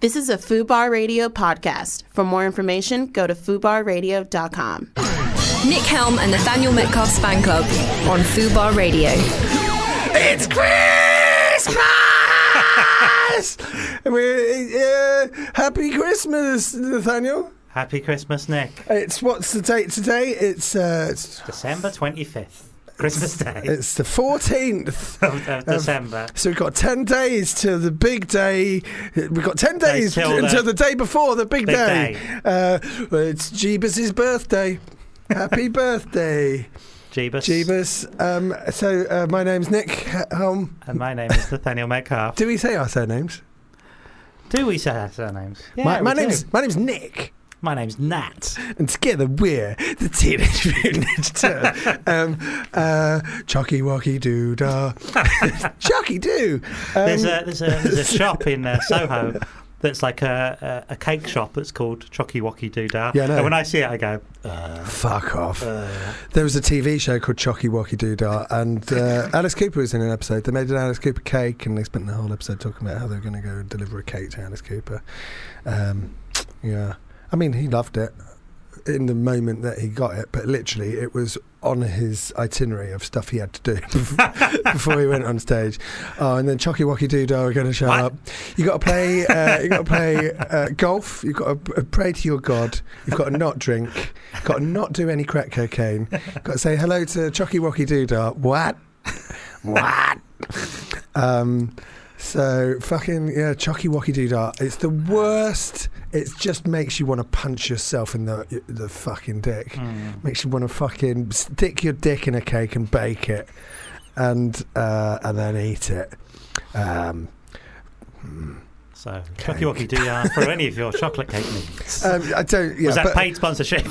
This is a FUBAR Radio podcast. For more information, go to FUBARradio.com. Nick Helm and Nathaniel Metcalf's fan club on FUBAR Radio. It's Christmas! Happy Christmas, Nathaniel. Happy Christmas, Nick. What's the date today? It's December 25th. Christmas Day. It's the 14th of December. So we've got 10 days till the big day. We've got 10 days until the day before the big day. It's Jeebus' birthday. Happy birthday. Jeebus. So my name's Nick Helm. And my name is Nathaniel Metcalf. Do we say our surnames? Do we say our surnames? Yeah, my name's Nick. My name's Nat. And together we're the Teenage Mutant Ninja Turtles. Chocky Wocky Doo Dah. Chocky Doo. There's a shop in Soho that's like a cake shop that's called Chocky Wocky Doo Dah. Yeah, no. And when I see it, I go, fuck off. There was a TV show called Chocky Wocky Doo Dah, and Alice Cooper was in an episode. They made an Alice Cooper cake, and they spent the whole episode talking about how they were going to go and deliver a cake to Alice Cooper. Yeah. I mean, he loved it in the moment that he got it, but literally it was on his itinerary of stuff he had to do before he went on stage. Oh, and then Chocky Wocky Doo Dah are going to show up. You got to play. You got to play golf. You've got to pray to your God. You've got to not drink. You've got to not do any crack cocaine. You've got to say hello to Chocky Wocky Doo Dah. What? So fucking Chocky Wocky Doo Dah. It's the worst. It just makes you want to punch yourself in the fucking dick. Makes you want to fucking stick your dick in a cake and bake it, and then eat it. So, Chocky Wocky Doo Dah for any of your chocolate cake needs. I don't. Yeah, was that paid sponsorship?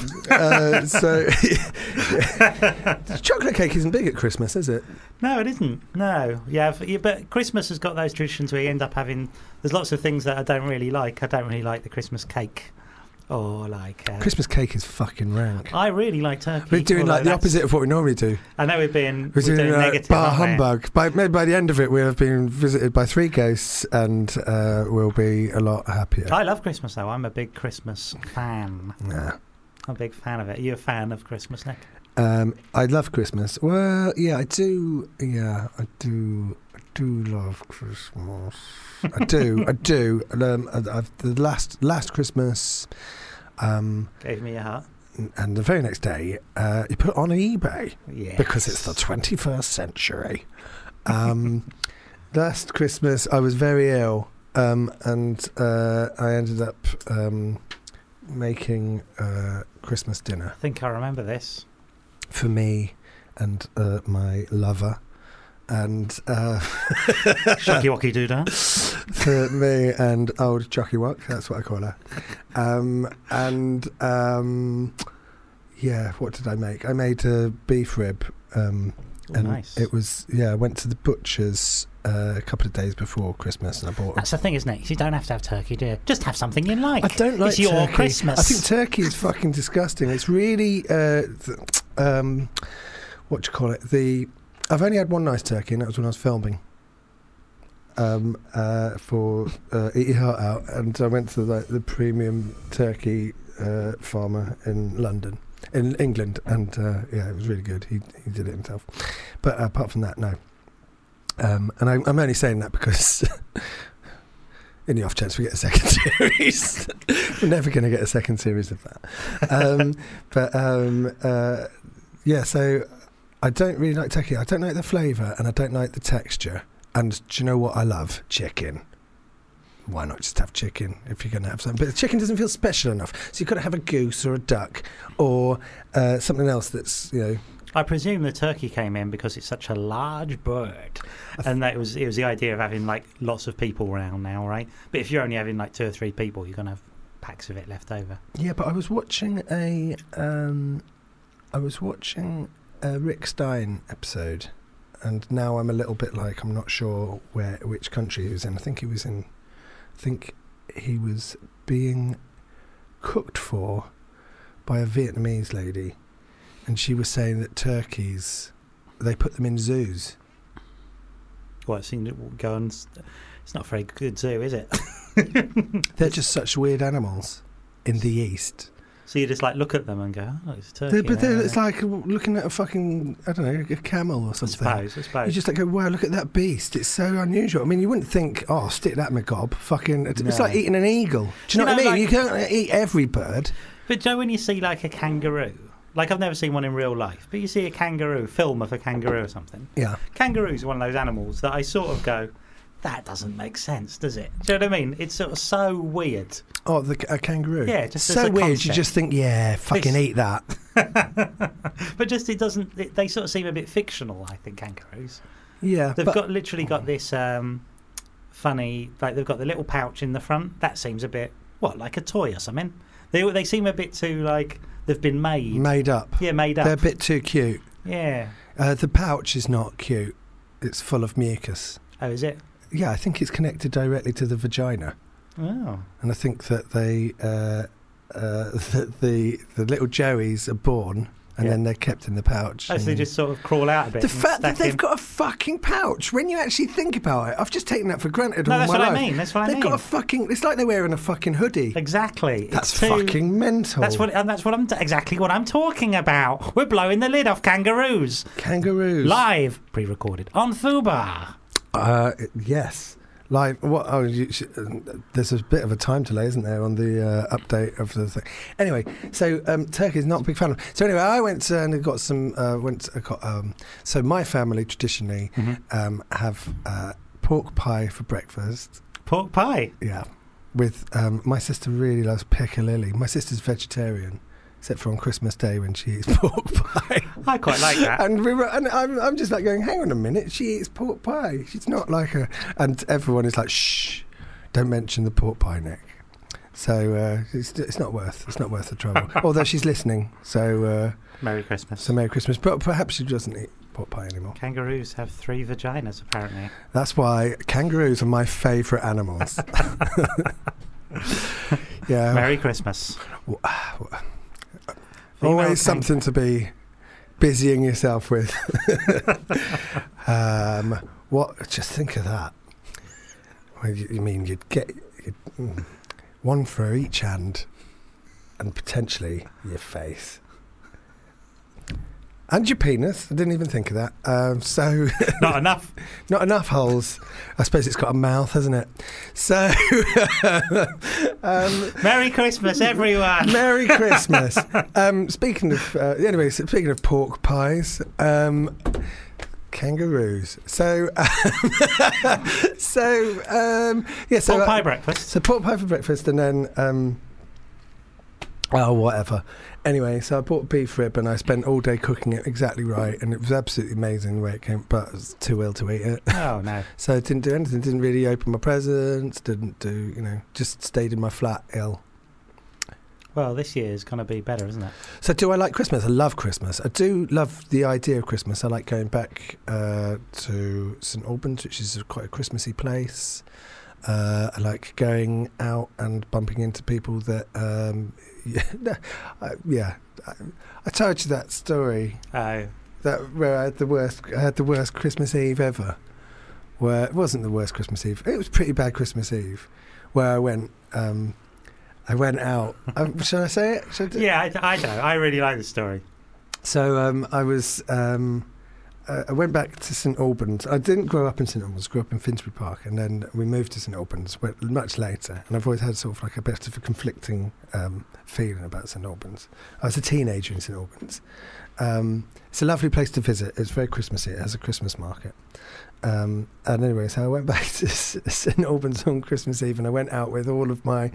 Chocolate cake isn't big at Christmas, is it? No, it isn't. No, but Christmas has got those traditions where you end up having. There's lots of things that I don't really like. I don't really like the Christmas cake, or like Christmas cake is fucking rank. I really like turkey. We're doing like the opposite of what we normally do. I know we're doing like negative. Bar humbug. By the end of it, we have been visited by 3 ghosts, and we'll be a lot happier. I love Christmas though. I'm a big Christmas fan. Yeah. I'm a big fan of it. Are you a fan of Christmas, Nick? I love Christmas. Well, yeah, I do. Yeah, I do love Christmas. I do. The last Christmas gave me a heart. And the very next day, you put it on eBay. Yes. Because it's the 21st century. Last Christmas, I was very ill, and I ended up making Christmas dinner. I think I remember this. For me and my lover. And Chocky Wocky Doo Dah. For me and old Chocky Wock, that's what I call her. What did I make? I made a beef rib. And nice. It was, I went to the butcher's a couple of days before Christmas and I bought. That's the thing, isn't it? You don't have to have turkey, do you? Just have something you like. I don't like turkey. It's your Christmas. I think turkey is fucking disgusting. It's really, what do you call it? I've only had one nice turkey, and that was when I was filming for Eat Your Heart Out, and I went to the premium turkey farmer in London, in England, and it was really good. He did it himself. But apart from that, no. And I'm only saying that because in the off chance we get a second series, we're never going to get a second series of that. So I don't really like turkey. I don't like the flavour and I don't like the texture. And do you know what I love? Chicken. Why not just have chicken if you're going to have something? But the chicken doesn't feel special enough. So you've got to have a goose or a duck or something else that's, I presume the turkey came in because it's such a large bird, and that it was the idea of having like lots of people around now, right? But if you're only having like 2 or 3 people, you're going to have packs of it left over. Yeah, but I was watching a Rick Stein episode, and now I'm a little bit like I'm not sure which country he was in. I think he was being cooked for by a Vietnamese lady, and she was saying that turkeys, they put them in zoos. Well, it seemed to go on. It's not a very good zoo, is it? They're just such weird animals in the East. So you just like look at them and go, oh, it's a turkey. It's like looking at a fucking, I don't know, a camel or something. I suppose. You just like go, wow, look at that beast. It's so unusual. I mean, you wouldn't think, oh, stick that in my gob. Fucking, it's like eating an eagle. Do you know what I mean? like, you can't eat every bird. But Joe, when you see like a kangaroo, like I've never seen one in real life, but you see a kangaroo, film of a kangaroo or something. Yeah. Kangaroos are one of those animals that I sort of go, that doesn't make sense, does it? Do you know what I mean? It's sort of so weird. Oh, a kangaroo? Yeah, just so as a weird. concept. You just think, yeah, fucking eat that. But just it doesn't. They sort of seem a bit fictional. I think kangaroos. Yeah, They've literally got this funny, like they've got the little pouch in the front. That seems a bit like a toy or something. They seem a bit too like they've been made up. Yeah, made up. They're a bit too cute. Yeah. The pouch is not cute. It's full of mucus. Oh, is it? Yeah, I think it's connected directly to the vagina. Oh. And I think that the little joeys are born and then they're kept in the pouch. Oh, so they just sort of crawl out a bit. The fact that they've got a fucking pouch, when you actually think about it, I've just taken that for granted all my life. That's what I mean. That's what I mean. They've got a fucking... It's like they're wearing a fucking hoodie. Exactly. That's fucking mental. That's exactly what I'm talking about. We're blowing the lid off kangaroos. Kangaroos. Live, pre-recorded, on Fubar. Yes. Live. What? Oh, there's a bit of a time delay, isn't there, on the update of the thing? Anyway, so Turkey's not a big fan of. So anyway, I went and got some. So my family traditionally have pork pie for breakfast. Pork pie. Yeah, with my sister really loves piccalilli. My sister's vegetarian. Except for on Christmas Day when she eats pork pie. I quite like that. And I'm just like going, hang on a minute, she eats pork pie. She's not like a... And everyone is like, shh, don't mention the pork pie, Nick. So it's not worth the trouble. Although she's listening, so... Merry Christmas. So Merry Christmas. But perhaps she doesn't eat pork pie anymore. Kangaroos have 3 vaginas, apparently. That's why kangaroos are my favourite animals. Yeah. Merry Christmas. Always something to be busying yourself with. Just think of that. Well, you mean you'd get one for each hand and potentially your face. And your penis. I didn't even think of that. So not enough. Not enough holes. I suppose it's got a mouth, hasn't it? So Merry Christmas, everyone. Merry Christmas. Speaking of pork pies, kangaroos. So pork pie breakfast. So pork pie for breakfast, and then whatever. Anyway, so I bought beef rib and I spent all day cooking it exactly right, and it was absolutely amazing the way it came, but I was too ill to eat it. Oh, no. So I didn't do anything, didn't really open my presents, just stayed in my flat ill. Well, this year is going to be better, isn't it? So do I like Christmas? I love Christmas. I do love the idea of Christmas. I like going back to St Albans, which is quite a Christmassy place. I like going out and bumping into people that... I told you that story. Oh. Where I had the worst Christmas Eve ever. Where it wasn't the worst Christmas Eve. It was a pretty bad Christmas Eve. Where I went out. Shall I say it? Yeah, I know. I really like the story. So I went back to St Albans. I didn't grow up in St Albans. I grew up in Finsbury Park, and then we moved to St Albans much later. And I've always had sort of like a bit of a conflicting feeling about St Albans. I was a teenager in St Albans. It's a lovely place to visit. It's very Christmassy. It has a Christmas market. And anyway, so I went back to St Albans on Christmas Eve, and I went out with all of my,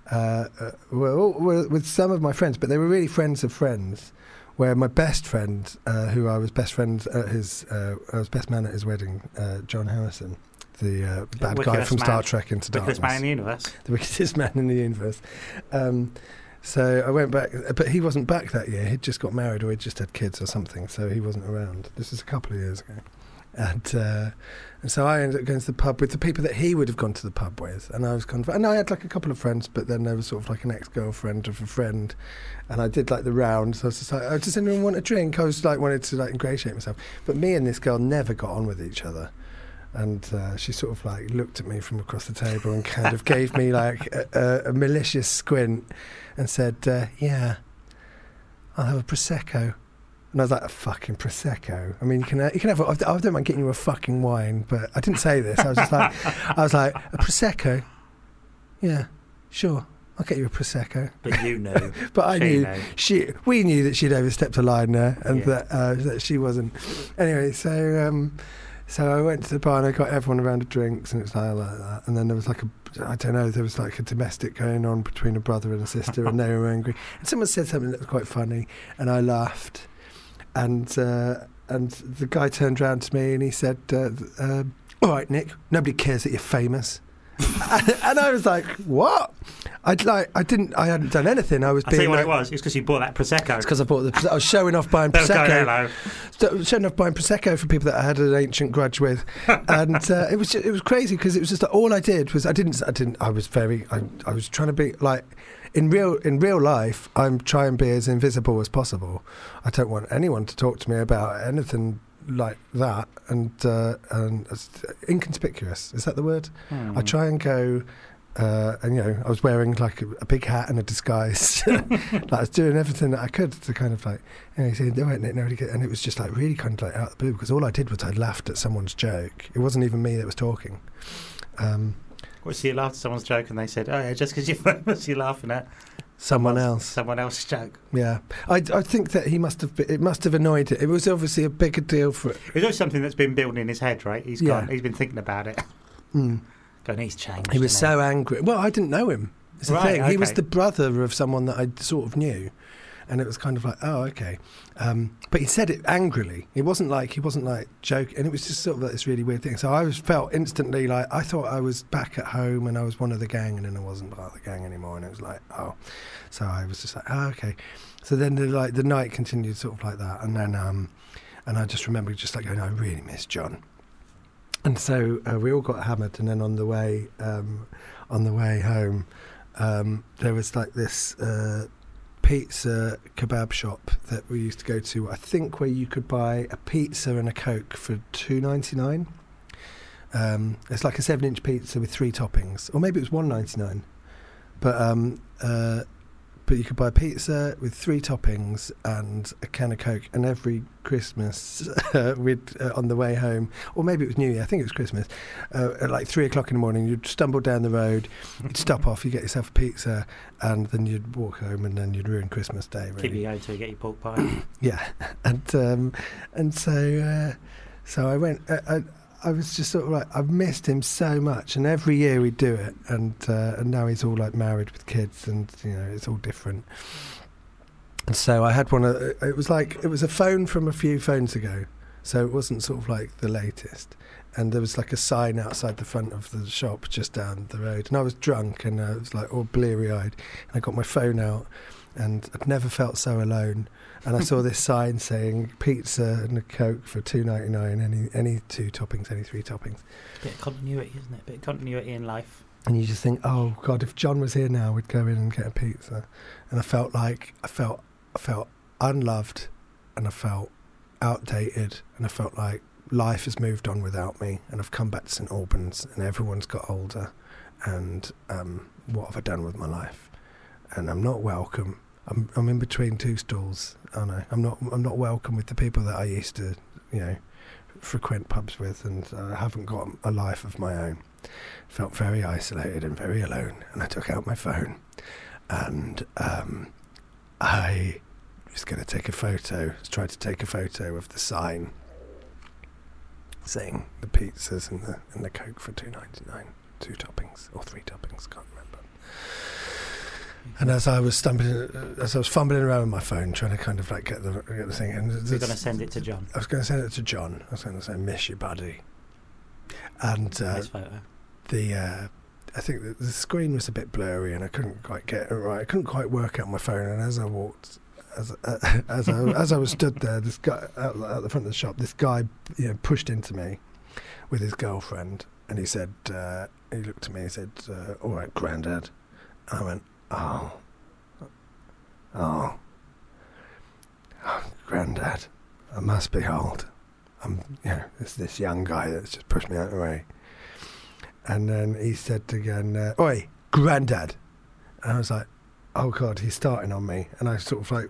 with some of my friends, but they were really friends of friends. Where my best friend, who I was best friend at I was best man at his wedding, John Harrison, the bad guy from Star Trek Into Darkness. The wickedest man in the universe. The wickedest man in the universe. So I went back, but he wasn't back that year. He'd just got married or he'd just had kids or something, so he wasn't around. This was a couple of years ago. And so I ended up going to the pub with the people that he would have gone to the pub with, and I was and I had like a couple of friends, but then there was sort of like an ex-girlfriend of a friend, and I did like the round. So I was just like, does anyone want a drink? I was like wanted to like ingratiate myself, but me and this girl never got on with each other. And she sort of like looked at me from across the table and kind of gave me like a malicious squint and said, yeah, I'll have a Prosecco. And I was like, a fucking Prosecco? I mean, you can have, I don't mind getting you a fucking wine, but I didn't say this. I was like, a Prosecco? Yeah, sure. I'll get you a Prosecco. But you knew. But I knew. We knew that she'd overstepped a line there and that she wasn't. Anyway, so I went to the bar and I got everyone a round of drinks and it was like that. And then there was like there was like a domestic going on between a brother and a sister and they were angry. And someone said something that was quite funny and I laughed. And the guy turned round to me and he said, all right, Nick, nobody cares that you're famous. And I was like, what? I hadn't done anything. I was being. I'll tell you what it was. It's because you bought that Prosecco. It's because I was showing off buying Prosecco. Showing off buying Prosecco for people that I had an ancient grudge with, and it was crazy because it was just all I did was I was trying to be like. In real life, I'm trying to be as invisible as possible. I don't want anyone to talk to me about anything like that, and inconspicuous. Is that the word? I try and go, and I was wearing like a big hat and a disguise. Like I was doing everything that I could to kind of like, he said, and it was just like really kind of like out of the blue because all I did was I laughed at someone's joke. It wasn't even me that was talking. So you laughed at someone's joke and they said, oh yeah, just because you're famous you're laughing at someone else's joke. Yeah. I think that it must have annoyed it. It was obviously a bigger deal for it. It was something that's been building in his head, right? He's been thinking about it. Going, he's changed. He was so angry. Well, I didn't know him. It's the thing. Okay. He was the brother of someone that I sort of knew. And it was kind of like, oh, okay. But he said it angrily. He wasn't like joking. And it was just sort of like this really weird thing. So I felt instantly like I thought I was back at home and I was one of the gang and then I wasn't part of the gang anymore. And it was like, oh. So I was just like, oh, okay. So then the night continued sort of like that. And then and I just remember just like going, I really miss John. And so we all got hammered. And then on the way home, there was like this... pizza kebab shop that we used to go to, I think, where you could buy a pizza and a Coke for $2.99. It's like a 7-inch pizza with 3 toppings, or maybe it was $1.99. But you could buy a pizza with 3 toppings and a can of Coke, and every Christmas on the way home, or maybe it was New Year, I think it was Christmas, at like 3 o'clock in the morning, you'd stumble down the road, you'd stop off, you'd get yourself a pizza, and then you'd walk home, and then you'd ruin Christmas Day, really. Keep you going till you get your pork pie. Yeah, and so I went... I was just sort of like, I've missed him so much, and every year we do it, and now he's all like married with kids, and it's all different. And so I had one. It was a phone from a few phones ago, so it wasn't sort of like the latest. And there was like a sign outside the front of the shop just down the road, and I was drunk and I was like all bleary-eyed, and I got my phone out, and I'd never felt so alone. And I saw this sign saying pizza and a Coke for $2.99, any 2 toppings, any 3 toppings. Bit of continuity, isn't it? Bit of continuity in life. And you just think, oh God, if John was here now, we'd go in and get a pizza. And I felt unloved, and I felt outdated, and I felt like life has moved on without me, and I've come back to St Albans, and everyone's got older, and what have I done with my life? And I'm not welcome. I'm in between 2 stools. I know I'm not welcome with the people that I used to, frequent pubs with, and I haven't got a life of my own. Felt very isolated and very alone, and I took out my phone, and I was going to take a photo. Tried to take a photo of the sign saying the pizzas and the Coke for $2.99, 2 toppings or 3 toppings, can't remember. And as I was fumbling around with my phone, trying to kind of like get the thing, and you're going to send it to John. I was going to send it to John. I was going to say, "Miss you, buddy." And nice photo. I think the screen was a bit blurry, and I couldn't quite get it right. I couldn't quite work out my phone. And as I walked, as I was stood there, this guy out the front of the shop, this guy pushed into me with his girlfriend, and he said, he looked at me, and he said, "All right, Grandad." And I went, Oh, Grandad, I must be old. There's this young guy that's just pushed me out of the way. And then he said again, "Oi, Grandad." And I was like, "Oh God, he's starting on me." And I sort of like,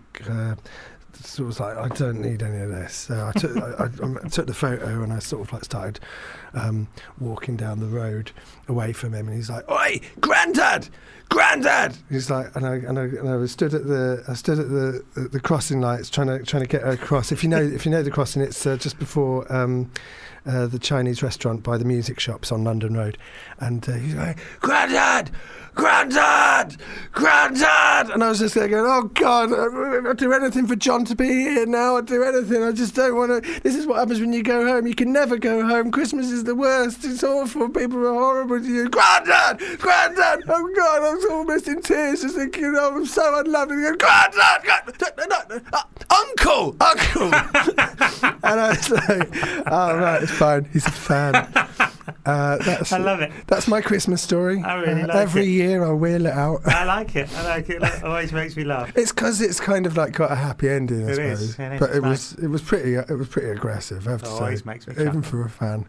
I don't need any of this. So I took the photo and I sort of like started walking down the road away from him. And he's like, "Oi, Grandad, Grandad!" He's like, and I stood at the crossing lights trying to get across. If you know the crossing, it's just before the Chinese restaurant by the music shops on London Road. And he's like, "Grandad, Grandad, Grandad!" And I was just there going, "Oh God, I'll do anything for John to be here now. I'll do anything. I just don't want to. This is what happens when you go home. You can never go home. Christmas is the worst. It's awful. People are horrible to you. Grandad, Grandad! Oh God, I'm almost in tears just thinking, oh, I'm so unloved." And he goes, "Grandad, Uncle, Uncle!" And I was like, "Oh right, it's fine. He's a fan." I love it. That's my Christmas story. I really like every it. year I wheel it out. I like it. It always makes me laugh. It's because it's kind of like got a happy ending, I suppose. It is. But it was pretty aggressive, I have to say. Always makes me even for a fan.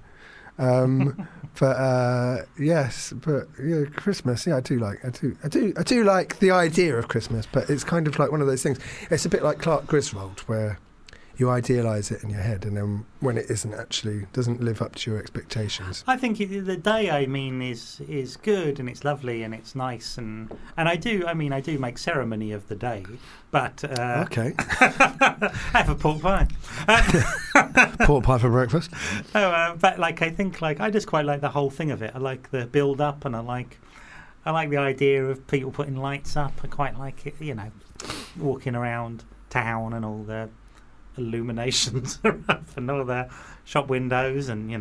But yes, but yeah, Christmas. Yeah, I do like the idea of Christmas, but it's kind of like one of those things. It's a bit like Clark Griswold, where you idealise it in your head, and then when it doesn't live up to your expectations. I think the day, is good, and it's lovely, and it's nice, and I do make ceremony of the day, but okay. I have a pork pie. Pork pie for breakfast. But I think I just quite like the whole thing of it. I like the build up, and I like the idea of people putting lights up. I quite like it, walking around town and all the illuminations are up and all the shop windows, and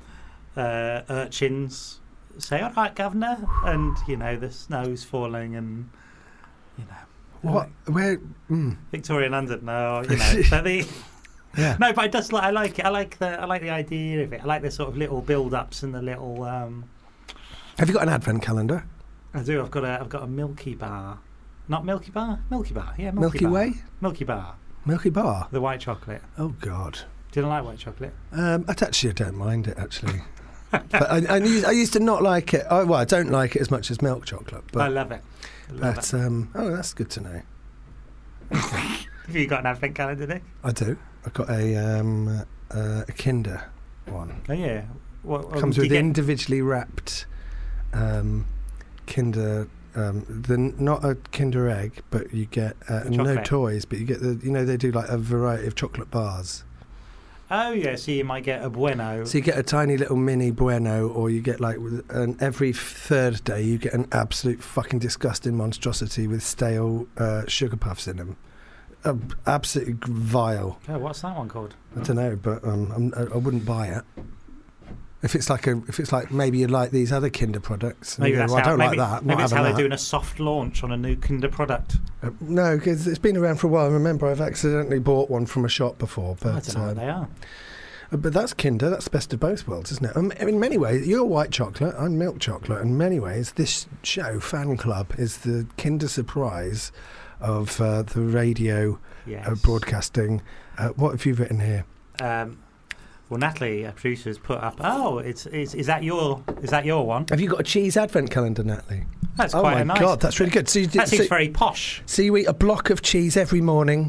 urchins say, "All right, governor," and the snow's falling, and what where Victorian London, no, yeah. No, but I like it. I like the idea of it. I like the sort of little build-ups and the little. Have you got an advent calendar? I do. I've got a Milky Bar, not Milky Bar, Milky Bar. Yeah, Milky Bar. Way, Milky Bar. Milky Bar, the white chocolate. Oh God, do you not like white chocolate? I don't mind it actually. But I used to not like it. I don't like it as much as milk chocolate. But I love it. That's good to know. Have you got an advent calendar, Nick? I do. I've got a Kinder one. Oh yeah. Comes with individually wrapped Kinder. Not a Kinder Egg, but you get no toys, but you get they do like a variety of chocolate bars. Oh yeah, so you might get a Bueno. So you get a tiny little mini Bueno, or you get every third day you get an absolute fucking disgusting monstrosity with stale sugar puffs in them. Absolutely vile. Oh, what's that one called? I don't know, but I wouldn't buy it. If it's like maybe you like these other Kinder products, maybe that's I don't like that. Maybe that's how they're doing a soft launch on a new Kinder product. No, because it's been around for a while. I remember I've accidentally bought one from a shop before, but I don't know what they are. But that's Kinder. That's the best of both worlds, isn't it? In many ways, you're white chocolate, I'm milk chocolate. In many ways, this show, Fan Club, is the Kinder Surprise of the radio broadcasting. What have you written here? Well, Natalie, our producer, has put up. Oh, is that your one? Have you got a cheese advent calendar, Natalie? That's quite nice. Oh my God, that's really good. So that seems very posh. So you eat a block of cheese every morning.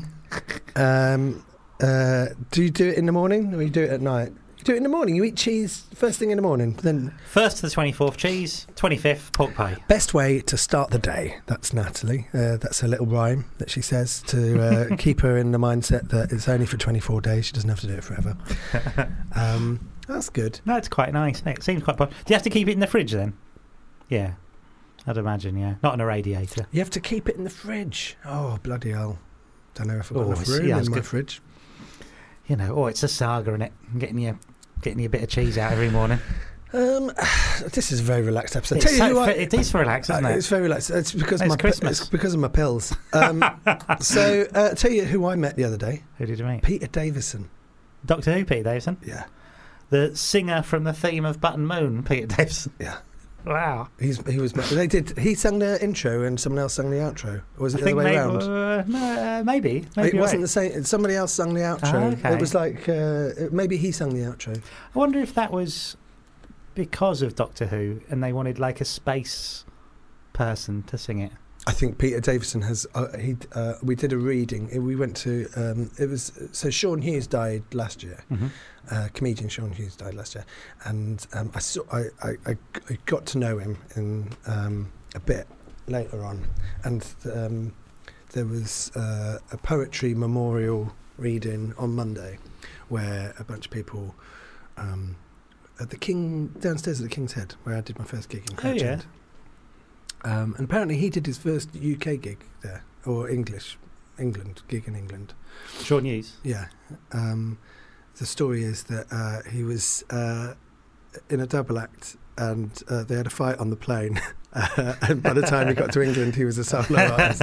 Do you do it in the morning, or you do it at night? You do it in the morning. You eat cheese first thing in the morning. Then 1st to the 24th cheese, 25th pork pie. Best way to start the day. That's Natalie. That's her little rhyme that she says to keep her in the mindset that it's only for 24 days. She doesn't have to do it forever. That's good. That's quite nice. It seems quite posh. Do you have to keep it in the fridge then? Yeah, I'd imagine. Yeah, not in a radiator. You have to keep it in the fridge. Oh bloody hell! Don't know if I've got enough room in my fridge. It's a saga, isn't it? Getting your bit of cheese out every morning. This is a very relaxed episode. It is for relaxed, isn't it? It's very relaxed. It's because Christmas. It's because of my pills. So, tell you who I met the other day. Who did you meet? Peter Davison. Doctor Who, Peter Davison? Yeah. The singer from the theme of Button Moon, Peter Davison. Yeah. Wow. He was. They did. He sang the intro and someone else sang the outro. Or was it the other way around? Maybe. It wasn't the same. Somebody else sang the outro. Okay. It was like maybe he sang the outro. I wonder if that was because of Doctor Who, and they wanted like a space person to sing it. I think Peter Davison has. We did a reading. We went to. It was so Sean Hughes died last year. Mm-hmm. Comedian Sean Hughes died last year, and I got to know him in a bit later on, and there was a poetry memorial reading on Monday, where a bunch of people at the downstairs at the King's Head, where I did my first gig in Crouch End. And apparently he did his first UK gig there, or England gig in England. Sean Hughes. Yeah. The story is that he was in a double act, and they had a fight on the plane. And by the time he got to England, he was a solo artist.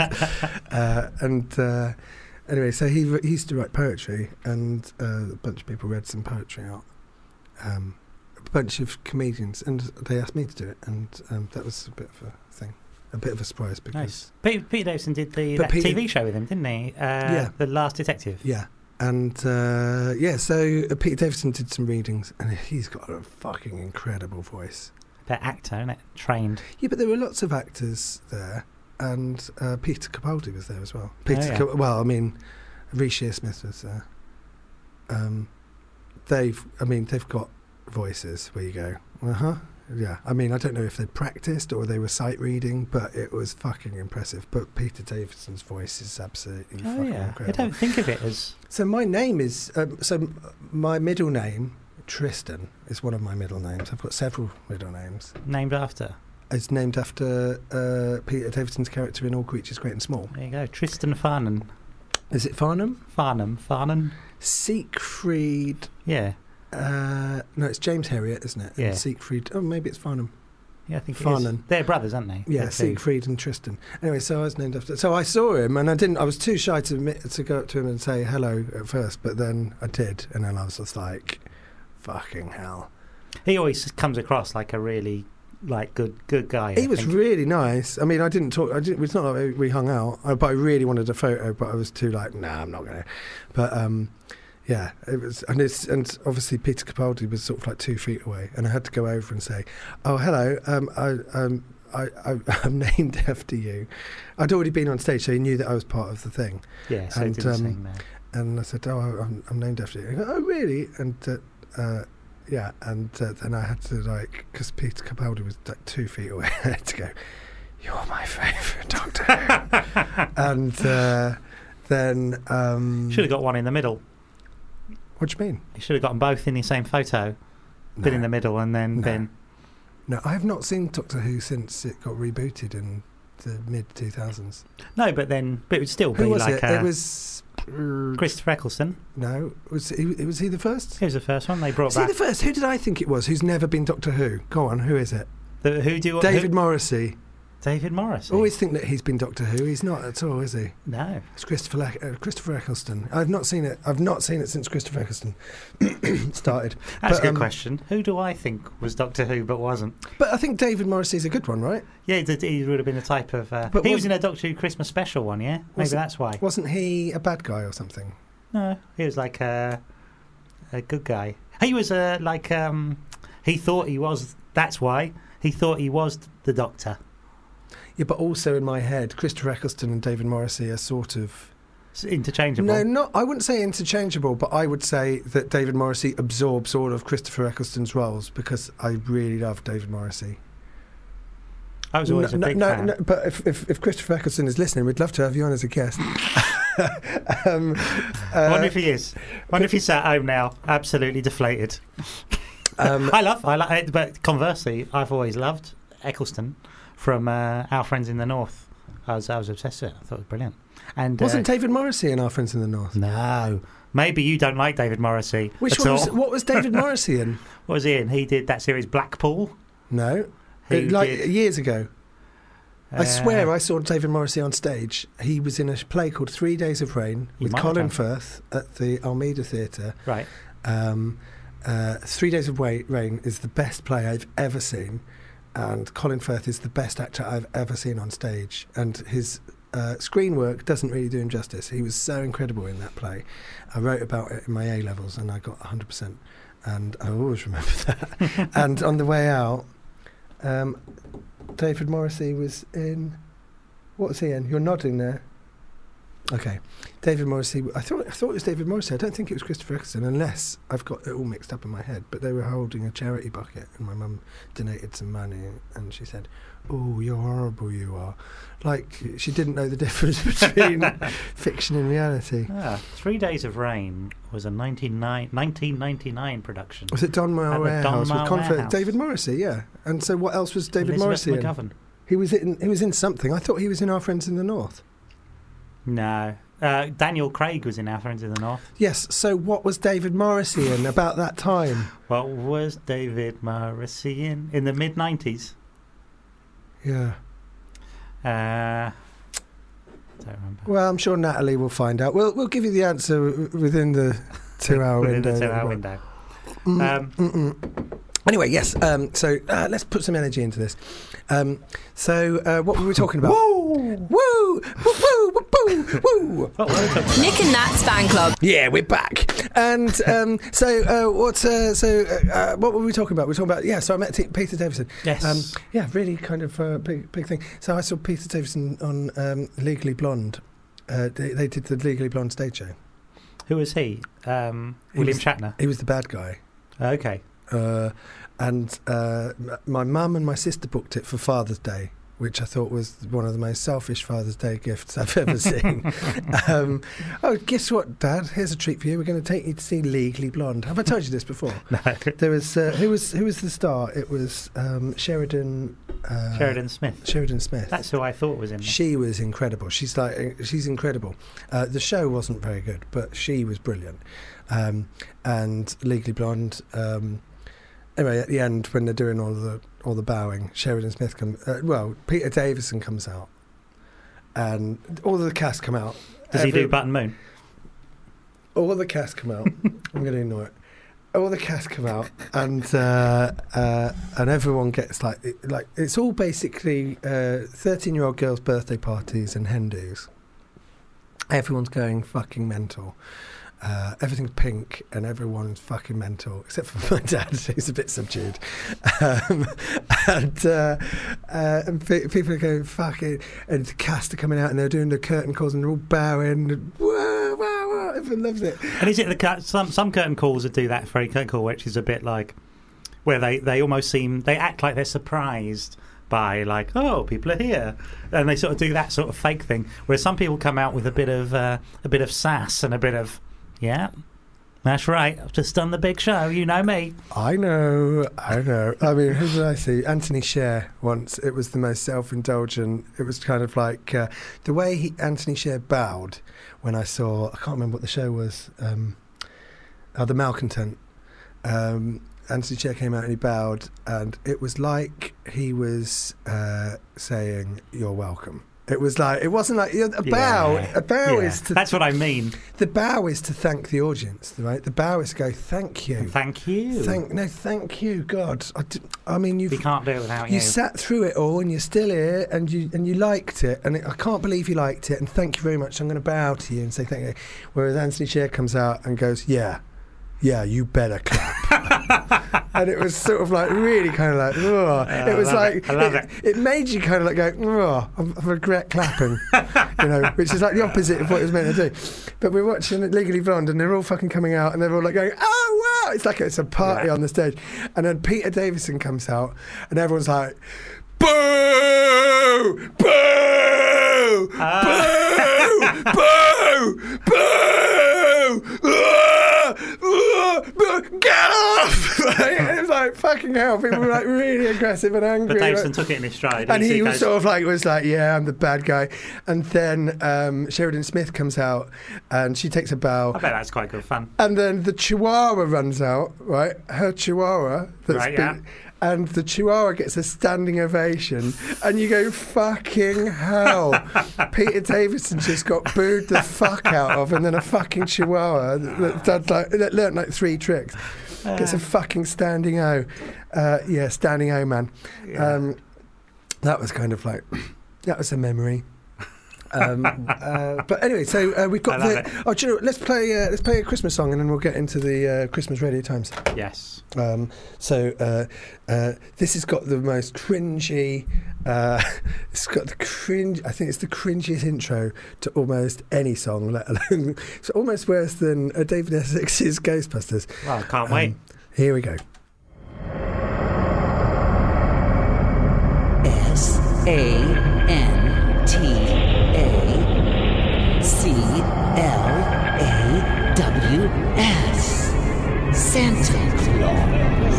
Anyway, so he used to write poetry, and a bunch of people read some poetry out. A bunch of comedians, and they asked me to do it, and that was a bit of a thing, a bit of a surprise because Peter Davison did that TV show with him, didn't he? The Last Detective. Yeah, and so Peter Davison did some readings, and he's got a fucking incredible voice. That actor, isn't it? Trained. Yeah, but there were lots of actors there, and Peter Capaldi was there as well. Rhys Shearsmith was there. They've got voices where you go, yeah. I mean, I don't know if they practiced or they were sight reading, but it was fucking impressive. But Peter Davison's voice is absolutely fucking incredible. I don't think of it as. So my name is my middle name Tristan is one of my middle names. I've got several middle names. Named after? It's named after Peter Davison's character in All Creatures Great and Small. There you go, Tristan Farnan. Is it Farnham? Farnan. Siegfried. Yeah. No, it's James Herriot, isn't it? Yeah. And Siegfried. Oh, maybe it's Farnham. Yeah, I think Farnan. it is. They're brothers, aren't they? Yeah, Siegfried and Tristan. Anyway, so I was named after. So I saw him, and I was too shy to go up to him and say hello at first, but then I did, and then I was just like, "Fucking hell!" He always comes across like a really good guy. He was really nice. I mean, I didn't talk. It's not like we hung out, but I really wanted a photo, but I was too like, nah, I'm not gonna. But yeah, it was, and obviously Peter Capaldi was sort of like 2 feet away, and I had to go over and say, "Oh, hello, I'm named after you." I'd already been on stage, so he knew that I was part of the thing. Yeah, so and, didn't sing there. And I said, "Oh, I'm named after you." He goes, "Oh, really?" And yeah, and then I had to because Peter Capaldi was 2 feet away, I had to go, "You're my favourite Doctor Who." And then should have got one in the middle. What do you mean? You should have gotten both in the same photo. Been in the middle and then been. No, I have not seen Doctor Who since it got rebooted in the mid-2000s. No, but it would still be it was Christopher Eccleston. No, was he the first? He was the first one they brought Was back. he the first? Who did I think it was? Who's never been Doctor Who? Go on, who is it? David Morrissey. David Morrissey. I always think that he's been Doctor Who. He's not at all, is he? No. It's Christopher Eccleston. I've not seen it. I've not seen it since Christopher Eccleston started. That's a good question. Who do I think was Doctor Who but wasn't? But I think David Morrissey's a good one, right? Yeah, he would have been the type of. He was in a Doctor Who Christmas special one, yeah. Maybe that's why. Wasn't he a bad guy or something? No, he was like a good guy. He was he thought he was. That's why he thought he was the Doctor. Yeah, but also in my head, Christopher Eccleston and David Morrissey are sort of interchangeable. No, I wouldn't say interchangeable, but I would say that David Morrissey absorbs all of Christopher Eccleston's roles because I really love David Morrissey. I was always a big fan. No, but if Christopher Eccleston is listening, we'd love to have you on as a guest. I wonder if he is. I wonder if he's at home now, absolutely deflated. I like it, but conversely, I've always loved Eccleston from Our Friends in the North. I was obsessed with it. I thought it was brilliant. And wasn't David Morrissey in Our Friends in the North? No. Maybe you don't like David Morrissey. What was David Morrissey in? What was he in? He did that series Blackpool. No. Years ago. I swear I saw David Morrissey on stage. He was in a play called 3 Days of Rain with Colin Firth at the Almeida Theatre. Right. 3 Days of Rain is the best play I've ever seen. and Colin Firth is the best actor I've ever seen on stage, and his screen work doesn't really do him justice. He was so incredible in that play. I wrote about it in my A levels, and I got 100%, and I always remember that. And on the way out, David Morrissey was in. What was he in? You're nodding there. Okay, David Morrissey. I thought it was David Morrissey. I don't think it was Christopher Eccleston, unless I've got it all mixed up in my head. But they were holding a charity bucket, and my mum donated some money, and she said, "Oh, you're horrible, you are." Like she didn't know the difference between fiction and reality. 3 Days of Rain was a 1999 production. Was it Donmar Warehouse with Warehouse. David Morrissey? Yeah. And so, what else was David Morrissey McGovern. in? He was in something. I thought he was in Our Friends in the North. No. Daniel Craig was in Our Friends in the North. Yes, so what was David Morrissey in about that time? What was David Morrissey in the mid-90s? Yeah. Don't remember. Well, I'm sure Natalie will find out. We'll give you the answer within the 2-hour window. Within the 2-hour window. Anyway, yes. So let's put some energy into this. What were we talking about? Woo! Woo! Woo! Woo! Woo! Woo! Nick and Nat's fan club. Yeah, we're back. And what were we talking about? We were talking about So I met Peter Davison. Yes. Really kind of big thing. So I saw Peter Davison on Legally Blonde. They did the Legally Blonde stage show. Who was he? William Shatner. He was the bad guy. Okay. And my mum and my sister booked it for Father's Day, which I thought was one of the most selfish Father's Day gifts I've ever seen. Guess what, Dad? Here's a treat for you. We're going to take you to see Legally Blonde. Have I told you this before? No. There was who was the star? It was Sheridan Smith. Sheridan Smith. That's who I thought was in there. She was incredible. She's incredible. The show wasn't very good, but she was brilliant. And Legally Blonde. Anyway, at the end, when they're doing all the bowing, Sheridan Smith Peter Davison comes out, and all the cast come out. Does he do Button Moon? All the cast come out. I'm going to ignore it. All the cast come out, and everyone gets like it's all basically 13-year-old girls' birthday parties and hen dos. Everyone's going fucking mental. Everything's pink and everyone's fucking mental, except for my dad, who's a bit subdued. And people are going fucking, and the cast are coming out and they're doing the curtain calls and they're all bowing. And, whoa, wow, wow, everyone loves it. And is it some curtain calls that do that very curtain call, which is a bit like where they almost they act like they're surprised by like, oh, people are here, and they sort of do that sort of fake thing. Where some people come out with a bit of sass and a bit of. Yeah, that's right. I've just done the big show. You know me. I know. I mean, who did I see? Anthony Sher once. It was the most self-indulgent. It was kind of like the way Anthony Sher bowed when I saw. I can't remember what the show was. The Malcontent. Anthony Sher came out and he bowed, and it was like he was saying, "You're welcome." It was like, it wasn't like a bow. A bow is to. That's what I mean. The bow is to thank the audience, right? The bow is to go, thank you. Thank you. Thank you, God. I mean, we can't do it without you. You sat through it all, and you're still here, and you liked it, and I can't believe you liked it, and thank you very much. I'm going to bow to you and say thank you. Whereas Anthony Sher comes out and goes, yeah, you better clap. And it was sort of like really kind of like, oh. It was like, I love it. It made you kind of like go, oh, I regret clapping, which is like the opposite of what it was meant to do. But we're watching Legally Blonde and they're all fucking coming out and they're all like going, oh, wow. It's like it's a party on the stage. And then Peter Davison comes out and everyone's like, boo! Boo! Boo! Boo! Boo! Get off! It was like fucking hell. People were like really aggressive and angry. But Davison took it in his stride. And he was sort of like, yeah, I'm the bad guy. And then Sheridan Smith comes out and she takes a bow. I bet that's quite good fun. And then the Chihuahua runs out, right? Her Chihuahua. And the Chihuahua gets a standing ovation, and you go, fucking hell. Peter Davison just got booed the fuck out of, and then a fucking Chihuahua that learnt like 3 tricks. Gets a fucking standing O. Standing O, man. Yeah. That was kind of like, that was a memory. But anyway, so we've got the. Oh, do you know, let's play a Christmas song and then we'll get into the Christmas Radio Times. Yes. So this has got the most cringy. It's got the cringe. I think it's the cringiest intro to almost any song, let alone it's almost worse than David Essex's Ghostbusters. Well, I can't wait. Here we go. SANTACLAWS. Santa Claus.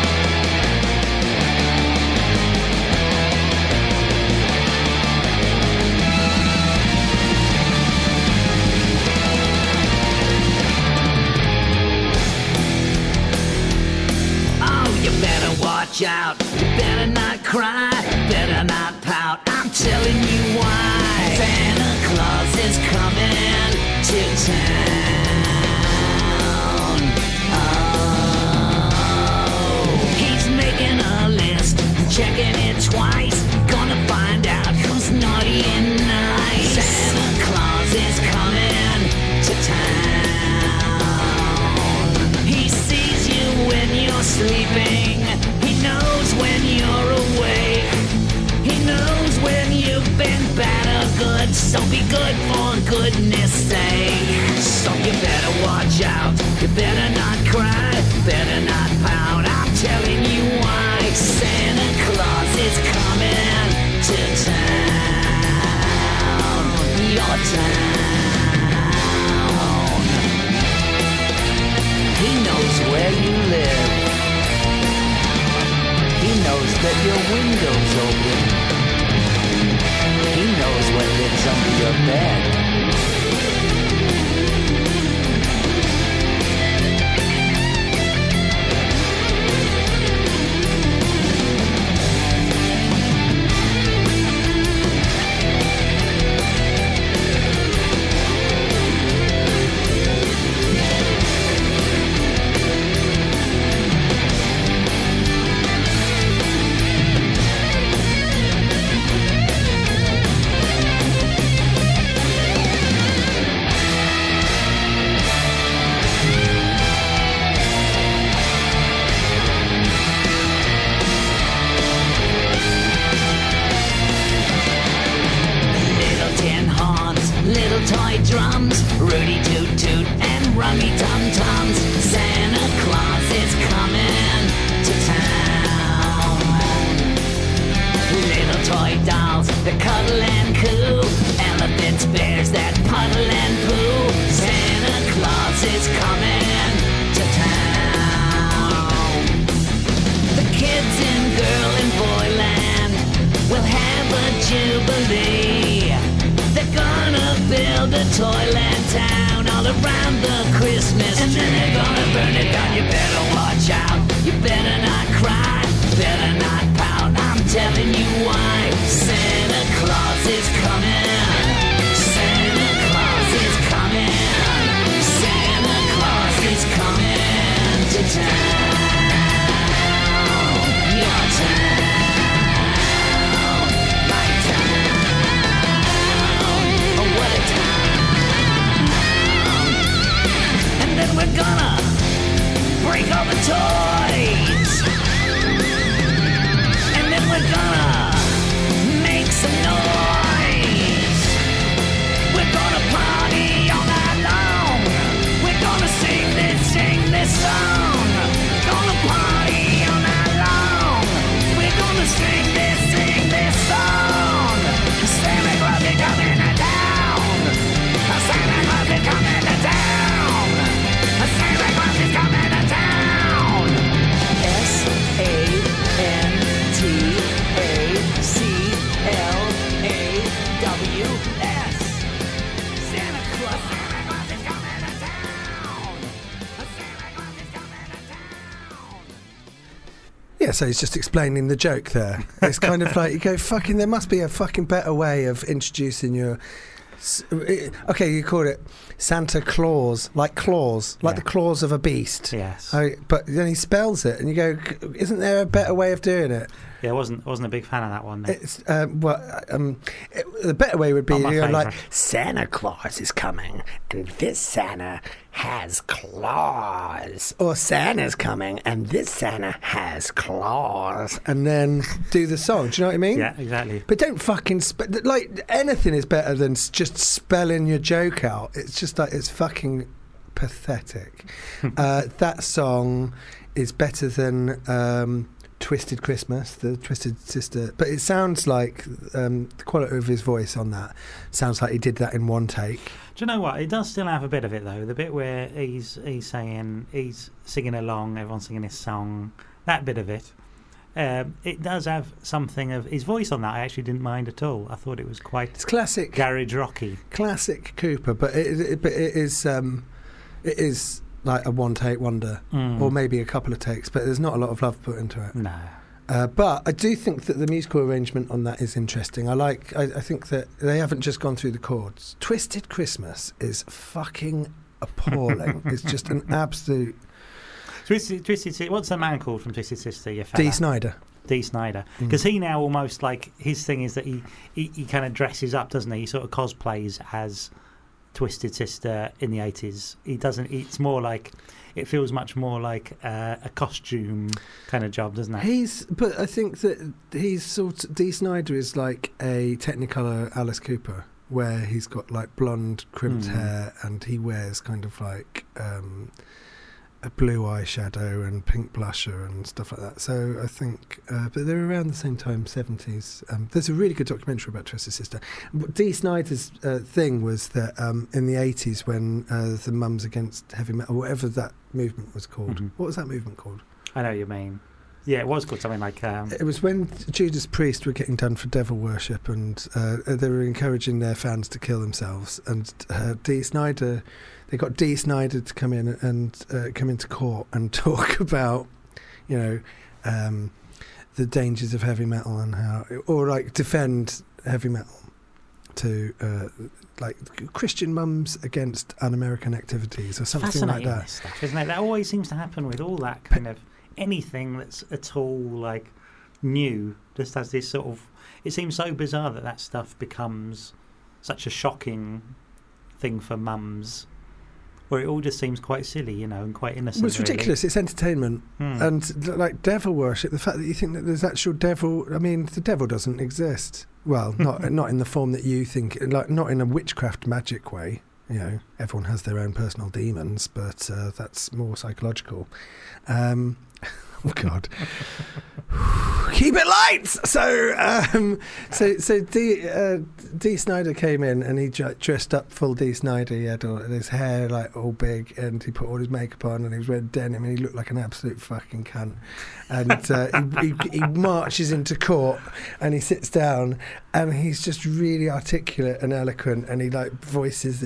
Watch out, you better not cry, better not pout, I'm telling you why. Santa Claus is coming to town. Oh, he's making a list, checking it twice, gonna find out who's naughty and nice. Santa Claus is coming to town. He sees you when you're sleeping. He knows when you're awake. He knows when you've been bad or good. So be good for goodness sake. So you better watch out. You better not cry. Better not pout. I'm telling you why. Santa Claus is coming to town. Your town. He knows where you live. He knows that your window's open. He knows what lives under your bed. So he's just explaining the joke there. It's kind of like you go, fucking, there must be a fucking better way of introducing your Okay, you called it Santa Claus, like the claws of a beast. Yes. But then he spells it, and you go, isn't there a better way of doing it? Yeah, I wasn't a big fan of that one. No. It's the better way would be like Santa Claus is coming, and this Santa has claws. Or Santa's coming, and this Santa has claws. and then do the song. Do you know what I mean? Yeah, exactly. But don't fucking like anything is better than just spelling your joke out. It's just like it's fucking pathetic. That song is better than Twisted Christmas, the Twisted Sister, but it sounds like the quality of his voice on that sounds like he did that in one take. Do you know what? It does still have a bit of it though. The bit where he's singing along, everyone's singing his song. That bit of it, it does have something of his voice on that. I actually didn't mind at all. I thought it was quite It's classic garage rocky, classic Cooper, but it is like a one-take wonder, or maybe a couple of takes, but there's not a lot of love put into it. No. But I do think that the musical arrangement on that is interesting. I think that they haven't just gone through the chords. Twisted Christmas is fucking appalling. It's just an absolute... Twisted. What's the man called from Twisted Sister? Your fella? Dee Snider. Dee Snider. Because he now almost like his thing is that he kind of dresses up, doesn't he? He sort of cosplays as Twisted Sister in the 80s. He doesn't. It's more like it feels much more like a costume kind of job, doesn't it? But I think that he's sort of, Dee Snider is like a Technicolor Alice Cooper, where he's got like blonde crimped hair and he wears kind of like a blue eyeshadow and pink blusher and stuff like that. So I think, but they're around the same time, 70s. There's a really good documentary about Twisted Sister. Dee Snider's thing was that in the 80s when the Mums Against Heavy Metal, whatever that movement was called. What was that movement called? I know what you mean. Yeah, it was called something like... It was when Judas Priest were getting done for devil worship, and they were encouraging their fans to kill themselves. And Dee Snider... They got Dee Snider to come in and come into court and talk about, the dangers of heavy metal and how, or like defend heavy metal to like Christian mums against un-American activities or something like that. Stuff, isn't it? That always seems to happen with all that kind of anything that's at all like new. Just has this sort of. It seems so bizarre that stuff becomes such a shocking thing for mums. Where it all just seems quite silly, and quite innocent. Well, it's ridiculous. It's entertainment. And like devil worship, the fact that you think that there's actual devil... I mean, the devil doesn't exist. Well, not in the form that you think... Like, not in a witchcraft magic way. Everyone has their own personal demons, but that's more psychological. Oh, God. Keep it light! So Dee Snider came in and he dressed up full Dee Snider. He had his hair like all big and he put all his makeup on and he was wearing denim and he looked like an absolute fucking cunt. And he marches into court and he sits down and he's just really articulate and eloquent and he like voices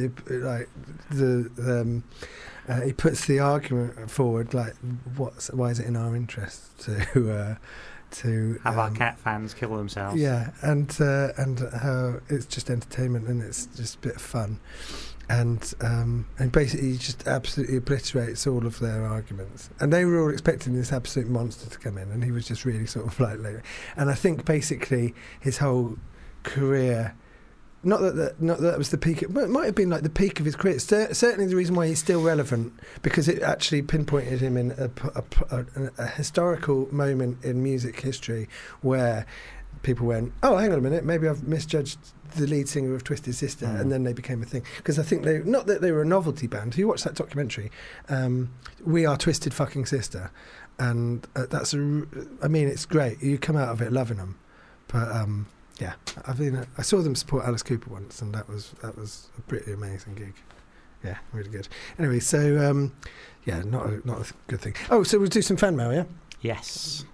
he puts the argument forward like, why is it in our interest to have our cat fans kill themselves? Yeah, and how it's just entertainment and it's just a bit of fun, and basically he just absolutely obliterates all of their arguments. And they were all expecting this absolute monster to come in, and he was just really sort of like. And I think basically his whole career. Not that was the peak. It might have been like the peak of his career. Certainly the reason why he's still relevant, because it actually pinpointed him in a historical moment in music history where people went, oh, hang on a minute, maybe I've misjudged the lead singer of Twisted Sister, and then they became a thing. Because I think not that they were a novelty band. If you watch that documentary, We Are Twisted Fucking Sister, and it's great. You come out of it loving them, but. Yeah, I saw them support Alice Cooper once, and that was a pretty amazing gig. Yeah, really good. Anyway, so not a good thing. Oh, so we'll do some fan mail, yeah? Yes.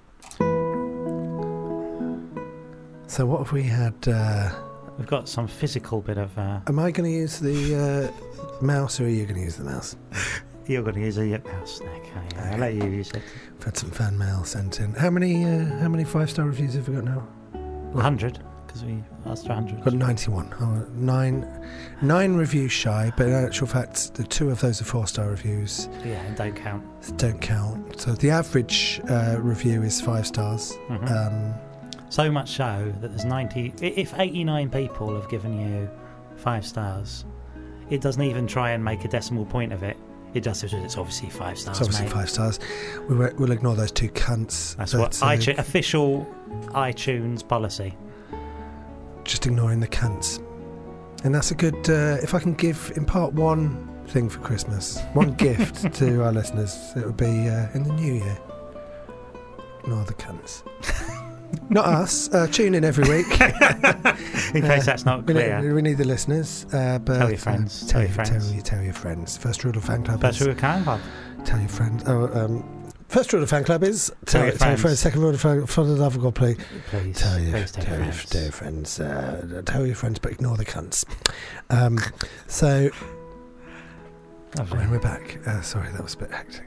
So what have we had? We've got some physical bit of. Am I going to use the mouse, or are you going to use the mouse? You're going to use a mouse, Nick. I'll let you use it. We've had some fan mail sent in. How many 5-star reviews have we got now? 100. because we asked for 100. Got 91. Oh, nine reviews shy, but in actual fact, the 2 of those are 4-star reviews. Yeah, and don't count. Don't count. So the average review is 5 stars. So much so that there's 90. If 89 people have given you 5 stars, it doesn't even try and make a decimal point of it. It just says it's obviously 5 stars. It's obviously mate. 5 stars. We'll ignore those 2 cunts. That's what official iTunes policy. Just ignoring the cunts. And that's a good. If I can impart one thing for Christmas, one gift to our listeners, it would be in the new year. Ignore the cunts. Not us. Tune in every week. In case that's not clear. We need the listeners. But tell your friends. Tell your friends. First rule of fan club. First rule of fan club. Tell your friends. First rule of fan club is tell your friends. Second rule of fan, for the love of God, please tell your friends. Tell your friends, but ignore the cunts. So when we're back, sorry, that was a bit hectic.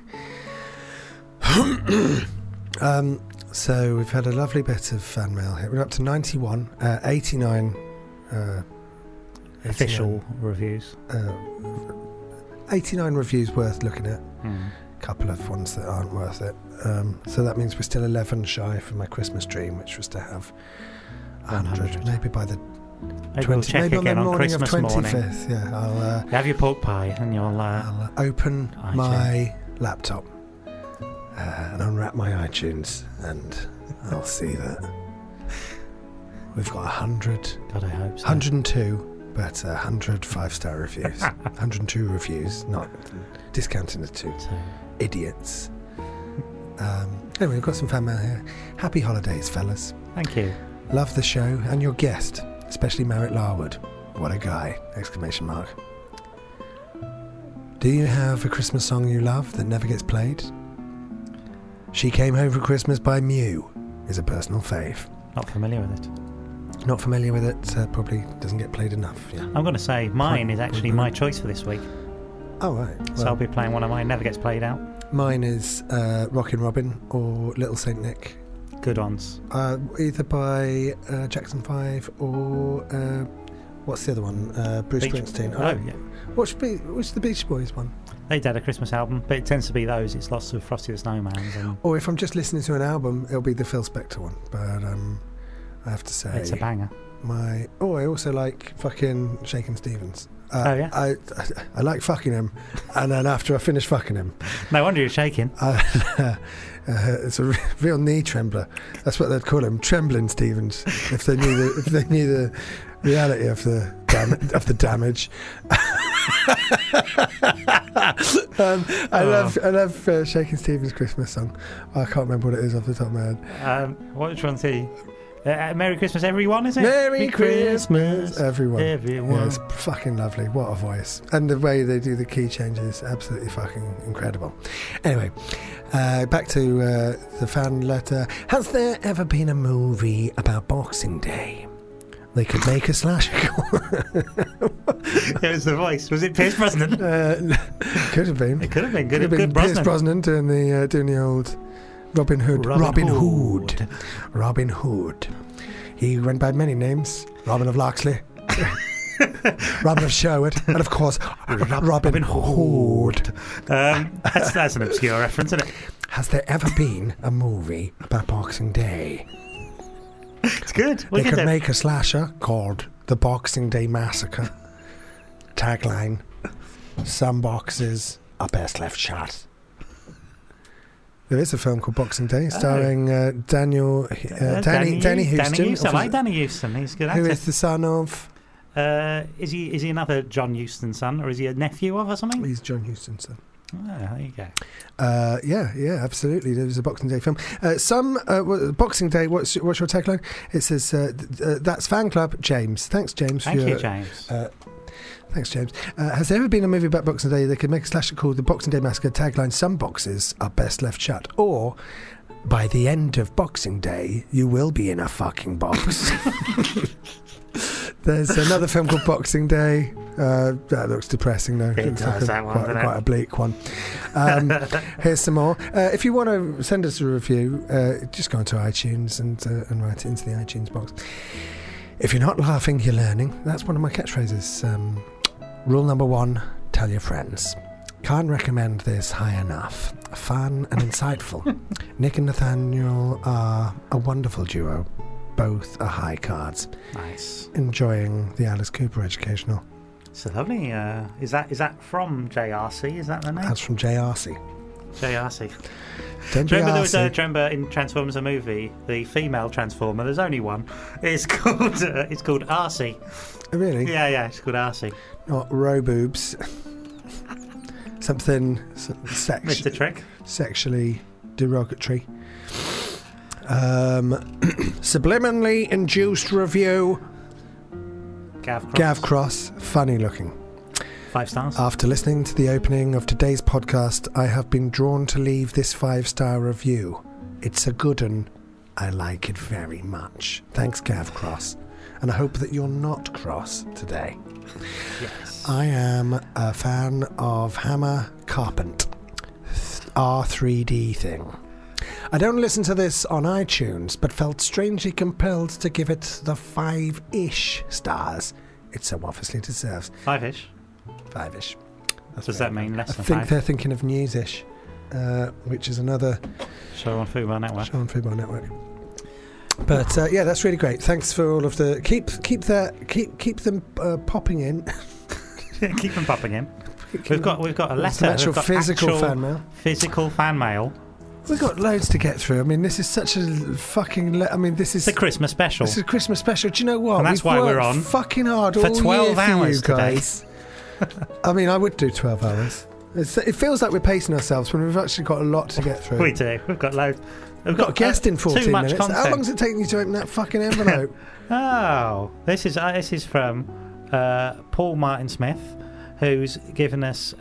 So we've had a lovely bit of fan mail here. We're up to 91, 89 official reviews. 89 reviews worth looking at. Couple of ones that aren't worth it. So that means we're still 11 shy from my Christmas dream, which was to have 100. Maybe by the maybe we'll check maybe again on the on morning Christmas of 25th. morning. Yeah, I'll have your pork pie and I'll open my laptop and unwrap my iTunes, and I'll see that we've got 100. God, I hope so. 102, but 100 5-star reviews. 102 reviews, not discounting the 2 idiots. Anyway, we've got some fan mail here. Happy holidays, fellas. Thank you. Love the show and your guest, especially Merritt Larwood. What a guy! ! Do you have a Christmas song you love that never gets played? She Came Home for Christmas by Mew is a personal fave. Not familiar with it. Not familiar with it, probably doesn't get played enough. Yeah. I'm going to say mine is actually my choice for this week. Oh, right. Well, so I'll be playing one of mine, never gets played out. Mine is Rockin' Robin or Little Saint Nick. Good ones. Either by Jackson 5 or what's the other one? Bruce Springsteen. Oh, yeah. What's the Beach Boys one? They did a Christmas album, but it tends to be those. It's lots of Frosty the Snowman. Or if I'm just listening to an album, it'll be the Phil Spector one. But I have to say, it's a banger. I also like fucking Shakin' Stevens. Oh yeah, I like fucking him, and then after I finish fucking him, no wonder you're shaking. It's a real knee trembler. That's what they'd call him, Trembling Stevens, if they knew the reality of the damage. I love Shakin' Stevens' Christmas song. I can't remember what it is off the top of my head. Which one's he? Merry Christmas, everyone, is it? Merry Christmas, everyone. Yeah, it's Yeah, fucking lovely. What a voice. And the way they do the key changes, absolutely fucking incredible. Anyway, back to the fan letter. Has there ever been a movie about Boxing Day? They could make a slasher. It was the voice. Was it Pierce Brosnan? Could have been. It could have been. Good Pierce Brosnan. Brosnan doing the old Robin Hood. Robin Hood. He went by many names. Robin of Locksley, Robin of Sherwood, and of course Robin Hood. That's an obscure reference, isn't it? Has there ever been a movie about Boxing Day? It's good. They could make a slasher called The Boxing Day Massacre. Tagline: some boxes are best left shut. There is a film called Boxing Day, starring Danny Houston. I like Danny Houston. He's a good actor. Who is the son of? Is he another John Huston's son, or is he a nephew of or something? He's John Huston's son. Oh, there you go. Yeah, absolutely. There was a Boxing Day film. Boxing Day. What's your tagline? It says that's fan club, James. Thanks, James. Thank you, James. Thanks, James. Has there ever been a movie about Boxing Day? They could make a slasher called The Boxing Day Massacre. Tagline: some boxes are best left shut. Or, by the end of Boxing Day, you will be in a fucking box. There's another film called Boxing Day. That looks depressing, though. It does, that one. Quite a bleak one. Here's some more. If you want to send us a review, just go onto iTunes and write it into the iTunes box. If you're not laughing, you're learning. That's one of my catchphrases. Rule number 1, tell your friends. Can't recommend this high enough. Fun and insightful. Nick and Nathaniel are a wonderful duo. Both are high cards. Nice. Enjoying the Alice Cooper educational. So lovely. Is that from JRC? Is that the name? That's from JRC. JRC. Don't Do you be remember arsey. do you remember in Transformers the movie, the female Transformer? There's only one. It's called RC. Oh, really? Yeah, it's called RC. Not Roboobs. Something Mr. Trick. sexually derogatory. Subliminally induced review. Gav Cross. Funny looking. 5 stars. After listening to the opening of today's podcast, I have been drawn to leave this 5-star review. It's a good one. I like it very much. Thanks, Gav Cross. And I hope that you're not cross today. Yes. I am a fan of Hammer Carpent R3D thing. I don't listen to this on iTunes, but felt strangely compelled to give it the 5-ish stars it so obviously deserves. 5-ish. 5-ish. Does that mean less I than think 5? they're thinking of Newsish, which is another Show on Football Network. show on Football Network. But yeah, that's really great. Thanks for all of the keep them popping in. Keep them popping in. We've got a letter. Some actual We've got physical actual fan mail. Physical fan mail. We've got loads to get through. I mean, this is such a fucking. This is It's a Christmas special. This is a Christmas special. Do you know what? And that's We've why we're worked on fucking hard for all 12 year for hours you today. guys. I mean, I would do 12 hours. It feels like we're pacing ourselves when we've actually got a lot to get through. We do. We've got loads. We've got a guest in 14 too much minutes. content. How long is it taking you to open that fucking envelope? Oh, this is from Paul Martin Smith, who's given us.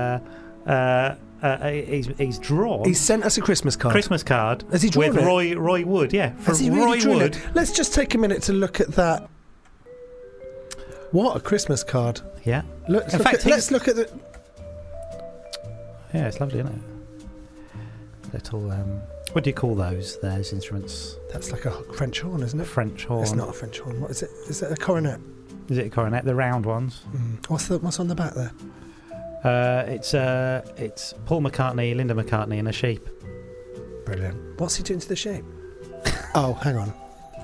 He's drawn. He's sent us a Christmas card. Has he drawn with it? Roy Wood? Yeah, from Has he really Roy drawn Wood. it? Let's just take a minute to look at that. What a Christmas card! Yeah, Let's he's- look at the. yeah, it's lovely, isn't it? Little what do you call those instruments? That's like a French horn, isn't it? French horn. It's not a French horn. What is it? Is it a coronet? Is it a coronet? The round ones. What's on the back there? It's Paul McCartney, Linda McCartney, and a sheep. Brilliant. What's he doing to the shape? Oh, hang on.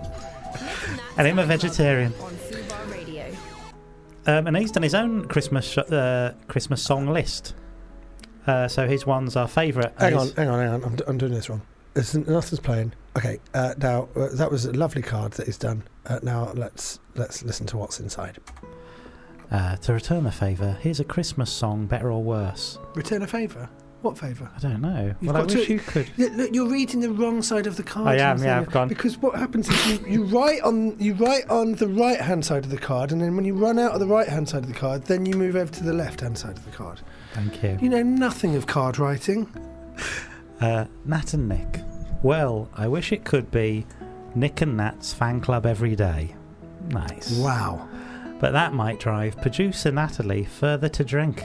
And I'm a vegetarian. On Fubar Radio. And he's done his own Christmas song list. So his ones are favourite. Hang on. I'm doing this wrong. Nothing's playing. Okay. Now that was a lovely card that he's done. Now let's listen to what's inside. To return the favour, here's a Christmas song, better or worse. Return a favour. What favour? I don't know. You've Well, I got wish to- you could. Look, you're reading the wrong side of the card. I am, Nathaniel, I've gone. Because what happens is you write on the right hand side of the card, and then when you run out of the right hand side of the card, then you move over to the left hand side of the card. Thank you. You know nothing of card writing. Nat and Nick. Well, I wish it could be Nick and Nat's fan club every day. Nice. Wow. But that might drive producer Natalie further to drink.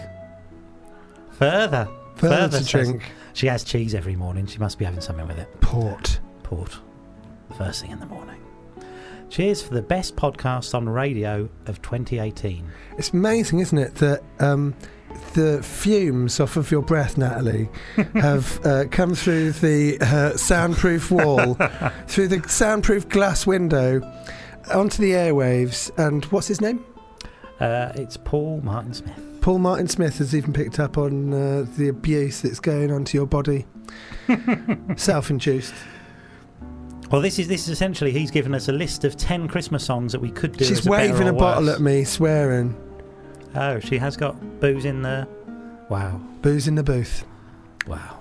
Further Further to says- drink. She has cheese every morning. She must be having something with it. Port. First thing in the morning. Cheers for the best podcast on radio of 2018. It's amazing, isn't it, that the fumes off of your breath, Natalie, have come through the soundproof wall, through the soundproof glass window, onto the airwaves. And what's his name? It's Paul Martin Smith. Paul Martin Smith has even picked up on the abuse that's going onto your body. Self-induced. Well, this is essentially, he's given us a list of 10 Christmas songs that we could do. She's as a better waving or a bottle worse. at me, swearing. Oh, she has got booze in the... Wow. Booze in the booth. Wow.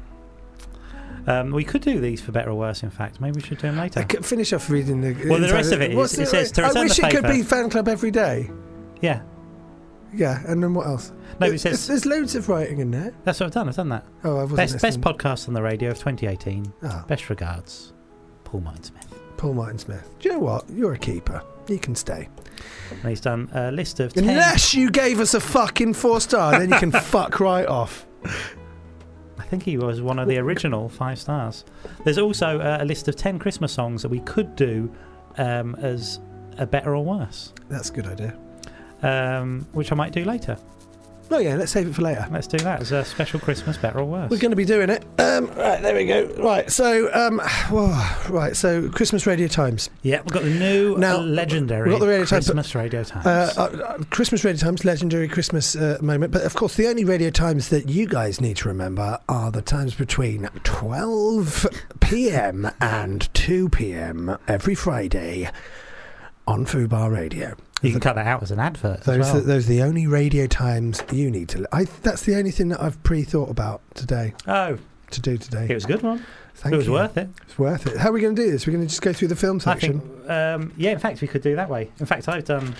We could do these for better or worse, in fact. Maybe we should do them later. I could finish off reading the... Well, the rest of it What's is, it says to I return wish the it could favour. be fan club every day. Yeah. Yeah, and then what else? No, it says... There's loads of writing in there. That's what I've done. I've done that. Oh, I wasn't Best listening. podcast on the radio of 2018. Oh, Best regards, Paul Martin Smith. Paul Martin Smith. Do you know what? You're a keeper. You can stay. And he's done a list of 10... Unless you gave us a fucking 4-star, then you can fuck right off. I think he was one of the original 5 stars. There's also a list of 10 Christmas songs that we could do as better or worse, That's a good idea. which I might do later. Oh yeah, let's save it for later. Let's do that as a special Christmas better or worse. We're going to be doing it. Right, there we go. Right, so so Christmas Radio Times. Yeah, we've got the new legendary we've got the Radio Times, Christmas Radio Times. Christmas Radio Times, legendary Christmas moment. But of course, the only Radio Times that you guys need to remember are the times between 12 p.m. and 2 p.m. every Friday on Fubar Radio. You can cut that out as an advert. Those are the only radio times you need to. That's the only thing that I've pre-thought about today. Oh, to do today. It was a good one. Thank you. It was worth it. It's worth it. How are we going to do this? We're going to just go through the film section. I think, in fact, we could do that way. In fact, I've done.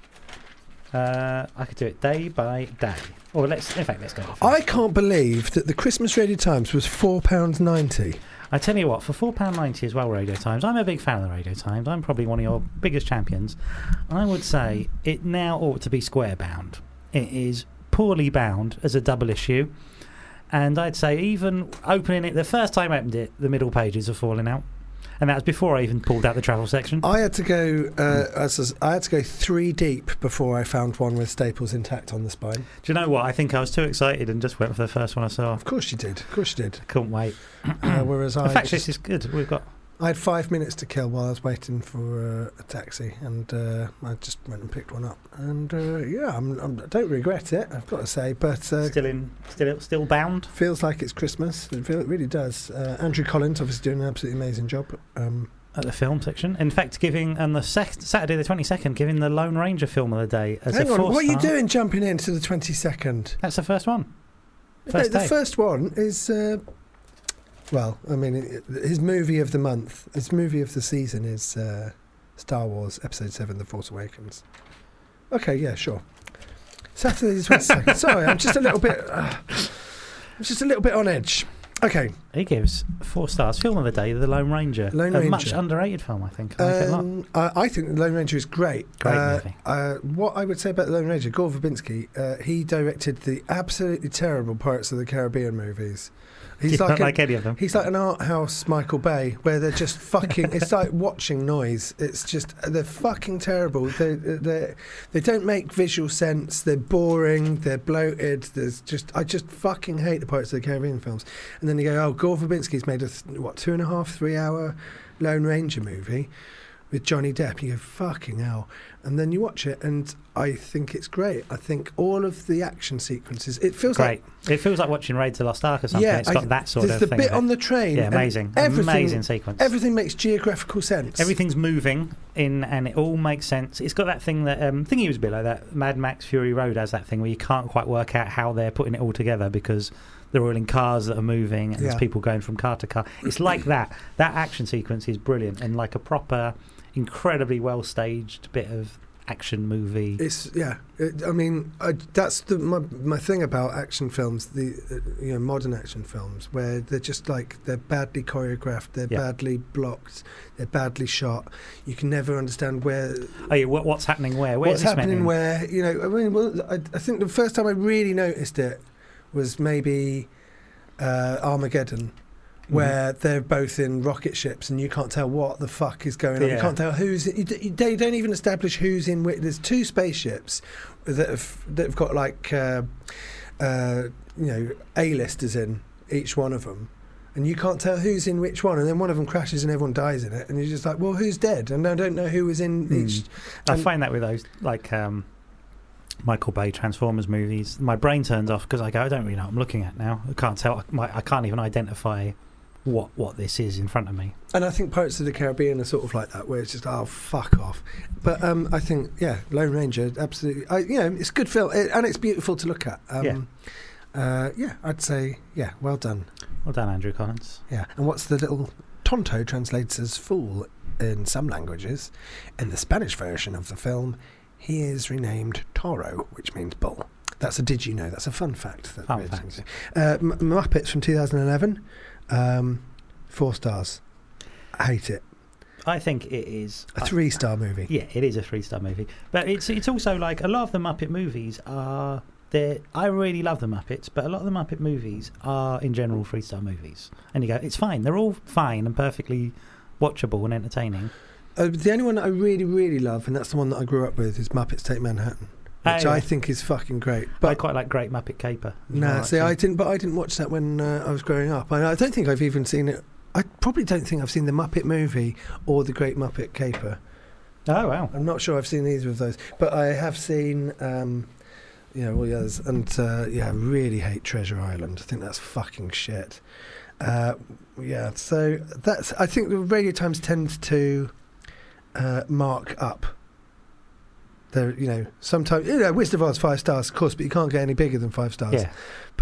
I could do it day by day. Or let's go. I can't believe that the Christmas Radio Times was £4.90. I tell you what, for £4.90 as well, Radio Times, I'm a big fan of the Radio Times. I'm probably one of your biggest champions. I would say it now ought to be square bound. It is poorly bound as a double issue. And I'd say even opening it, the first time I opened it, the middle pages are falling out. And that was before I even pulled out the travel section. I had to go 3 deep before I found one with staples intact on the spine. Do you know what? I think I was too excited and just went for the first one I saw. Of course you did. Couldn't wait. Whereas in fact, this is good. I had 5 minutes to kill while I was waiting for a taxi, and I just went and picked one up. And I don't regret it, I've got to say. But still bound. Feels like it's Christmas. It really does. Andrew Collins obviously doing an absolutely amazing job at the film section. In fact, giving on the Saturday the 22nd, giving the Lone Ranger film of the day as Hang a 4-star. on, what are you doing jumping into the 22nd? That's the first one. The first one is. Well, I mean, his movie of the month, his movie of the season is Star Wars Episode 7, The Force Awakens. Okay, yeah, sure. Saturday the 22nd. Sorry, I'm just a little bit on edge. Okay. He gives 4 stars. Film of the day, The Lone Ranger. A much underrated film, I think. I like it a lot. I think The Lone Ranger is great. Great movie. What I would say about The Lone Ranger, Gore Verbinski, he directed the absolutely terrible Pirates of the Caribbean movies. He's like any of them. He's like an art house Michael Bay, where they're just fucking. It's like watching noise. It's just they're fucking terrible. They don't make visual sense. They're boring. They're bloated. I just fucking hate the Pirates of the Caribbean films. And then you go, oh, Gore Verbinski's made a 2.5, 3 hour Lone Ranger movie with Johnny Depp. You go, fucking hell. And then you watch it, and I think it's great. I think all of the action sequences, it feels great. It feels like watching Raiders of the Lost Ark or something. Yeah, it's got that sort of thing. There's the bit on the train. Yeah, amazing. Amazing sequence. Everything makes geographical sense. Everything's moving and it all makes sense. It's got that thing that Thingy was a bit like that. Mad Max Fury Road has that thing where you can't quite work out how they're putting it all together because they're all in cars that are moving and there's people going from car to car. It's like that. That action sequence is brilliant and like a proper, incredibly well staged bit of action movie. That's my thing about action films, the modern action films, where they're just like they're badly choreographed, they're badly blocked, they're badly shot. You can never understand where. What's happening where? What's happening where? I think the first time I really noticed it was maybe Armageddon. Where they're both in rocket ships and you can't tell what the fuck is going on. You can't tell who's. They don't even establish who's in which. There's 2 spaceships that have got like A-listers in each one of them, and you can't tell who's in which one. And then one of them crashes and everyone dies in it, and you're just like, well, who's dead? And I don't know who was in each. I find that with those like Michael Bay Transformers movies, my brain turns off because I go, I don't really know what I'm looking at now. I can't tell. I can't even identify what this is in front of me. And I think Pirates of the Caribbean are sort of like that, where it's just, oh, fuck off. But I think, Lone Ranger, absolutely. It's a good film, and it's beautiful to look at. I'd say, well done. Well done, Andrew Collins. Yeah, and what's the little Tonto translates as fool in some languages. In the Spanish version of the film, he is renamed Toro, which means bull. That's a did you know? That's a fun fact. Muppets from 2011. 4 stars. I hate it. I think it is a 3-star movie. Yeah, it is a 3-star movie. But it's also like a lot of the Muppet movies are there. I really love the Muppets, but a lot of the Muppet movies are in general 3-star movies. And you go, it's fine. They're all fine and perfectly watchable and entertaining. The only one that I really, really love, and that's the one that I grew up with, is Muppets Take Manhattan, which I think is fucking great. But I quite like Great Muppet Caper. I didn't watch that when I was growing up. And I don't think I've even seen it. I probably don't think I've seen the Muppet movie or the Great Muppet Caper. Oh wow! I'm not sure I've seen either of those, but I have seen, all the others. And I really hate Treasure Island. I think that's fucking shit. So that's. I think the Radio Times tends to mark up. Sometimes Wizard of Oz 5 stars, of course, but you can't get any bigger than 5 stars. Yeah.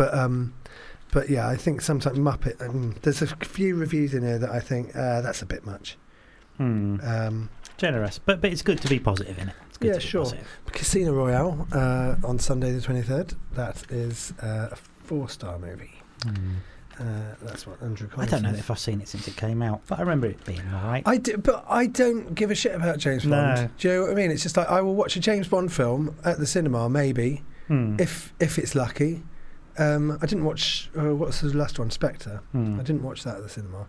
But yeah, I think sometimes Muppet. There's a few reviews in here that I think that's a bit much. Generous, but it's good to be positive in it. It's good to be positive. Casino Royale on Sunday the 23rd. That is a 4-star movie. That's what Andrew Collins I don't know says. if I've seen it since it came out, but I remember it being all right. I do, but I don't give a shit about James Bond. No. Do you know what I mean? It's just like I will watch a James Bond film at the cinema, maybe, if it's lucky. I didn't watch what's the last one, Spectre. I didn't watch that at the cinema.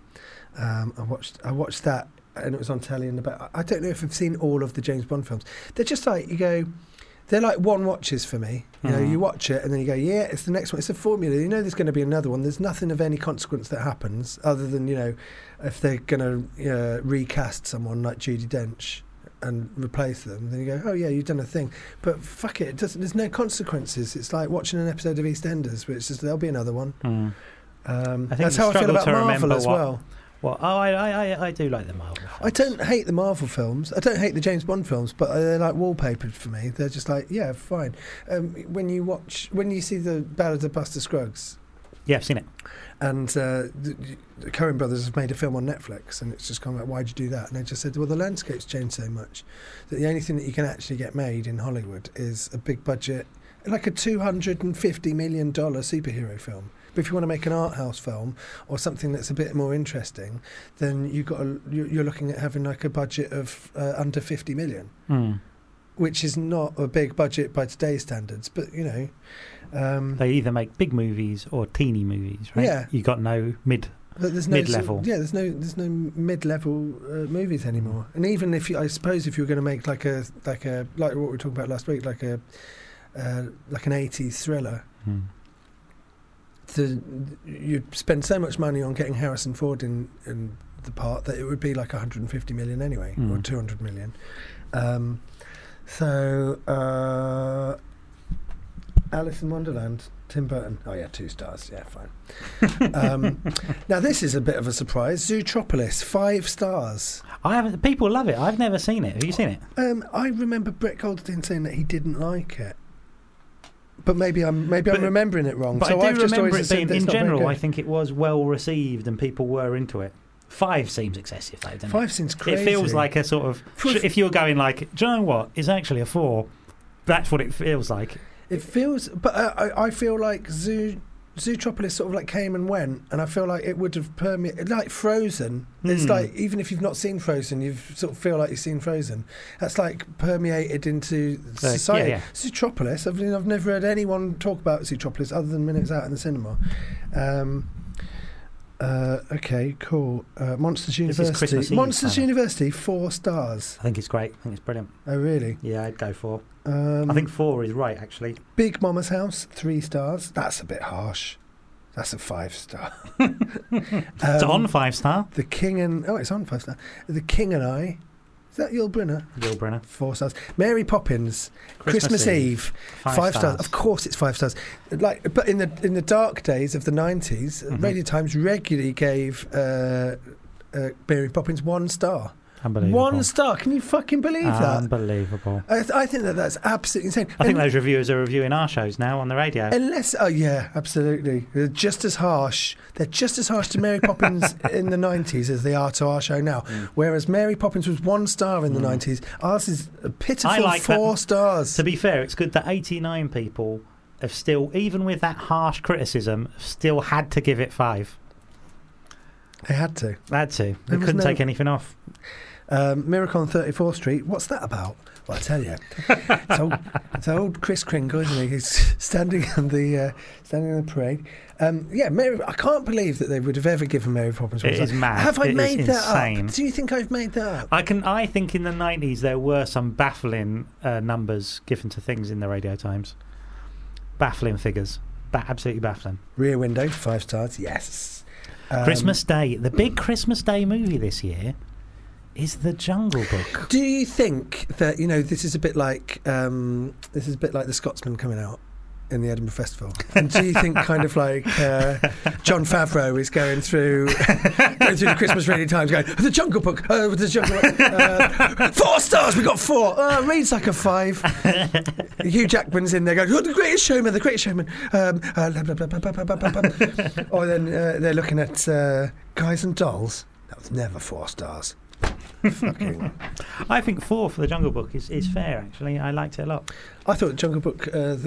I watched that, and it was on telly in the back. I don't know if I've seen all of the James Bond films. They're just like you go. They're like one watches for me. You watch it and then you go, yeah, it's the next one. It's a formula. You know there's going to be another one. There's nothing of any consequence that happens other than, if they're going to recast someone like Judi Dench and replace them, then you go, oh, yeah, you've done a thing. But fuck it, there's no consequences. It's like watching an episode of EastEnders, which is there'll be another one. That's how I feel about Marvel as well. Well, I do like the Marvel films. I don't hate the Marvel films. I don't hate the James Bond films, but they're like wallpapered for me. They're just like, yeah, fine. When you see the Ballad of Buster Scruggs, yeah, I've seen it. And the Coen brothers have made a film on Netflix, and it's just kind of like, why'd you do that? And they just said, well, the landscape's changed so much that the only thing that you can actually get made in Hollywood is a big budget, like a $250 million superhero film. But if you want to make an art house film or something that's a bit more interesting, then you're looking at having like a budget of under 50 million, which is not a big budget by today's standards. But they either make big movies or teeny movies, right? Yeah, you got no mid-level. There's no mid-level movies anymore. And even if I suppose if you were going to make like what we were talking about last week, like an 80s thriller. You'd spend so much money on getting Harrison Ford in the part that it would be like 150 million anyway, or 200 million. Alice in Wonderland, Tim Burton. Oh yeah, 2 stars. Yeah, fine. Now this is a bit of a surprise. Zootropolis, 5 stars. I haven't. People love it. I've never seen it. Have you seen it? I remember Brett Goldstein saying that he didn't like it. But maybe I'm remembering it wrong. But so I do I've remember just it being, in general, I think it was well received and people were into it. 5 seems excessive, though, doesn't it? 5 seems crazy. It feels like a sort of... if you're going like, do you know what? It's actually a 4. That's what it feels like. It feels... But I feel like Zootropolis sort of like came and went, and I feel like it would have permeated... Like Frozen. It's like, even if you've not seen Frozen, you sort of feel like you've seen Frozen. That's like permeated into society. Yeah. Zootropolis, I've never heard anyone talk about Zootropolis other than when it's out in the cinema. Okay, cool. Monsters University. Monsters University, 4 stars. I think it's great. I think it's brilliant. Oh, really? Yeah, I'd go 4. I think 4 is right, actually. Big Mama's House, 3 stars. That's a bit harsh. That's a 5-star. It's on 5-star. The King and... Oh, it's on 5-star. The King and I... Is that Yul Brynner? Yul Brynner. 4 stars. Mary Poppins, Christmas Eve, 5 stars. Of course it's 5 stars. But in the dark days of the 90s, Radio Times regularly gave Mary Poppins 1 star. Unbelievable. 1 star. Can you fucking believe that? Unbelievable. I think that's absolutely insane. I think those reviewers are reviewing our shows now on the radio. Oh yeah, absolutely. They're just as harsh. They're just as harsh to Mary Poppins in the 90s as they are to our show now. Whereas Mary Poppins was 1 star in the 90s. Ours is a pitiful 4 stars. To be fair, it's good that 89 people have still, even with that harsh criticism, still had to give it 5. They had to. They couldn't take anything off. Miracle on 34th Street. What's that about? Well, I tell you, it's old Kris Kringle, isn't he? He's standing on the parade. I can't believe that they would have ever given Mary Poppins. It is mad. Have I It made is that insane. up? Do you think I've made that up? I think in the 90s there were some baffling numbers given to things in the Radio Times. Baffling figures. Absolutely baffling. Rear Window, 5 stars. Yes. Christmas Day. The big Christmas Day movie this year is The Jungle Book. Do you think that this is a bit like The Scotsman coming out in the Edinburgh Festival? And do you think kind of like Jon Favreau is going through the Christmas Radio Times going, The Jungle Book, The Jungle Book, 4 stars, we got 4. Oh, reads like a 5. Hugh Jackman's in there going, The Greatest Showman. Or then they're looking at Guys and Dolls. That was never 4 stars. Fucking. I think 4 for The Jungle Book is fair, actually. I liked it a lot. I thought Jungle Book,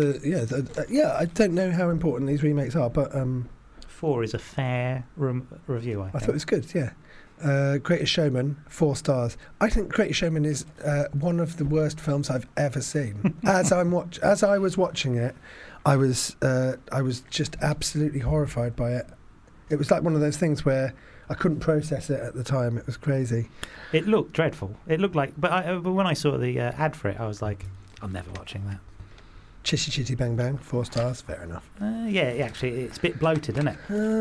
I don't know how important these remakes are, but 4 is a fair review, I think. I thought it was good, yeah. Greatest Showman, 4 stars. I think Greatest Showman is one of the worst films I've ever seen. As I was watching it, I was just absolutely horrified by it. It was like one of those things where I couldn't process it at the time. It was crazy. It looked dreadful. It looked like... But when I saw the ad for it, I was like, I'm never watching that. Chitty Chitty Bang Bang, 4 stars, fair enough. Actually, it's a bit bloated, isn't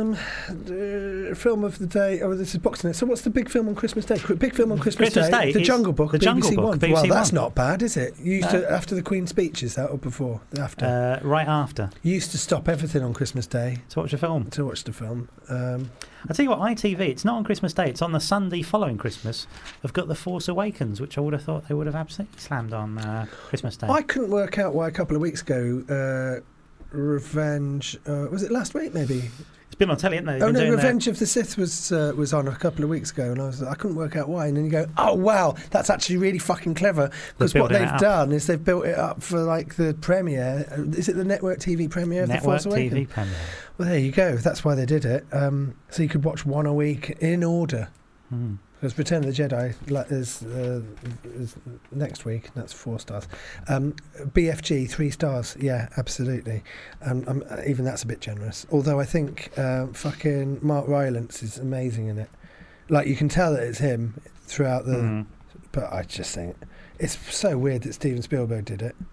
it? Film of the day. Oh, this is Boxing Day. So what's the big film on Christmas Day? Big film on Christmas Day? The Jungle Book. The Jungle BBC Book. One. BBC Well, that's One. not bad, is it? You used to, after the Queen's speech, is that, or before? After? Right after. You used to stop everything on Christmas Day To watch a film. to watch the film. I'll tell you what, ITV, it's not on Christmas Day, it's on the Sunday following Christmas. They've got The Force Awakens, which I would have thought they would have absolutely slammed on Christmas Day. I couldn't work out why a couple of weeks ago, Revenge... was it last week, maybe? It's been on telly, isn't it? Oh no, Revenge of the Sith was on a couple of weeks ago, and I couldn't work out why. And then you go, oh wow, that's actually really fucking clever, because what they've done is they've built it up for like the premiere. Is it the network TV premiere of The Force Awakens? Network TV premiere. Well, there you go. That's why they did it. So you could watch one a week in order. Because Return of the Jedi is next week, and that's 4 stars. BFG, 3 stars, yeah, absolutely. Even that's a bit generous. Although I think fucking Mark Rylance is amazing in it. Like, you can tell that it's him throughout the... But I just think it's so weird that Steven Spielberg did it.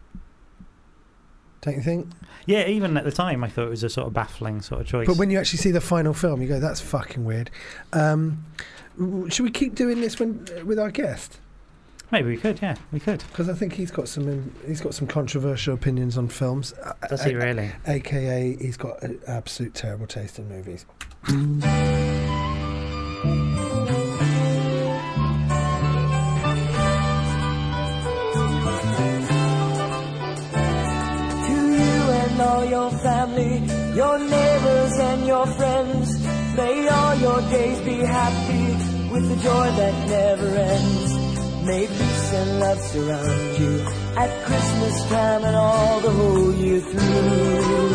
Don't you think? Yeah, even at the time I thought it was a sort of baffling sort of choice. But when you actually see the final film, you go, that's fucking weird. Should we keep doing this with our guest? Maybe we could, yeah, we could. Because I think he's got some controversial opinions on films. Does he really? AKA, he's got an absolute terrible taste in movies. All your family, your neighbors and your friends, may all your days be happy with the joy that never ends. May peace and love surround you at Christmas time and all the whole year through.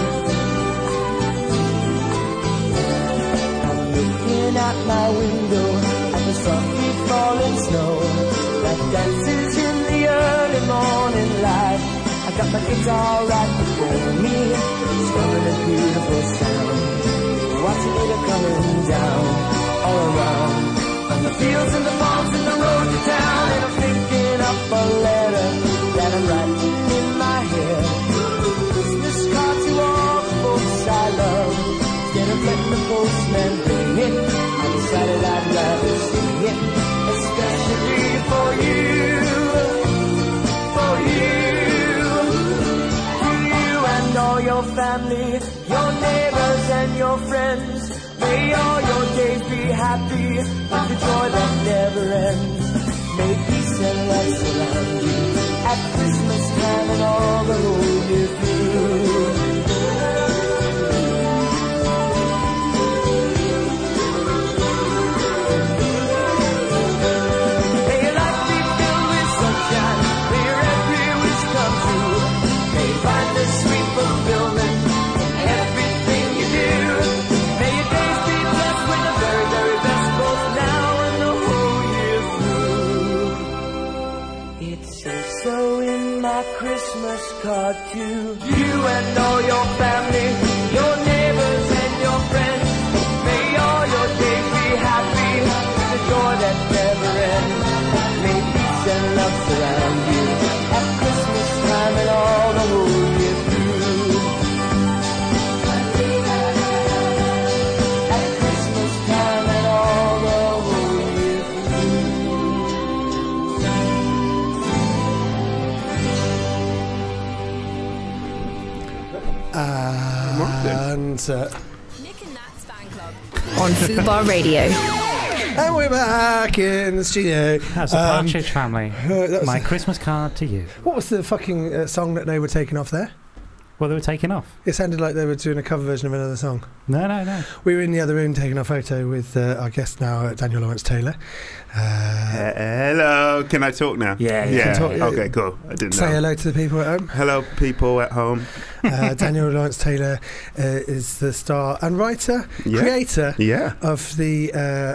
I'm looking out my window at the softly falling snow that dances in the early morning light. I got my guitar right before me, strumming a beautiful sound, watching it coming down all around, on the fields and the farms and the road to town. And I'm thinking of a letter that I'm writing in my head, Christmas card to all the folks I love. Instead of letting the postman bring it, I decided I'd rather sing it, especially for you, for you. All your family, your neighbors and your friends, may all your days be happy with the joy that never ends. May peace and love surround you at Christmas time and all the whole year through. May your life be filled with sunshine, may your every wish come true, may you find the sweet fulfillment in everything you do. May your days be blessed with the very, very best, both now and the whole year through. card to you and all your family, your neighbors and your friends. May all your days be happy, the joy that never ends. May peace and love surround you at Christmas time and all the whole year through. At Christmas time and all the whole year And Nick and Nat's Fan Club on Fubar Radio. and we're back in the studio. That's a Partridge Family. that was- My Christmas card to you. What was the fucking song that they were taking off there? Well, they were taking off. It sounded like they were doing a cover version of another song. No. We were in the other room taking our photo with our guest now, Daniel Lawrence Taylor. Hello, can I talk now? Yeah, you can talk, yeah. Okay, cool. I didn't Say know. hello to the people at home. Hello, people at home. Daniel Lawrence Taylor is the star and writer, Yeah. creator Yeah. of the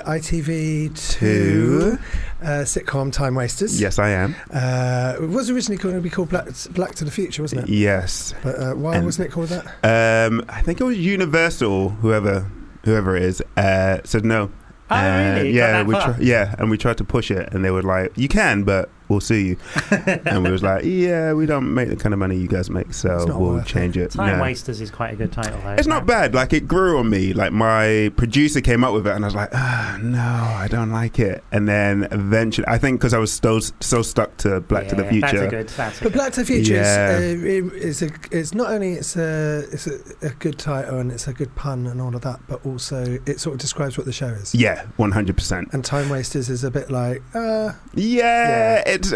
ITV2 sitcom Time Wasters. Yes, I am. It was originally going to be called Black to the Future, wasn't it? Yes. But why And- wasn't it called that? I think it was Universal, whoever it is, said no. Oh, really? Yeah, Got that far? and we tried to push it, and they were like, "You can, but we'll sue you." And we was like, "Yeah, we don't make the kind of money you guys make, It's so not we'll worth change it." Time No. Wasters is quite a good title, though. It's isn't not it? bad. Like, it grew on me. Like, my producer came up with it, and I was like, no, I don't like it. And then eventually, I think because I was so stuck to Black to the Yeah, Future. That's a But good. Black to the Future Yeah. it's not only it's a good title and it's a good pun and all of that, but also it sort of describes what the show is. Yeah, 100%. And Time Wasters is a bit like, Yeah, it's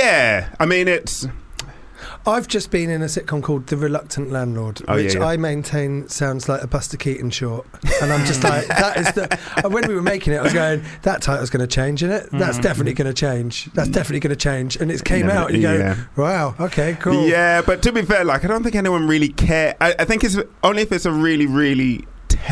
I mean, it's I've just been in a sitcom called The Reluctant Landlord, Oh, which yeah. I maintain sounds like a Buster Keaton short. And I'm just like, that is the. When we were making it, I was going, that title's going to change, isn't it? That's definitely going to change. That's definitely going to change. And it came out, and you go, Yeah. wow, okay, cool. Yeah, but to be fair, like, I don't think anyone really care. I think it's only if it's a really, really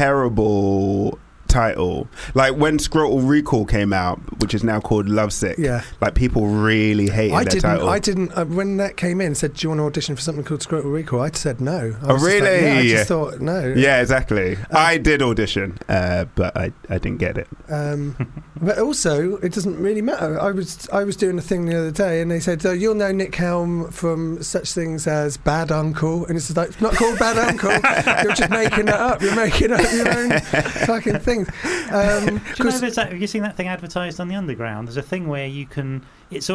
terrible title. Like when Scrotal Recall came out, which is now called Lovesick. Yeah. Like, people really hated that title. I didn't. When that came in, said, "Do you want to audition for something called Scrotal Recall?" I said no. I Oh, was just like, really? yeah, I just thought no. Yeah, exactly. I did audition, but I didn't get it. But also, it doesn't really matter. I was doing a thing the other day, and they said, "You'll know Nick Helm from such things as Bad Uncle," and it's like, it's not called Bad Uncle. You're just making that up. You're making up your own fucking things. Do you know, have you seen that thing advertised on the Underground? There's a thing where you can. It's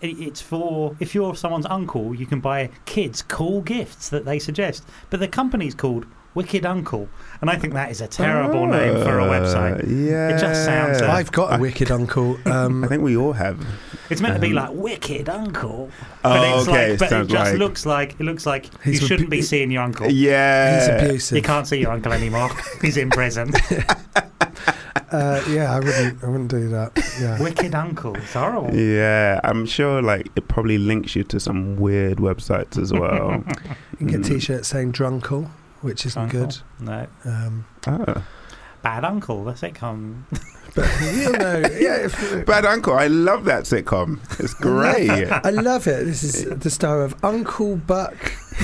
for if you're someone's uncle, you can buy kids cool gifts that they suggest. But the company's called Wicked Uncle, and I think that is a terrible name for a website. Yeah, It just sounds. I've got a wicked uncle. I think we all have. It's meant to be like Wicked Uncle, Oh, but it's okay, like, but it sounds just like- looks like you He's shouldn't be seeing your uncle. Yeah, He's abusive. You can't see your uncle anymore. He's in prison. Yeah, I wouldn't do that. Yeah. Wicked Uncle. It's horrible. Yeah, I'm sure like it probably links you to some weird websites as well. You can get T-shirts saying "Drunkle," which isn't Uncle? good. No. Oh. Bad Uncle, the sitcom. But you know, yeah. Bad Uncle, I love that sitcom. It's great. I love it. This is the star of Uncle Buck.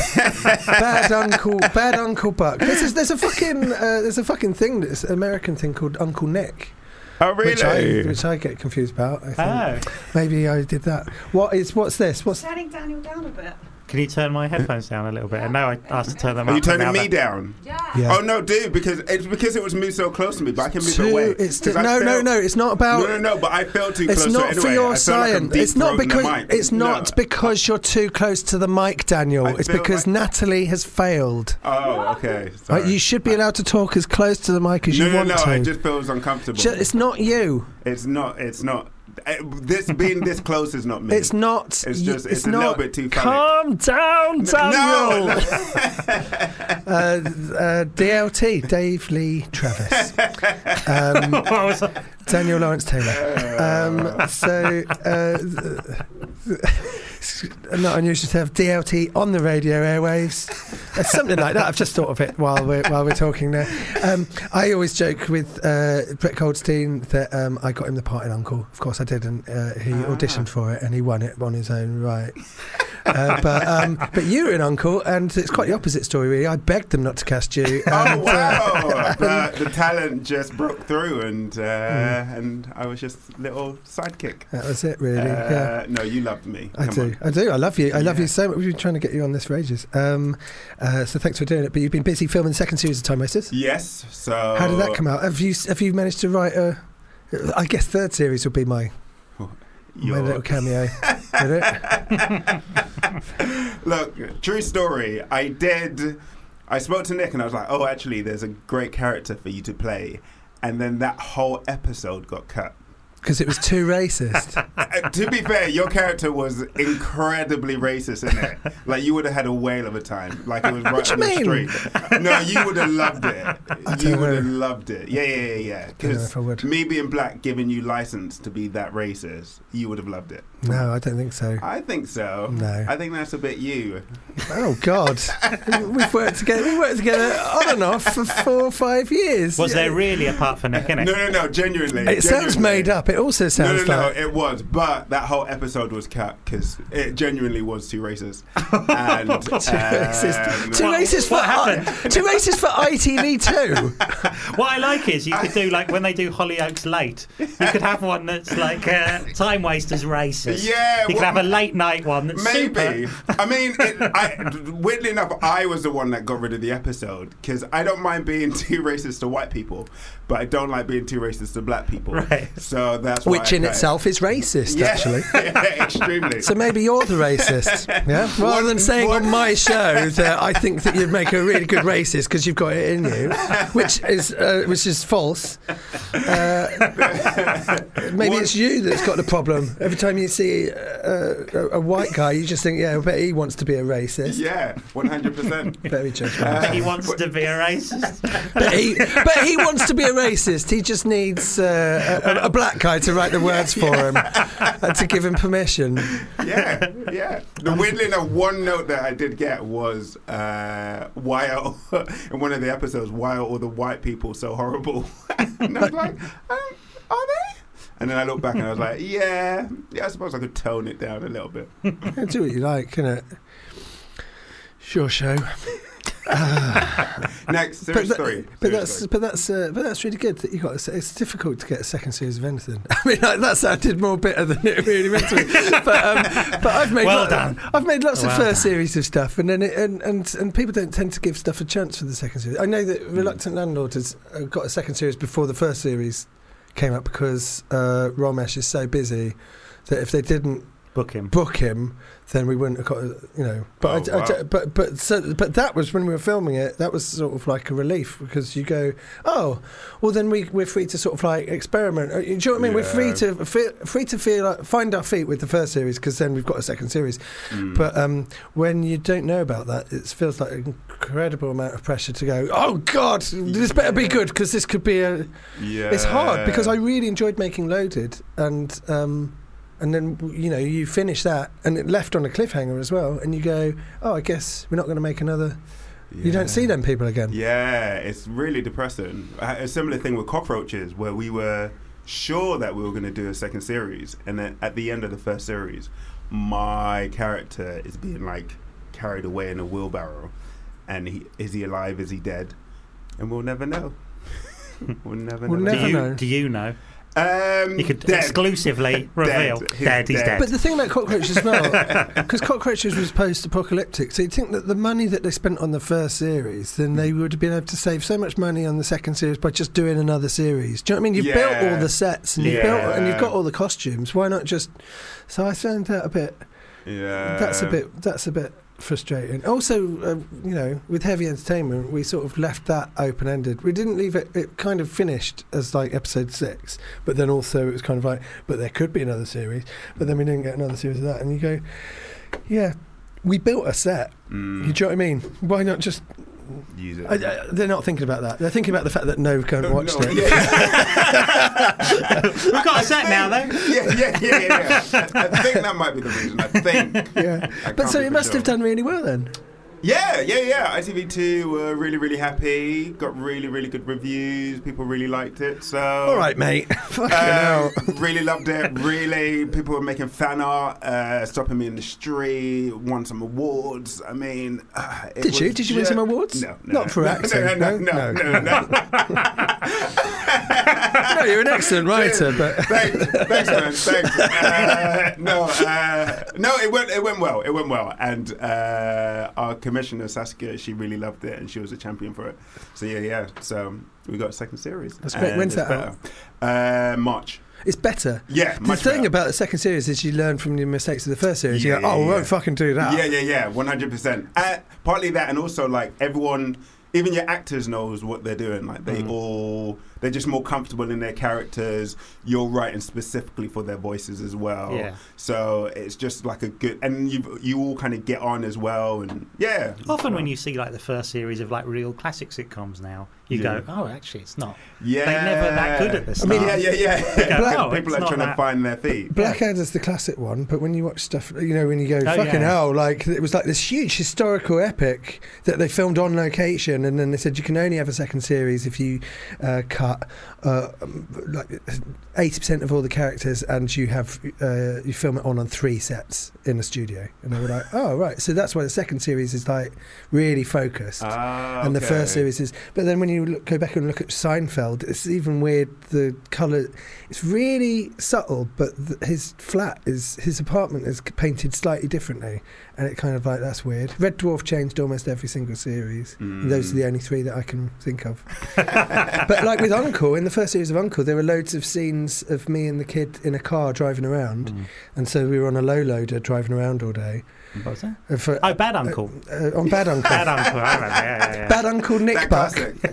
Bad Uncle Buck. There's a fucking thing, this American thing called Uncle Nick. Oh, really? Which I get confused about. I think. Oh. Maybe I did that. What's this? What's Turning Daniel down a bit. Can you turn my headphones down a little bit? And now I asked to turn them up. Are you but turning now me that- down? Yeah. Yeah. Oh no, dude! Because it was moved so close to me, but I can move it away. It's 'Cause I no. It's not about. No. But I felt too close. It's not so for anyway, your I felt like I'm science. deep It's not throating the because mic. it's not No. because you're too close to the mic, Daniel. I It's feel because like- Natalie has failed. Oh, okay. Sorry. Right, you should be allowed to talk as close to the mic as you want to. It just feels uncomfortable. It's not you. It's not. This being this close is not me. It's not. It's just. It's a not. little bit too funny. Calm down, Daniel. No. DLT, Dave Lee Travis. What was that? Daniel Lawrence Taylor. Not unusual to have DLT on the radio airwaves. Something like that. I've just thought of it while we're talking there. I always joke with Brett Goldstein that I got him the part in Uncle. Of course I did, and he auditioned for it and he won it on his own right. But you were an uncle, and it's quite the opposite story, really. I begged them not to cast you. And, Oh wow! The talent just broke through, and I was just little sidekick. that was it, really. Yeah. No, you loved me. I Come do. on. I do. I love you. I love Yeah. you so much. We've been trying to get you on this for ages. So thanks for doing it. But you've been busy filming the second series of Time Wasters. Yes. So How did that come out? Have you managed to write a? I guess third series would be my little cameo. Would it? Look, true story. I spoke to Nick and I was like, oh, actually, there's a great character for you to play. And then that whole episode got cut. Because it was too racist. To be fair, your character was incredibly racist in it. Like, you would have had a whale of a time. Like, it was right What on do the you mean? street. No, you would have loved it. You don't would have know. loved it. Yeah. Don't know Because if I would. me being black, giving you license to be that racist, you would have loved it. No, I don't think so. I think so. No. I think that's a bit you. Oh God, we've worked together. We worked together on and off for 4 or 5 years. Was there really a part for Nick in it? No, genuinely. It sounds genuinely. made up. It also sounds No, like it was. But that whole episode was cut because it genuinely was too racist. And, too racist. Too What- racist for what happened? Too racist for ITV2. What I like is you could do like when they do Hollyoaks late. You could have one that's like Time Wasters racist. Yeah, You could have a late night one that's Maybe. super. I mean, weirdly enough, I was the one that got rid of the episode because I don't mind being too racist to white people, but I don't like being too racist to black people. Right. So that's why Which I in cut it. itself is racist, actually. Yeah, extremely. So maybe you're the racist, yeah? Rather than saying on my show that I think that you'd make a really good racist because you've got it in you, which is false. Maybe it's you that's got the problem. Every time you see a white guy, you just think, yeah, I bet he wants to be a racist. Yeah, 100%. Very judgmental. He wants to be a racist. But he wants to be a racist. He just needs a black guy to write the words for him and to give him permission. Yeah. The weirdly enough, one note that I did get was why are, in one of the episodes, why are all the white people so horrible? And I was like, are they? And then I looked back and I was like, yeah, I suppose I could tone it down a little bit. Do what you like, innit? Sure show. Next, serious story. But that's really good that you got. It's difficult to get a second series of anything. I mean, like, that sounded more bitter than it really meant to be. But I've made I've made lots of first series of stuff, and then and people don't tend to give stuff a chance for the second series. I know that Reluctant Landlord has got a second series before the first series came up because Ramesh is so busy that if they didn't Book him, then we wouldn't have got, you know. But but that was when we were filming it. That was sort of like a relief because you go, oh, well then we're free to sort of like experiment. Do you know what I mean? We're free to feel like, find our feet with the first series because then we've got a second series. But when you don't know about that, it feels like an incredible amount of pressure to go. Oh God, this better be good because this could be a. Yeah. It's hard because I really enjoyed making Loaded and then, you know, you finish that and it left on a cliffhanger as well. And you go, oh, I guess we're not going to make another. Yeah. You don't see them people again. Yeah, it's really depressing. I had a similar thing with Cockroaches where we were sure that we were going to do a second series. And then at the end of the first series, my character is being, like, carried away in a wheelbarrow. And is he alive? Is he dead? And we'll never know. We'll never know. Do you know? You could exclusively reveal dead. He's dead. But the thing about Cockroaches as well, because Cockroaches was post-apocalyptic, so you'd think that the money that they spent on the first series, then they would have been able to save so much money on the second series by just doing another series. Do you know what I mean? You've built all the sets and you've got all the costumes. Why not just? So I found that a bit. Yeah. That's a bit frustrating. Also, you know, with Heavy Entertainment, we sort of left that open-ended. We didn't leave it. It kind of finished as like episode 6, but then also it was kind of like, but there could be another series. But then we didn't get another series of that. And you go, yeah, we built a set. You know what I mean? Why not just use it? They're not thinking about that. They're thinking about the fact that Nove can't watch it. We've got a set now, though. Yeah. I think that might be the reason. I think. Yeah. But so it must have done really well then. Yeah. ITV2 were really, really happy. Got really, really good reviews. People really liked it. So All right, mate. Fucking hell. really loved it. Really, people were making fan art, stopping me in the street. Won some awards. I mean, Did you? Did you win some awards? No, Not for acting. No. No, you're an excellent writer, but Thanks, man. Thanks. No, it went well. It went well, and our commissioner Saskia, she really loved it, and she was a champion for it. So yeah. So we got a second series. That's great. When's that out? March. It's better. Yeah, The much thing better. about the second series is you learn from your mistakes of the first series. Yeah, You go, we yeah. won't fucking do that. Yeah, 100%. Partly that, and also like everyone, even your actors knows what they're doing. Like they're just more comfortable in their characters. You're writing specifically for their voices as well. Yeah. So it's just like a good, and you all kind of get on as well, and yeah. Often when you see like the first series of like real classic sitcoms now, you go, oh, actually, it's not. Yeah. They're never that good at this. I mean, yeah. Oh, People it's are not trying to that. find their feet. Blackadder's the classic one, but when you watch stuff, when you go, Oh, fucking yeah. hell, like it was like this huge historical epic that they filmed on location, and then they said you can only have a second series if you cut like 80% of all the characters, and you film it on 3 sets in a studio. And they were like, oh right, so that's why the second series is like really focused, and the first series is. But then when you go back and look at Seinfeld, it's even weird. The colour, it's really subtle, but his apartment is painted slightly differently, and it kind of like, that's weird. Red Dwarf changed almost every single series. And those are the only 3 that I can think of. But like with Uncle, in the first series of Uncle, there were loads of scenes of me and the kid in a car driving around, and so we were on a low loader driving around all day. What was that? Bad Uncle. On Bad Uncle. Bad Uncle, I remember. Yeah. Bad Uncle Nick That Buck.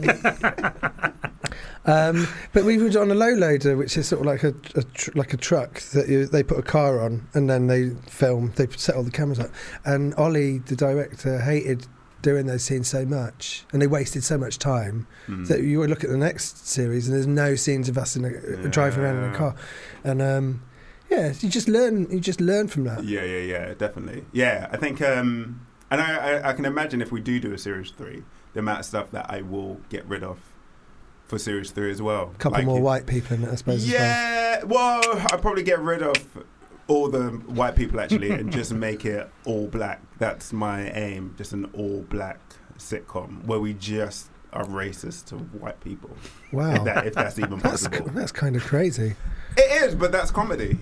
classic. But we were on a low loader, which is sort of like a truck that they put a car on, and then they set all the cameras up. And Ollie, the director, hated doing those scenes so much, and they wasted so much time that you would look at the next series and there's no scenes of us driving around in a car, and yeah, you just learn from that. Yeah, definitely. Yeah, I think, and I can imagine if we do a series 3, the amount of stuff that I will get rid of for series 3 as well. A couple more white people in it, I suppose. Yeah, well, I'll probably get rid of all the white people actually, and just make it all black. That's my aim. Just an all black sitcom where we just are racist to white people. Wow, if that's even possible. That's kind of crazy. It is, but that's comedy.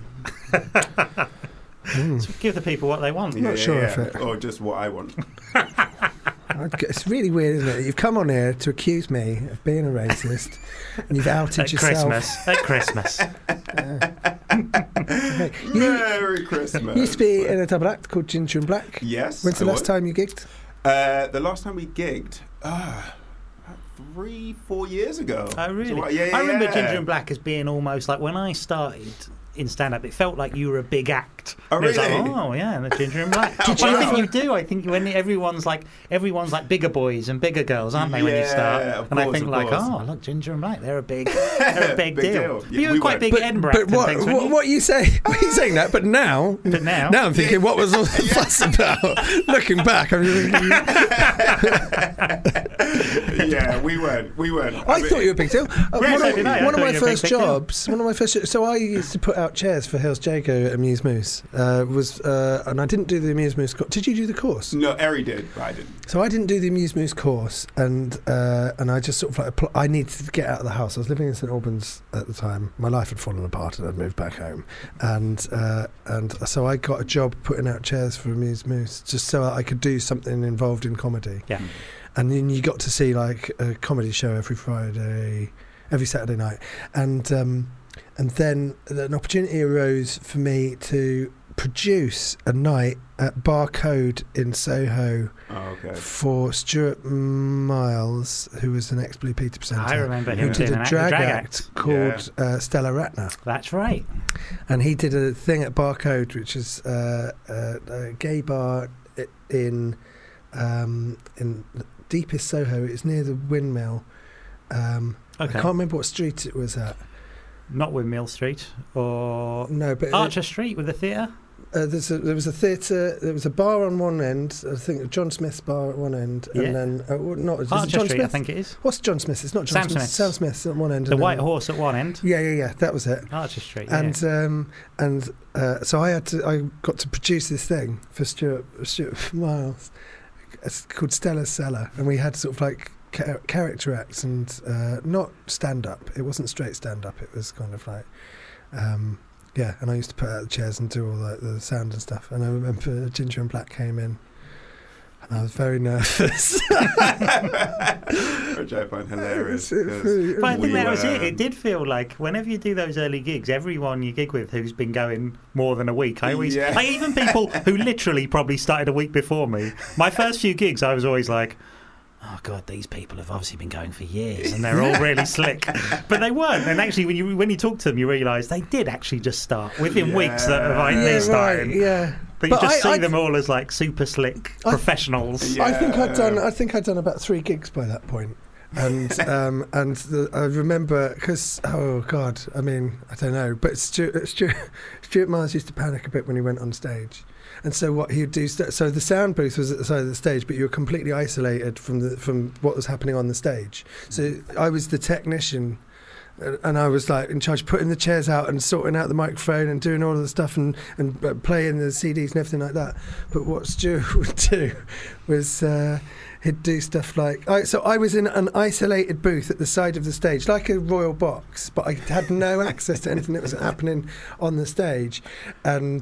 So give the people what they want. Not sure if it. Or just what I want. It's really weird, isn't it? You've come on here to accuse me of being a racist, and you've outed yourself. At Christmas. Merry Christmas. You used to be in a double act called Ginger and Black. Yes. When's the I last was. time you gigged? The last time we gigged, 3-4 years ago. Oh, really? So, yeah, I remember Ginger and Black as being almost like, when I started in stand-up, it felt like you were a big act. Oh, And it was really? like, oh, yeah, the Ginger and Black. Did Well, you I think ever- you do. I think when everyone's like bigger boys and bigger girls, aren't they, when you Yeah, start? of And I course, think of like, course. oh, look, Ginger and Black, they're a big Big deal. deal. Yeah, You were we quite were. big at Edinburgh But act and things, weren't you? what you say? What are you saying that? But now, now I'm thinking, what was all the fuss about? Looking back, I'm thinking, Yeah, we weren't. I thought you were a big deal. Yeah, so did I. I One of thought my you were a first big deal. jobs. So I used to put out chairs for Hill's Jago at Amuse Moose. And I didn't do the Amuse Moose course. Did you do the course? No, Eri did, but I didn't. So I didn't do the Amuse Moose course, and I just sort of like I needed to get out of the house. I was living in St Albans at the time. My life had fallen apart, and I'd moved back home, and so I got a job putting out chairs for Amuse Moose, just so I could do something involved in comedy. Yeah. And then you got to see like a comedy show every Saturday night, and then an opportunity arose for me to produce a night at Barcode in Soho for Stuart Miles, who was an ex-Blue Peter presenter. I remember him who did doing a an drag drag act called Stella Ratner. That's right. And he did a thing at Barcode, which is a gay bar in deepest Soho. It's near the Windmill. I can't remember what street it was at. Not Windmill Street or No, but Archer Street with the theatre. there was a theatre. There was a bar on one end. I think John Smith's bar at one end, Yeah. and then not is it Archer John Street, Smith? I think it is. What's John Smith's? It's not John Sam Smith's. Smith's. Sam Smith's at one end. The and White then- Horse at one end. Yeah. That was it. Archer Street. And yeah. so I got to produce this thing for Stuart Miles. It's called Stella's Cellar, and we had sort of like character acts and not stand up. It wasn't straight stand up. It was kind of like. And I used to put out the chairs and do all the sound and stuff. And I remember Ginger and Black came in, and I was very nervous. Which I find hilarious. But But I think that was it. were, It did feel like whenever you do those early gigs, everyone you gig with who's been going more than a week, Yeah. like even people who literally probably started a week before me. My first few gigs, I was always like, oh God, these people have obviously been going for years and they're all really slick. But they weren't. And actually, when you talk to them, you realise they did actually just start within weeks that they're starting. Yeah. But you just see them all as like super slick professionals. I think I'd done about 3 gigs by that point. And I remember because I mean I don't know, but Stuart Miles used to panic a bit when he went on stage, and so what he'd do. So the sound booth was at the side of the stage, but you were completely isolated from what was happening on the stage. So I was the technician. And I was like in charge of putting the chairs out and sorting out the microphone and doing all of the stuff and playing the CDs and everything like that. But what Stuart would do was he'd do stuff like... So I was in an isolated booth at the side of the stage, like a royal box, but I had no access to anything that was happening on the stage. And...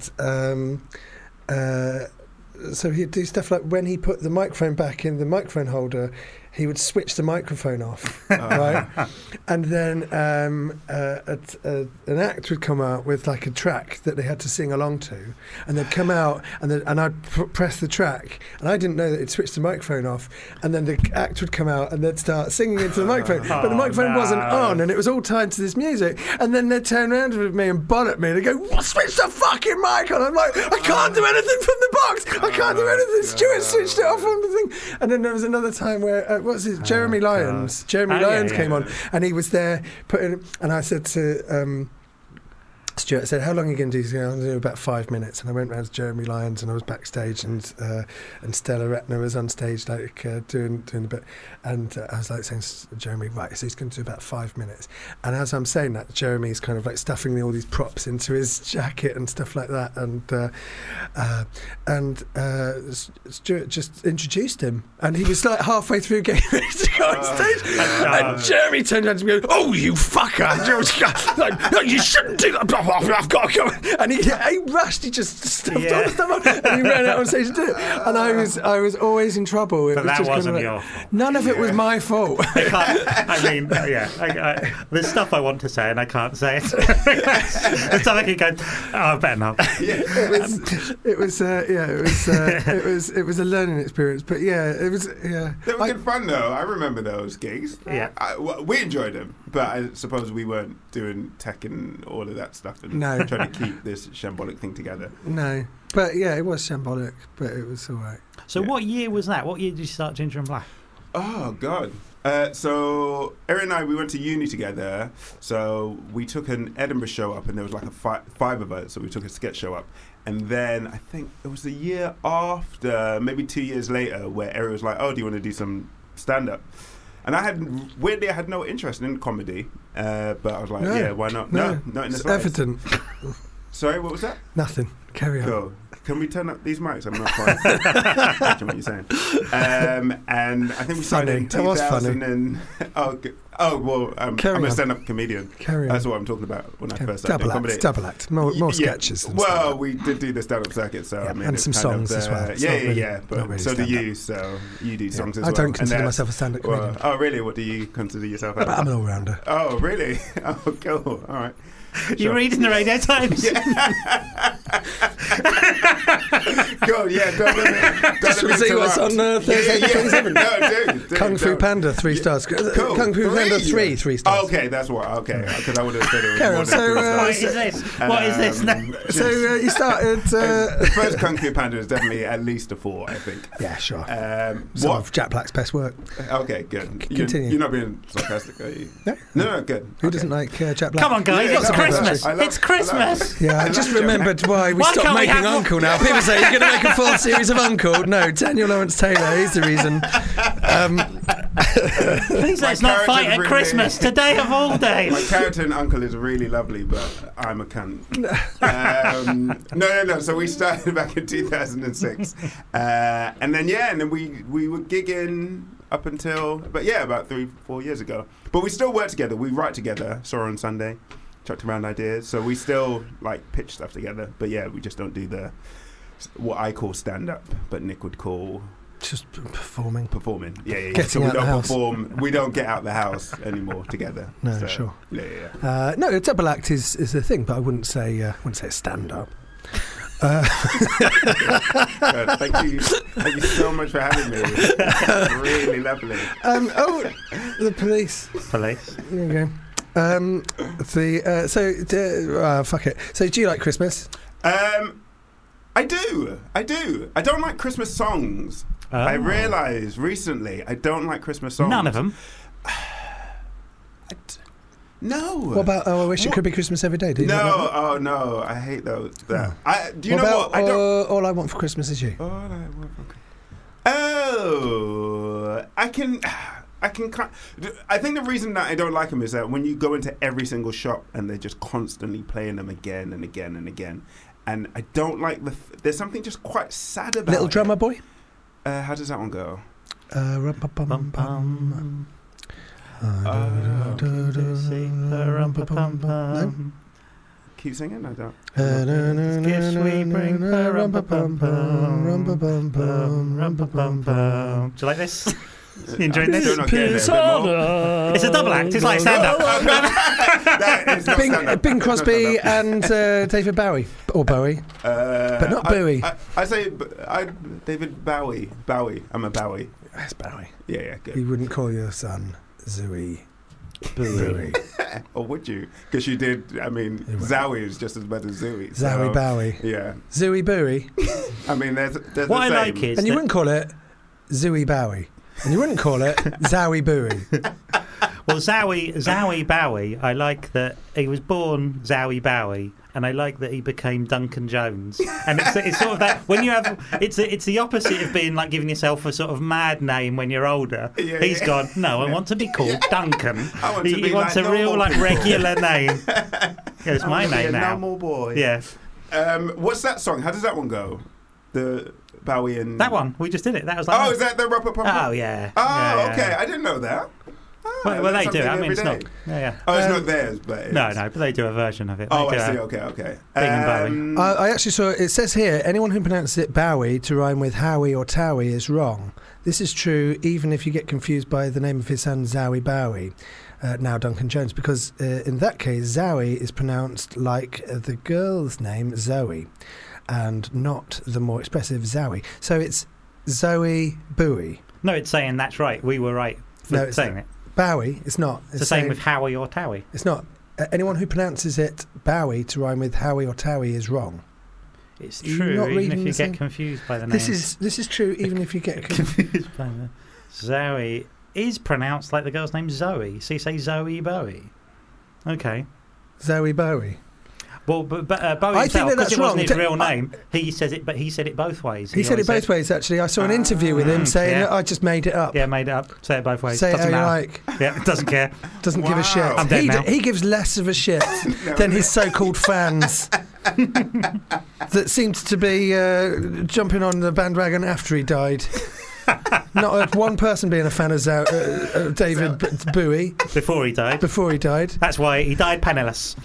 so he'd do stuff like when he put the microphone back in the microphone holder, he would switch the microphone off, right? And then an act would come out with like a track that they had to sing along to, and they'd come out and I'd press the track, and I didn't know that it'd switched the microphone off, and then the act would come out and they'd start singing into the microphone, but the microphone wasn't on, and it was all tied to this music, and then they'd turn around with me and bonnet me, and they'd go, "What, switch the fucking mic on?" I'm like, "I can't do anything from the box, I can't do anything." Stuart switched it off on the thing. And then there was another time where Jeremy Lyons came on, and he was there putting, and I said to Stuart, I said, "How long are you going to do?" He said, "I'm going to do about 5 minutes." And I went round to Jeremy Lyons, and I was backstage, and Stella Retner was on stage, like doing a bit, and I was like saying to Jeremy, "Right, so he's going to do about 5 minutes." And as I'm saying that, Jeremy's kind of like stuffing all these props into his jacket and stuff like that, and Stuart just introduced him, and he was like halfway through getting ready to go on stage, and Jeremy turned around to me and goes, "Oh, you fucker! Like, no, you shouldn't do that. I've got to go." And he rushed. He just stuffed all the stuff on, and he ran out on stage to do it. And I was always in trouble. It But was that just wasn't kind of your like, fault. none of it was my fault. There's stuff I want to say and I can't say it. There's stuff I can go, I better not. It was a learning experience. But it was. They were good fun though. I remember those gigs. Yeah. We enjoyed them, but I suppose we weren't doing tech and all of that stuff and No. trying to keep this shambolic thing together. No, but it was shambolic, but it was all right. So what year was that? What year did you start Ginger and Black? Oh God. So Erin and I, we went to uni together. So we took an Edinburgh show up, and there was like a five of us. So we took a sketch show up, and then I think it was the year after, maybe 2 years later, where Erin was like, "Oh, do you want to do some stand-up?" And I had no interest in comedy, but I was like, No. "Yeah, why not?" No, not in the it's slightest. evident. Sorry, what was that? Nothing. Carry on. Cool. Can we turn up these mics? I'm not quite catching what you're saying. And I think we started in Funny. That was 2000 funny. and I'm Carry a on. stand-up comedian. Carry on. That's what I'm talking about when I first started Double doing comedy. act. Double act. More sketches. Than Well, stand-up. we did do the stand-up circuit, so Yeah, I mean, and it's some kind of songs as well. It's not really- not But really so do stand-up. you. So you do songs as I well. don't And consider that's- myself a stand-up comedian. Oh, really? What do you consider yourself as? But I'm an all-rounder. Oh, really? Oh, cool. All right. You're reading the Radio Times? Cool, yeah. Just to see what's on Thursday the 27th. No, do. Kung Fu don't. Panda, 3 stars. Cool. Kung Fu Panda 3 stars. Oh, okay, that's what. Okay, because I would have said it was Carry more on. than So, 3 What stars. is this? What is this? So you started. The first Kung Fu Panda is definitely at least a 4, I think. Yeah, sure. What? Some of Jack Black's best work. Okay, good. Continue. You're not being sarcastic, are you? No. No, good. Who doesn't like Jack Black? Come on, guys, Yeah, it's yeah, Christmas. I love- It's Christmas. Yeah, I just remembered why we Why stopped can't we making have Uncle now. People say you're going to make a full series of Uncle. No, Daniel Lawrence Taylor, he's the reason. Please My let's not character's fight at really- Christmas, today of all My days. character and uncle is really lovely, but I'm a cunt. No. So we started back in 2006, and then we were gigging up until, about 3-4 years ago. But we still work together. We write together. Saw her on Sunday, chucked around ideas. So we still pitch stuff together. But we just don't do what I call stand up, but Nick would call. Just performing. Yeah. Getting So we out the don't house. perform. We don't get out the house anymore together. No, So, sure. Yeah. No, a double act is a thing, but I wouldn't say stand up. Thank you so much for having me. It's really lovely. The police. Police. There you go. Fuck it. So, do you like Christmas? I do. I don't like Christmas songs. Oh. I realised recently I don't like Christmas songs. None of them. No. What about I Wish It Could Be Christmas Every Day? Do you like that No. one? Oh no. I hate those. That. Do you What know about what? I don't. All I Want for Christmas Is You? All I want for- Oh, I can. I think the reason that I don't like them is that when you go into every single shop and they're just constantly playing them again and again and again, and I don't like there's something just quite sad about Little it. Drummer Boy? How does that one go? Rum-pa-pum-pum. Keep singing. I don't. Gifts we bring, rum-pa-pum-pum. Do you like this? You enjoying I'm still this? not getting it a bit more. It's a double act. It's like stand up. That is not stand-up. Bing That's not Crosby stand-up. and David Bowie. Or Bowie. But not Bowie. I say David Bowie. I'm a Bowie. That's Bowie. Yeah, good. You wouldn't call your son Zooey Bowie. Or would you? Because you did. I mean, Zowie is just as bad as Zooey. Zowie Bowie. Yeah. Zooey Bowie. I mean, there's What I the like same. is And you that- wouldn't call it Zooey Bowie. And you wouldn't call it Zowie Bowie. Well, Zowie Bowie, I like that he was born Zowie Bowie, and I like that he became Duncan Jones. And it's sort of that when you have it's the opposite of being like giving yourself a sort of mad name when you're older. Yeah, He's yeah. gone. No, I want to be called Duncan. I want to He be wants like a real normal people. regular name. Yeah, it's I my want to be name a now. normal boy. Yeah, What's that song? How does that one go? The Bowie and that one we just did it. That was like Oh, is that the Rubber Pump? Oh yeah. Oh, Yeah, yeah. okay. I didn't know that. Well, that's they do it. I something mean, it's every not. day. Yeah. Oh, it's not theirs, but it's... No, but they do a version of it. Oh, They do I see. a- Okay. Bing and I actually saw, it says here, anyone who pronounces it Bowie to rhyme with Howie or Towie is wrong. This is true even if you get confused by the name of his son, Zowie Bowie, now Duncan Jones, because in that case, Zowie is pronounced like the girl's name, Zoe, and not the more expressive Zowie. So it's Zoe Bowie. No, it's saying that's right. We were right for No, it's saying not. it. Bowie, it's not. It's the same with Howie or Towie. It's not. Anyone who pronounces it Bowie to rhyme with Howie or Towie is wrong. It's You're true, not even reading if you the get same- confused by the name. This is true even if you get confused by the Zoe is pronounced like the girl's name Zoe. So you say Zoe Bowie. Okay. Zoe Bowie. Well, but Bowie I think himself, that because that's it wasn't wrong. his real name, he says it, but he said it both ways. He said it always both ways, actually. I saw an interview with him saying, yeah. I just made it up. Yeah, made it up. Say it both ways. Say it how Doesn't you matter. like. Yeah, doesn't care. Doesn't give a shit. I'm dead now. He gives less of a shit than his so-called fans that seemed to be jumping on the bandwagon after he died. Not one person being a fan of David Bowie Before he died. before he died. That's why he died penniless.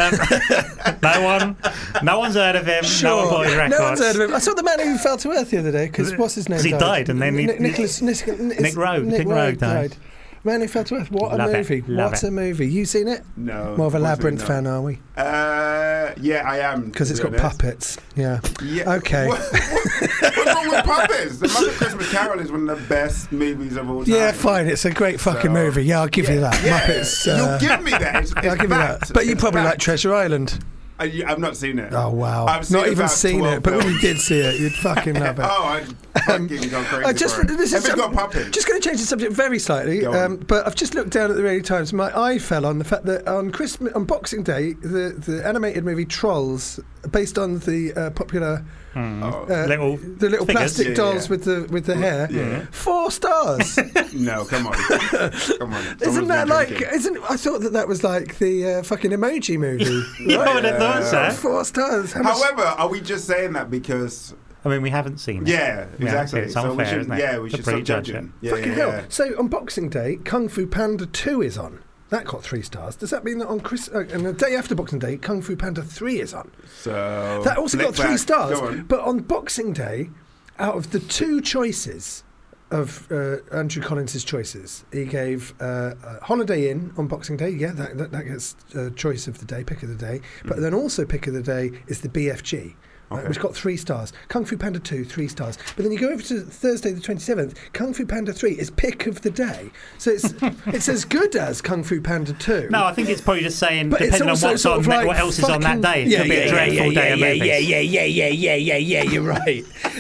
No one's heard of him. No one bought his records. No one's heard of him. I saw the man who fell to earth the other day because what's his name? 'Cause he died and then he- Nick Rogue died. Man who fell to earth. What Love a it. movie! Love What it. a movie! You seen it? No. More of a unfortunately Labyrinth not. fan, are we? Yeah, I am. Because to it's be got honest. puppets. Yeah. Yeah. Okay. What's wrong with puppets? The Muppet Christmas Carol is one of the best movies of all time. Yeah, fine. It's a great fucking So, movie. Yeah, I'll give you that. Yeah, Muppets. you'll give me that. It's I'll give you fact. that. But you It's probably like fact. Treasure Island. I've not seen it. Oh wow! I've seen Not even about seen 12 it, but when you films. did see it, you'd fucking love it. Oh, I'd fucking go crazy for it. This Have is you got puppets? just going to change the subject very slightly, Go on. but I've just looked down at the Radio Times. My eye fell on the fact that on Boxing Day, the animated movie Trolls, based on the popular Little the little figures. plastic Yeah, dolls yeah. with the hair, Yeah. 4 stars. No, come on. Come on. Isn't Someone's that been like? drinking. I thought that was like the fucking Emoji Movie. You would have thought so. 4 stars. How much- However, are we just saying that because... I mean, we haven't seen it. Yeah, We haven't seen exactly. it. It's So we unfair, should, isn't it, yeah, we to should stop prejudge judging. it? Yeah, Fucking yeah, hell. yeah. So on Boxing Day, Kung Fu Panda 2 is on. That got 3 stars. Does that mean that on and the day after Boxing Day, Kung Fu Panda 3 is on? So That also got flick 3 back. stars. Go on. But on Boxing Day, out of the 2 choices of Andrew Collins' choices, he gave Holiday Inn on Boxing Day. Yeah, that gets choice of the day, pick of the day. But then also pick of the day is the BFG. Okay. Which got 3 stars. Kung Fu Panda 2, 3 stars. But then you go over to Thursday the 27th, Kung Fu Panda 3 is pick of the day. So it's as good as Kung Fu Panda 2. No, I think it's probably just saying, But it's depending on also what's sort on, of like what else is on that day. It could be a dreadful day of movies. Yeah, you're right.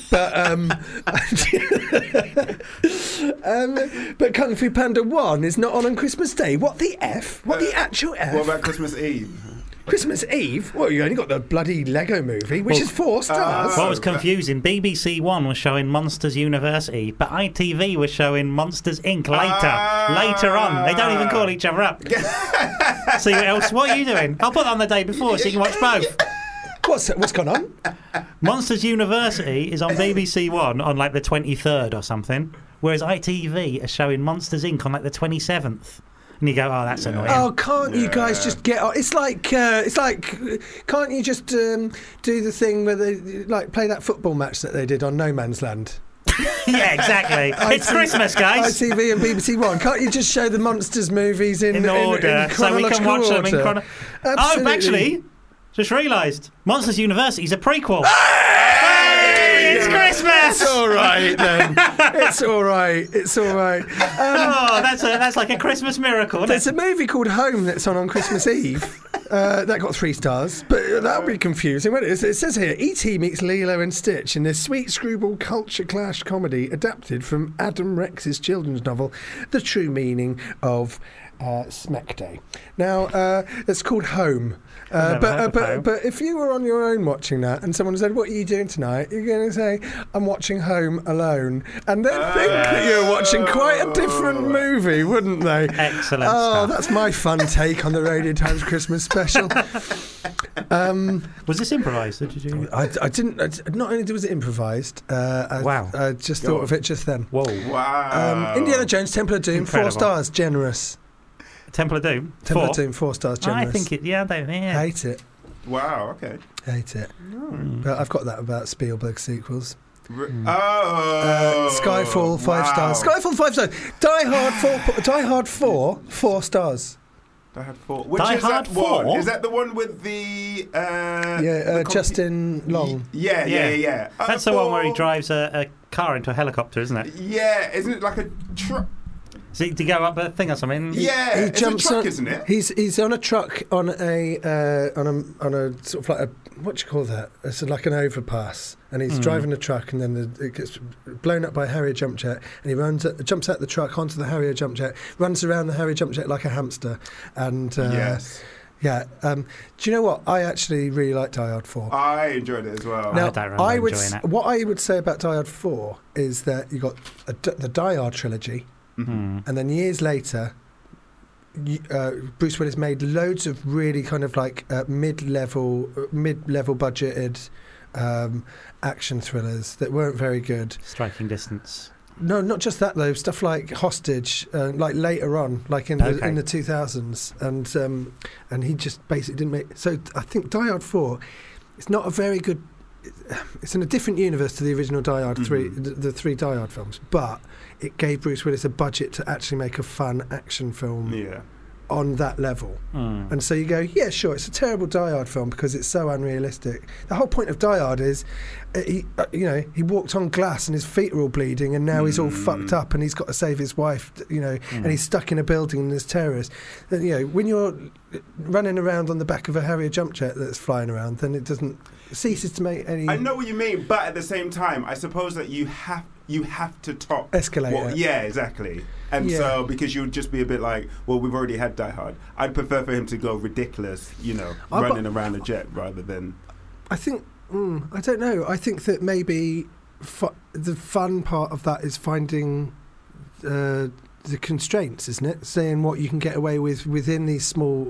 But Kung Fu Panda 1 is not on Christmas Day. What the F? What the actual F? What about Christmas Eve? Christmas Eve? Well, you only got the bloody Lego movie, which is 4 stars. What was confusing, BBC One was showing Monsters University, but ITV was showing Monsters Inc. later on. They don't even call each other up. See what else? What are you doing? I'll put it on the day before so you can watch both. What's gone on? Monsters University is on BBC One on like the 23rd or something, whereas ITV are showing Monsters Inc. on like the 27th. And you go, oh, that's annoying. Oh, can't you guys just get on? It's like, can't you just do the thing where they like play that football match that they did on No Man's Land? Yeah, exactly. It's Christmas, guys. ITV and BBC One. Can't you just show the Monsters movies in order, in so we can chronological watch them in order? Oh, Absolutely. actually, just realised, Monsters University is a prequel. It's Christmas. It's all right then. It's all right. It's all right. Oh, that's like a Christmas miracle, isn't There's it? a movie called Home that's on Christmas Eve. That got 3 stars, but that'll be confusing. Won't it? It says here, E.T. meets Lilo and Stitch in this sweet screwball culture clash comedy adapted from Adam Rex's children's novel, The True Meaning of Smack Day. Now, it's called Home. I've never heard of Home. But if you were on your own watching that and someone said, "What are you doing tonight?" you're going to say, "I'm watching Home Alone," and they'd think that you're watching quite a different movie, wouldn't they? Excellent Oh, stuff. that's my fun take on the Radio Times Christmas special. Was this improvised? Or did you? I didn't. Not only was it improvised, Wow. I just Go thought on. of it just then. Whoa. Wow. Indiana Jones, Temple of Doom, Incredible. 4 stars, generous. Temple of Doom. Temple 4. of Doom, 4 stars, generous. I think it. Yeah, I don't. Yeah. Hate it. Wow, okay. Hate it. But I've got that about Spielberg sequels. Oh. Skyfall, 5 wow. stars. Skyfall, 5 stars. Die Hard 4, 4 stars. Die Hard 4. Which Die is Hard that one? 4? Is that the one with the... Justin Long. Yeah. That's the one where he drives a car into a helicopter, isn't it? Yeah, isn't it like a truck? Is it to go up a thing or something? Yeah, He it's jumps a truck, on, isn't it? He's on a truck on a sort of like a, what do you call that? It's like an overpass, and he's driving the truck, and then it gets blown up by a Harrier jump jet, and he jumps out the truck onto the Harrier jump jet, runs around the Harrier jump jet like a hamster, and Yes. yeah. Do you know what? I actually really like Die Hard 4. I enjoyed it as well. Now, I don't remember enjoying it. What I would say about Die Hard 4 is that you got the Die Hard trilogy. Mm-hmm. And then years later, Bruce Willis made loads of really kind of like mid-level budgeted action thrillers that weren't very good. Striking Distance. No, not just that though. Stuff like Hostage, like later on, like in the 2000s, and he just basically didn't make. So I think Die Hard 4, it's not a very good. It's in a different universe to the original Die Hard 3, the 3 Die Hard films, but it gave Bruce Willis a budget to actually make a fun action film. Yeah. on that level. And so you go, yeah, sure, it's a terrible Die Hard film because it's so unrealistic. The whole point of Die Hard is, he walked on glass and his feet are all bleeding, and now he's all fucked up and he's got to save his wife, and he's stuck in a building and there's terrorists. And, when you're running around on the back of a Harrier jump jet that's flying around, then it ceases to make any... I know what you mean, but at the same time, I suppose that you have to top... Escalate it. Yeah, exactly. And so, because you would just be a bit like, well, we've already had Die Hard. I'd prefer for him to go ridiculous, running around a jet rather than... I think, I don't know. I think that maybe the fun part of that is finding the constraints, isn't it? Saying what you can get away with within these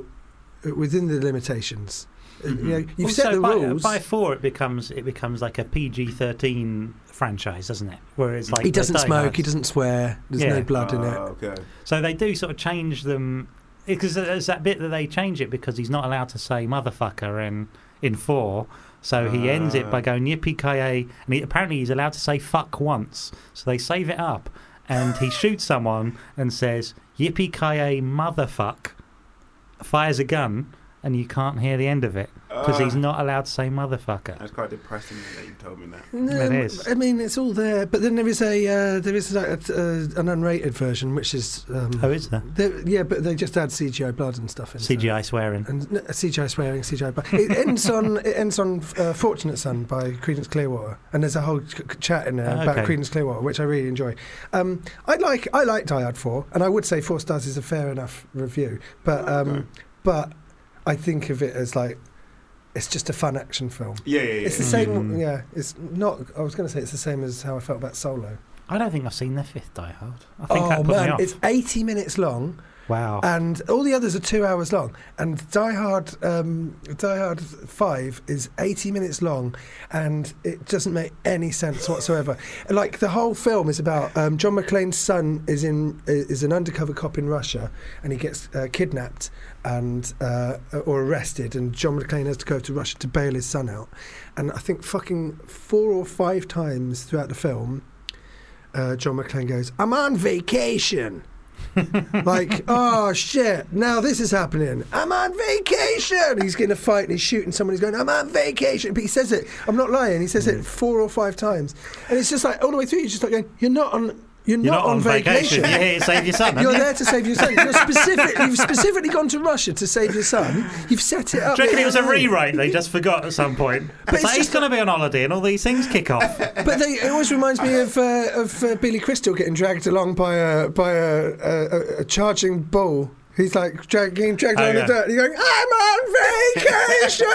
within the limitations. You've also, set the rules. By 4, it becomes like a PG-13 franchise, doesn't it? Where it's like he doesn't smoke, he doesn't swear, there's no blood in it. Okay. So they do sort of change them, because there's that bit that they change it because he's not allowed to say motherfucker in 4. So he ends it by going yippee-ki-yay, and apparently he's allowed to say fuck once. So they save it up, and he shoots someone and says yippee-ki-yay motherfuck, fires a gun, and you can't hear the end of it because he's not allowed to say motherfucker. That's quite depressing that you told me that. No, it is. I mean, it's all there, but then there is an unrated version, which is. Oh, is there? Yeah, but they just add CGI blood and stuff in. CGI swearing. And CGI swearing, CGI blood. It ends on "Fortunate Son" by Creedence Clearwater, and there's a whole chat in there about Creedence Clearwater, which I really enjoy. I like Die Hard 4, and I would say 4 stars is a fair enough review, but I think of it as like it's just a fun action film. Yeah. It's the same. Yeah, it's not. I was going to say it's the same as how I felt about Solo. I don't think I've seen the 5th Die Hard. I think that put me off. It's 80 minutes long. Wow. And all the others are 2 hours long. And Die Hard 5 is 80 minutes long, and it doesn't make any sense whatsoever. Like, the whole film is about John McClane's son is an undercover cop in Russia, and he gets kidnapped and or arrested, and John McClane has to go to Russia to bail his son out. And I think fucking 4 or 5 times throughout the film, John McClane goes, "I'm on vacation." Like, oh shit, now this is happening. I'm on vacation. He's getting a fight and he's shooting someone. He's going, I'm on vacation. But he says it, I'm not lying, he says it 4 or 5 times. And it's just like, all the way through, you're just like going, You're not on vacation. You're here to save your son. You're there to save your son. You've specifically gone to Russia to save your son. You've set it up. Do you reckon it was a rewrite they just forgot at some point? It's like, he's going to be on holiday and all these things kick off. But it always reminds me of Billy Crystal getting dragged along by a charging bull. He's like getting dragged on the dirt. He's going, I'm on vacation.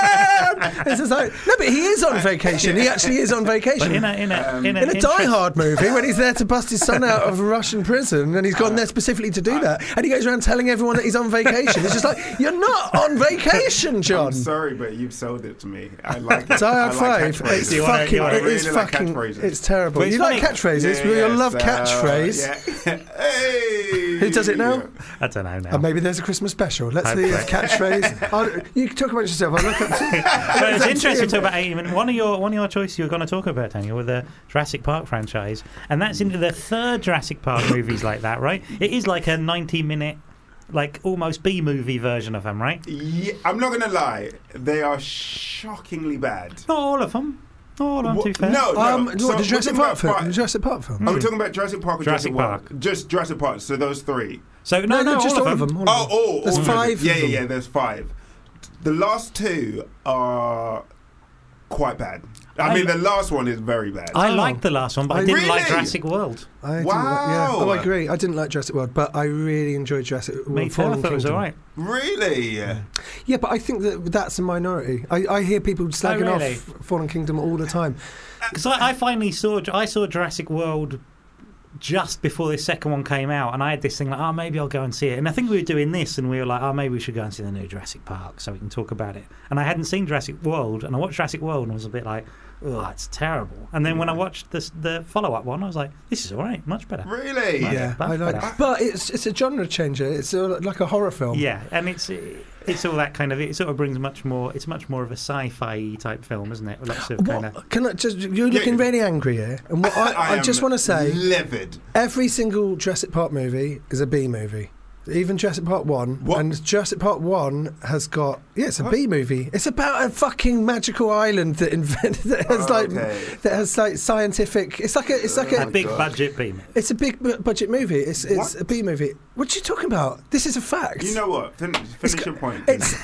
It's just like, no, but he is on vacation. He actually is on vacation. But in a Die Hard movie, when he's there to bust his son out of a Russian prison, and he's gone there specifically to do that, and he goes around telling everyone that he's on vacation. It's just like, you're not on vacation, John. I'm sorry, but you've sold it to me. I like it. Die Hard 5. It's fucking. It's terrible. You like catchphrases? You'll love catchphrase. Hey. Who does it now? I don't know. Now. And maybe there's a Christmas special. Let's see his catchphrase. You can talk about yourself. I'll look up but it's interesting to talk about 80 minutes. One of your choices you're going to talk about, Daniel, with the Jurassic Park franchise, and that's into the 3rd Jurassic Park movies like that, right? It is like a 90-minute, like almost B-movie version of them, right? Yeah, I'm not going to lie. They are shockingly bad. Not all of them. Too fair. No. So the Jurassic Park film? The Jurassic Park film? Are we talking about Jurassic Park or Jurassic Park? Just Jurassic Park, so those 3. So no, just all of them. There's 5. Yeah, there's 5. The last 2 are quite bad. I mean, the last one is very bad. I liked the last one, but I didn't like Jurassic World. Wow. I agree. I didn't like Jurassic World, but I really enjoyed Jurassic World. Me too. I thought it was all right. Really? Yeah, but I think that's a minority. I hear people slagging off Fallen Kingdom all the time. Because I finally saw Jurassic World just before this second one came out, and I had this thing like, maybe I'll go and see it. And I think we were doing this, and we were like, maybe we should go and see the new Jurassic Park so we can talk about it. And I hadn't seen Jurassic World, and I watched Jurassic World and was a bit like, it's terrible. And then when I watched the follow-up one, I was like, this is all right, much better. Really? Yeah, I like it. But it's a genre changer. It's like a horror film. Yeah, and it's all that kind of. It sort of brings much more. It's much more of a sci-fi type film, isn't it? Lots of kind of. Can I just? You're looking really angry here, and what I just want to say, livid. Every single Jurassic Park movie is a B movie. Even Jurassic Park 1. What? And Jurassic Park 1 has got... Yeah, it's a B movie. It's about a fucking magical island that that has like scientific... It's like A big budget B movie. It's a big budget movie. It's a B movie. What are you talking about? This is a fact. You know what? Finish your point.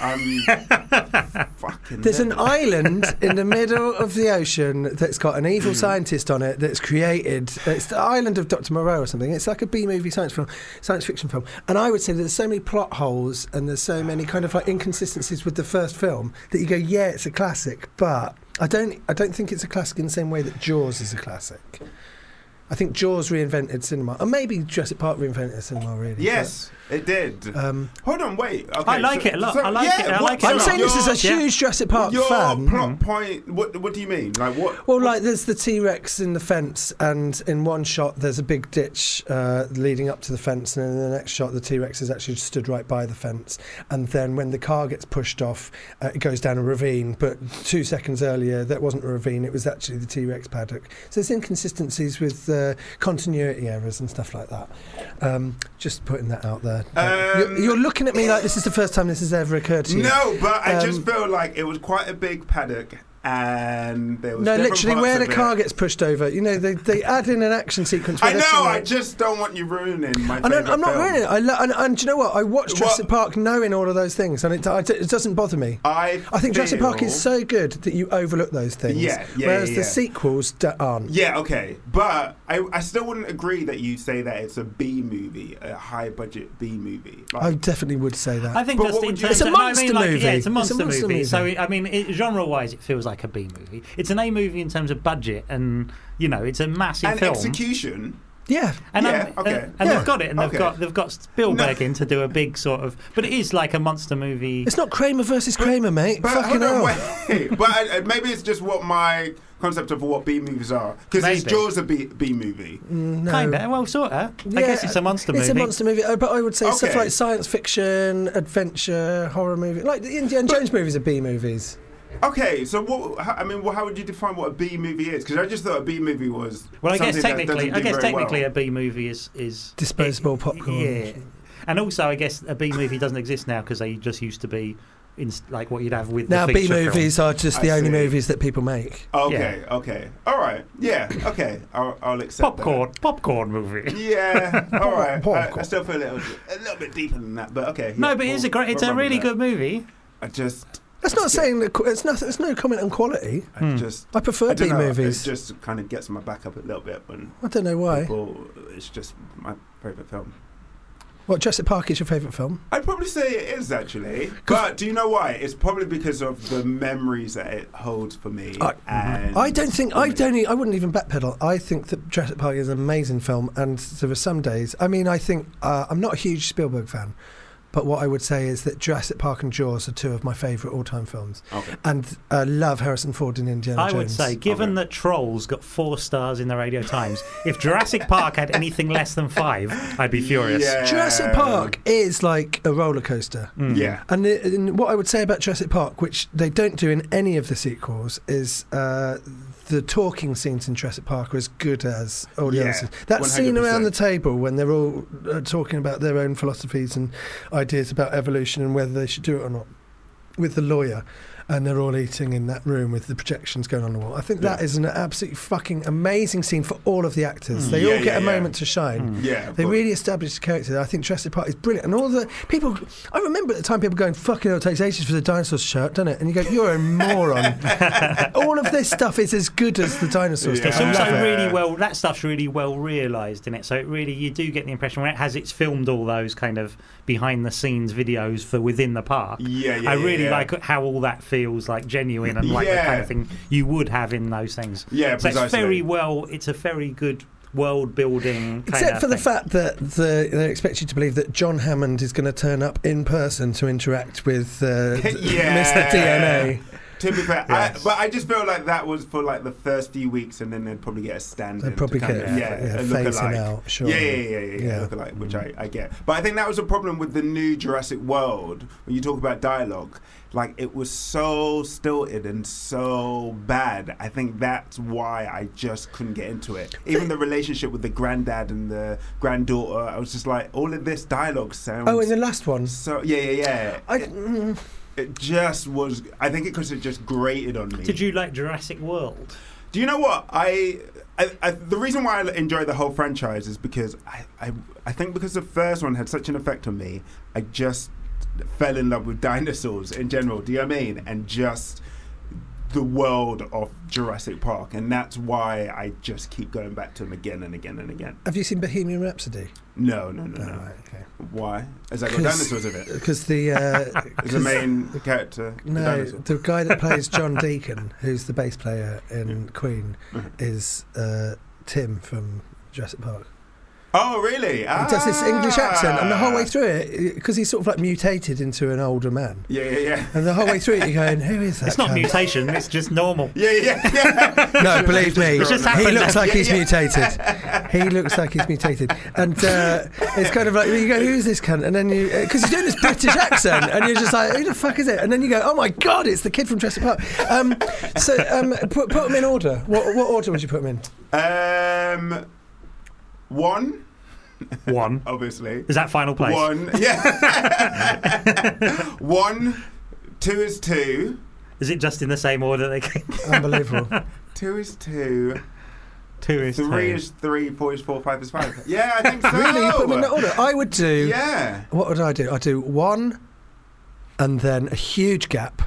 Fucking There's an never. island in the middle of the ocean that's got an evil scientist on it that's created. It's the island of Dr. Moreau or something. It's like a B movie science fiction film. And I would say there's so many plot holes and there's so many kind of like inconsistencies with the first film that you go, yeah, it's a classic, but I don't think it's a classic in the same way that Jaws is a classic. I think Jaws reinvented cinema, or maybe Jurassic Park reinvented cinema. Really, Yes, it did. Hold on, wait. Okay, I like it a lot. I like it a I'm lot. saying this is a huge Jurassic Park Your fan. plot point. What do you mean? Like what? Well, like there's the T-Rex in the fence, and in one shot there's a big ditch leading up to the fence, and in the next shot the T-Rex is actually stood right by the fence. And then when the car gets pushed off, it goes down a ravine. But 2 seconds earlier, that wasn't a ravine; it was actually the T-Rex paddock. So there's inconsistencies with continuity errors and stuff like that. Just putting that out there. You're looking at me like this is the first time this has ever occurred to you. No, but I just feel like it was quite a big paddock, and there was No, different literally, parts where the of it. car gets pushed over. You know, they add in an action sequence. Where I they're know. trying I to- just don't want you ruining my. I'm not film. ruining it. And do you know what? I watched Jurassic Park knowing all of those things, and it doesn't bother me. I think Jurassic Park is so good that you overlook those things. Whereas the sequels aren't. Yeah, okay. But I still wouldn't agree that you say that it's a B movie, a high budget B movie. I definitely would say that. I think But just what in would you- terms It's a of- no, I monster mean, like, movie. Yeah, it's a monster, It's a monster movie. So, movie. I mean, genre-wise, it feels like a B movie. It's an A movie in terms of budget, and you know, it's a massive and film. execution. Yeah. And, Yeah, okay. and Yeah. they've got it, and Okay. they've got Spielberg in to do a big sort of, but it is like a monster movie. It's not Kramer versus Kramer, mate. But Fucking hold on, hell. wait. But maybe it's just what my concept of what B movies are. Because is Maybe. Jaws a B movie? No. Kinda, well, sorta. I Yeah, guess it's a monster movie. It's a monster movie, but I would say stuff Okay. like science fiction, adventure, horror movie, like the Indiana Jones movies are B movies. Okay, so how would you define what a B movie is? Because I just thought a B movie was. Well, I guess something that technically, doesn't do very well. a B movie is Disposable popcorn. Yeah, and also I guess a B movie doesn't exist now because they just used to be in like what you'd have with Now the B feature film. movies are just the I only see. movies that people make. Okay, okay, all right, yeah, okay, I'll accept popcorn movie. that. Yeah, all right. Popcorn. I still feel a little bit deeper than that, but okay. No, yeah, but it's a we'll run with really that. good movie. I just. That's not saying that it's no comment on quality. I prefer don't B know, movies. It just kind of gets my back up a little bit when I don't know why. it's just my favourite film. What, Jurassic Park is your favourite film? I'd probably say it is actually, but do you know why? It's probably because of the memories that it holds for me. And I wouldn't even backpedal. I think that Jurassic Park is an amazing film, and there are some days. I mean, I think I'm not a huge Spielberg fan, but what I would say is that Jurassic Park and Jaws are two of my favourite all-time films. Okay. And I love Harrison Ford in Indiana Jones. I would say, given that Trolls got 4 stars in the Radio Times, if Jurassic Park had anything less than 5, I'd be furious. Yeah. Jurassic Park is like a roller coaster. Yeah. And what I would say about Jurassic Park, which they don't do in any of the sequels, is the talking scenes in Jurassic Park are as good as all the other scenes. That scene 100%. around the table when they're all talking about their own philosophies and ideas about evolution and whether they should do it or not, with the lawyer, and they're all eating in that room with the projections going on the wall. I think that is an absolutely fucking amazing scene for all of the actors. They all get a moment to shine. Yeah, They really establish the character. I think Jurassic Park is brilliant. And all the people, I remember at the time people going, fucking hell, it takes ages for the dinosaurs to show up, doesn't it? And you go, you're a moron. All of this stuff is as good as the dinosaur stuff. It's I also love it. really well. That stuff's really well realised in it. So it really, you do get the impression when it has it's filmed all those kind of behind the scenes videos for within the park. I really like how all that feels like genuine and like the kind of thing you would have in those things. Yeah, so it's precisely. very well. It's a very good world building. Except for the fact that they expect you to believe that John Hammond is going to turn up in person to interact with Mr. DNA. To be fair, Yes. but I just feel like that was for like the first few weeks, and then they'd probably get a stand. They'd probably get a phasing lookalike. out, sure. Yeah, lookalike, which I get. But I think that was a problem with the new Jurassic World when you talk about dialogue. Like, it was so stilted and so bad. I think that's why I just couldn't get into it. Even the relationship with the granddad and the granddaughter, I was just like, all of this dialogue sounds. Oh, in the last one. So yeah. It just was. I think because it just grated on me. Did you like Jurassic World? Do you know what I the reason why I enjoy the whole franchise is because I think because the first one had such an effect on me, I just fell in love with dinosaurs in general. Do you know what I mean? And just the world of Jurassic Park, and that's why I just keep going back to them again and again and again. Have you seen Bohemian Rhapsody? No. Right, okay. Why? Has that got dinosaurs in it? Because the Is the main character no, the dinosaur? the guy that plays John Deacon, who's the bass player in Queen, is Tim from Jurassic Park. Oh, really? He does this English accent, and the whole way through it, because he's sort of like mutated into an older man. Yeah. And the whole way through it, you're going, who is that? It's not cunt? mutation, it's just normal. Yeah. No, believe me, It's just he happened. looks like he's mutated. He looks like he's mutated. And it's kind of like, you go, who's this cunt? And then you, because he's doing this British accent, and you're just like, who the fuck is it? And then you go, oh my God, it's the kid from Jurassic Park. Put them in order. What order would you put them in? One, obviously. Is that final place? 1, yeah. 1, 2 is 2. Is it just in the same order they came? Unbelievable. 2 is 2. 2 is 3 2. is 3, 4 is 4, 5 is 5. Yeah, I think so. Really? You put them in that order? I would do... Yeah. What would I do? I'd do 1 and then a huge gap.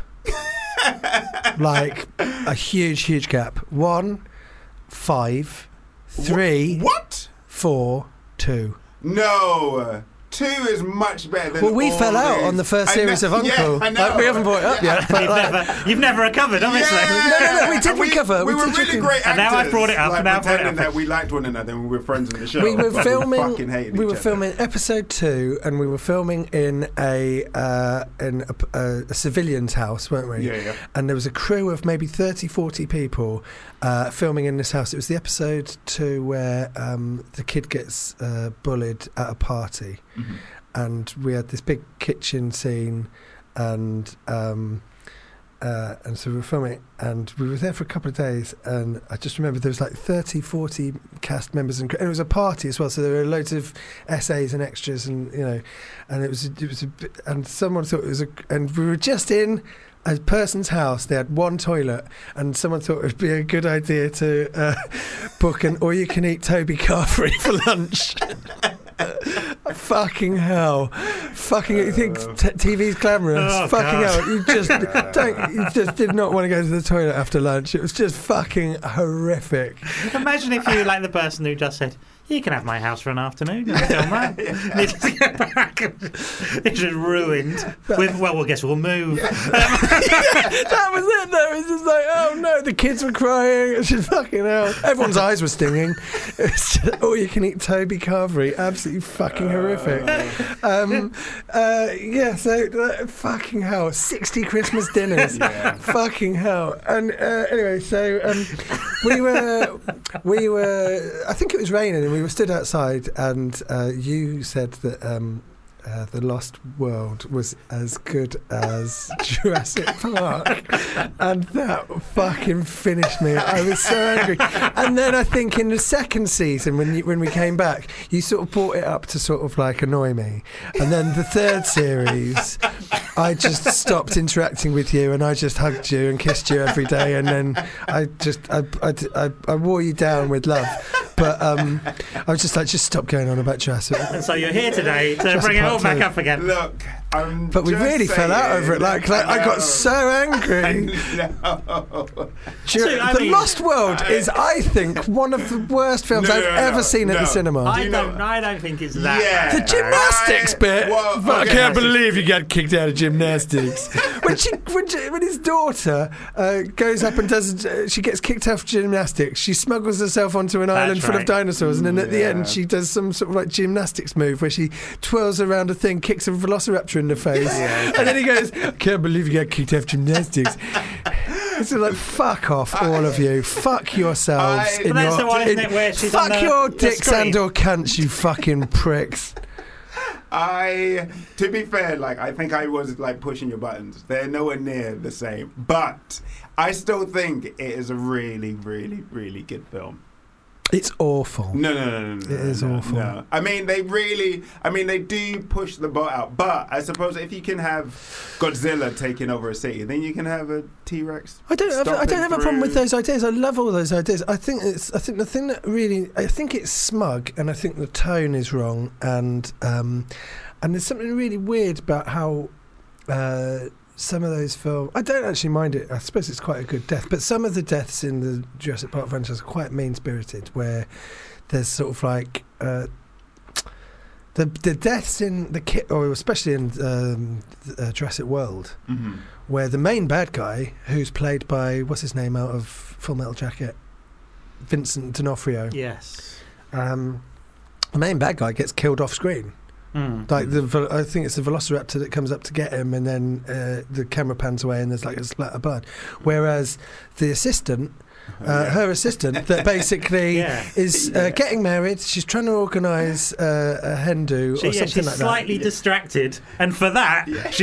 Like a huge gap. 1, 5, 3... What? 4, 2. No. 2 is much better than Well, we all fell out these. on the first series of Uncle. Yeah, I know. Like, we haven't brought it up yet. But You've never recovered, obviously. No, we did And recover. We We were did really recover. great actors. And now I've brought it up, Like, now I've brought it pretending up. that we liked one another and we were friends in the show. we were but filming. We fucking hated We each were other. filming episode 2, and we were filming in a civilian's house, weren't we? Yeah. And there was a crew of maybe 30, 40 people filming in this house. It was the episode 2 where the kid gets bullied at a party. Mm-hmm. And we had this big kitchen scene, and so we were filming, and we were there for a couple of days, and I just remember there was like 30, 40 cast members, and it was a party as well, so there were loads of essays and extras, and and it was a bit, and someone thought it was and we were just in a person's house. They had one toilet, and someone thought it would be a good idea to book an all-you-can-eat Toby Carvery for lunch. Fucking hell! Fucking, you think TV's glamorous? Oh, fucking God. hell! You just did not want to go to the toilet after lunch. It was just fucking horrific. Imagine if you were like the person who just said, you can have my house for an afternoon and film that. And you just get back and it's just ruined. Well, guess we'll move. That was it. Though. It was just like, oh no, the kids were crying. It's just fucking hell. Everyone's eyes were stinging. It's just, you can eat Toby Carvery. Absolutely fucking horrific. So fucking hell. 60 Christmas dinners. Yeah. Fucking hell. And anyway, so we were. I think it was raining, and we were stood outside, and you said that The Lost World was as good as Jurassic Park, and that fucking finished me. I was so angry. And then I think in the second season, when we came back, you sort of brought it up to sort of like annoy me, and then the third series, I just stopped interacting with you, and I just hugged you and kissed you every day, and then I wore you down with love. But I was just like, just stop going on about Jurassic. And so you're here today to Jurassic bring it all Park back 2. up again. Look, But we really fell out over it. Like I got so angry. The Lost World is, I think, one of the worst films I've ever seen at the cinema. I don't think it's that. Yeah. The gymnastics bit. Well, But okay. I can't believe you got kicked out of gymnastics. when his daughter goes up and does, she gets kicked out of gymnastics. She smuggles herself onto an island full of right. dinosaurs, and then at the end she does some sort of like gymnastics move where she twirls around a thing, kicks a velociraptor in the face, and then he goes, "I can't believe you got kicked out of gymnastics." It's like, fuck off, all of you. Fuck yourselves. But that's the one, isn't it, where she's on fuck the- your the dicks screen. and or cunts, you fucking pricks. To be fair, like, I think I was like pushing your buttons. They're nowhere near the same, but I still think it is a really, really, really good film. It's awful. No. It is awful. No. I mean, they do push the boat out. But I suppose if you can have Godzilla taking over a city, then you can have a T-Rex. I don't have a problem with those ideas. I love all those ideas. I think the thing that really, I think it's smug, and I think the tone is wrong, and there's something really weird about how some of those films. I don't actually mind it. I suppose it's quite a good death, but some of the deaths in the Jurassic Park franchise are quite mean-spirited, where there's sort of like the deaths in the kit, or especially in Jurassic World, where the main bad guy, who's played by what's his name out of Full Metal Jacket, Vincent D'Onofrio. Yes. The main bad guy gets killed off screen. Like I think it's the Velociraptor that comes up to get him, and then the camera pans away, and there's like a splat of blood. Whereas the assistant, her assistant, that basically is getting married. She's trying to organise a hen do or something she's like that. slightly distracted, and for that, she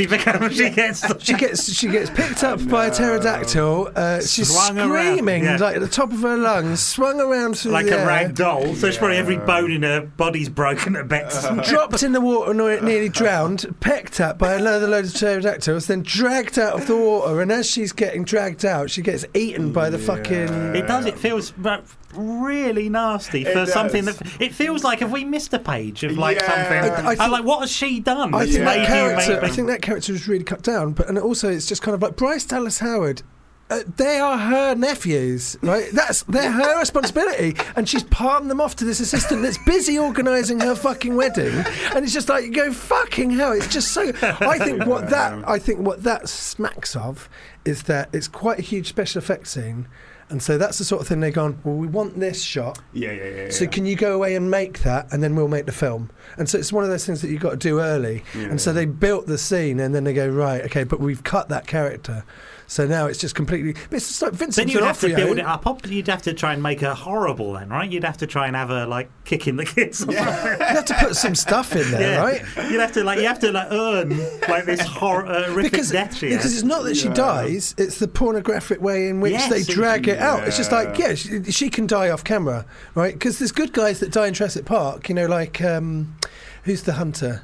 gets picked up by a pterodactyl. She's Swung around, screaming like at the top of her lungs, swung around through like the a air, rag doll. So it's probably every bone in her body's broken to bits. dropped in the water, nearly drowned, pecked at by another load of pterodactyls, then dragged out of the water. And as she's getting dragged out, she gets eaten by the fucking. It does. It feels really nasty for something that it feels like. Have we missed a page of like something? I think, like, what has she done? I think that character. Maybe. I think that character was really cut down. But and also, it's just kind of like Bryce Dallas Howard. They are her nephews, right? They're her responsibility, and she's palmed them off to this assistant that's busy organising her fucking wedding, and it's just like, you go fucking hell. It's just so. I think what that smacks of is that it's quite a huge special effects scene. And so that's the sort of thing they've gone, well, we want this shot. Yeah. So can you go away and make that, and then we'll make the film? And so it's one of those things that you've got to do early. And so they built the scene, and then they go, right, okay, but we've cut that character. So now it's just completely. It's just like Vincent Then you'd have to D'Onofrio. build it up. You'd have to try and make her horrible, then, right? You'd have to try and have her like kicking the kids. Or something. You have to put some stuff in there, right? You'd have to earn like this horrific death. Because it's not that she dies; it's the pornographic way in which they drag it out. It's just like, she can die off camera, right? Because there's good guys that die in Jurassic Park. You know, like who's the hunter?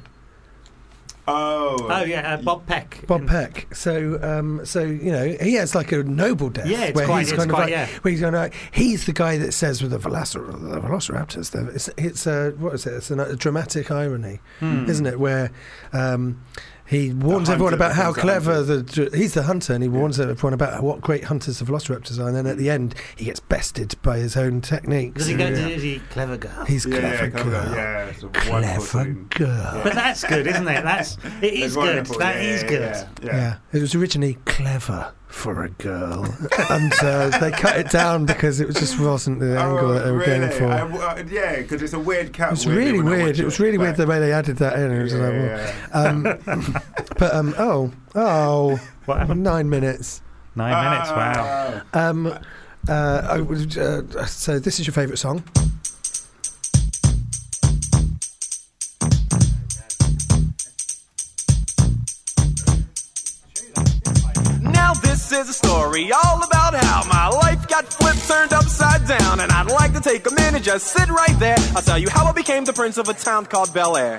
Bob Peck. Bob Peck. So you know, he has like a noble death. Yeah, it's where quite. he's It's kind of quite. like, where he's going like, he's the guy that says with the Velociraptors. It's what is it? It's a dramatic irony, isn't it? Where. He warns everyone about how clever he's the hunter, and he warns everyone about what great hunters the Velociraptors are. And then at the end, he gets bested by his own techniques. Does he go? Is he clever girl? He's clever girl. Yeah, it's a Clever girl. But that's good, isn't it? It is good. That is good. Yeah, it was originally clever for a girl, and they cut it down because it just wasn't the angle that they were going for. Because it's a weird cut. It was really weird. It was really weird the way they added that in. It was What happened? 9 minutes. 9 minutes. Wow. So this is your favourite song. Now this is a story all about how my life got flipped, turned upside down, and I'd like to take a minute, just sit right there. I'll tell you how I became the prince of a town called Bel Air.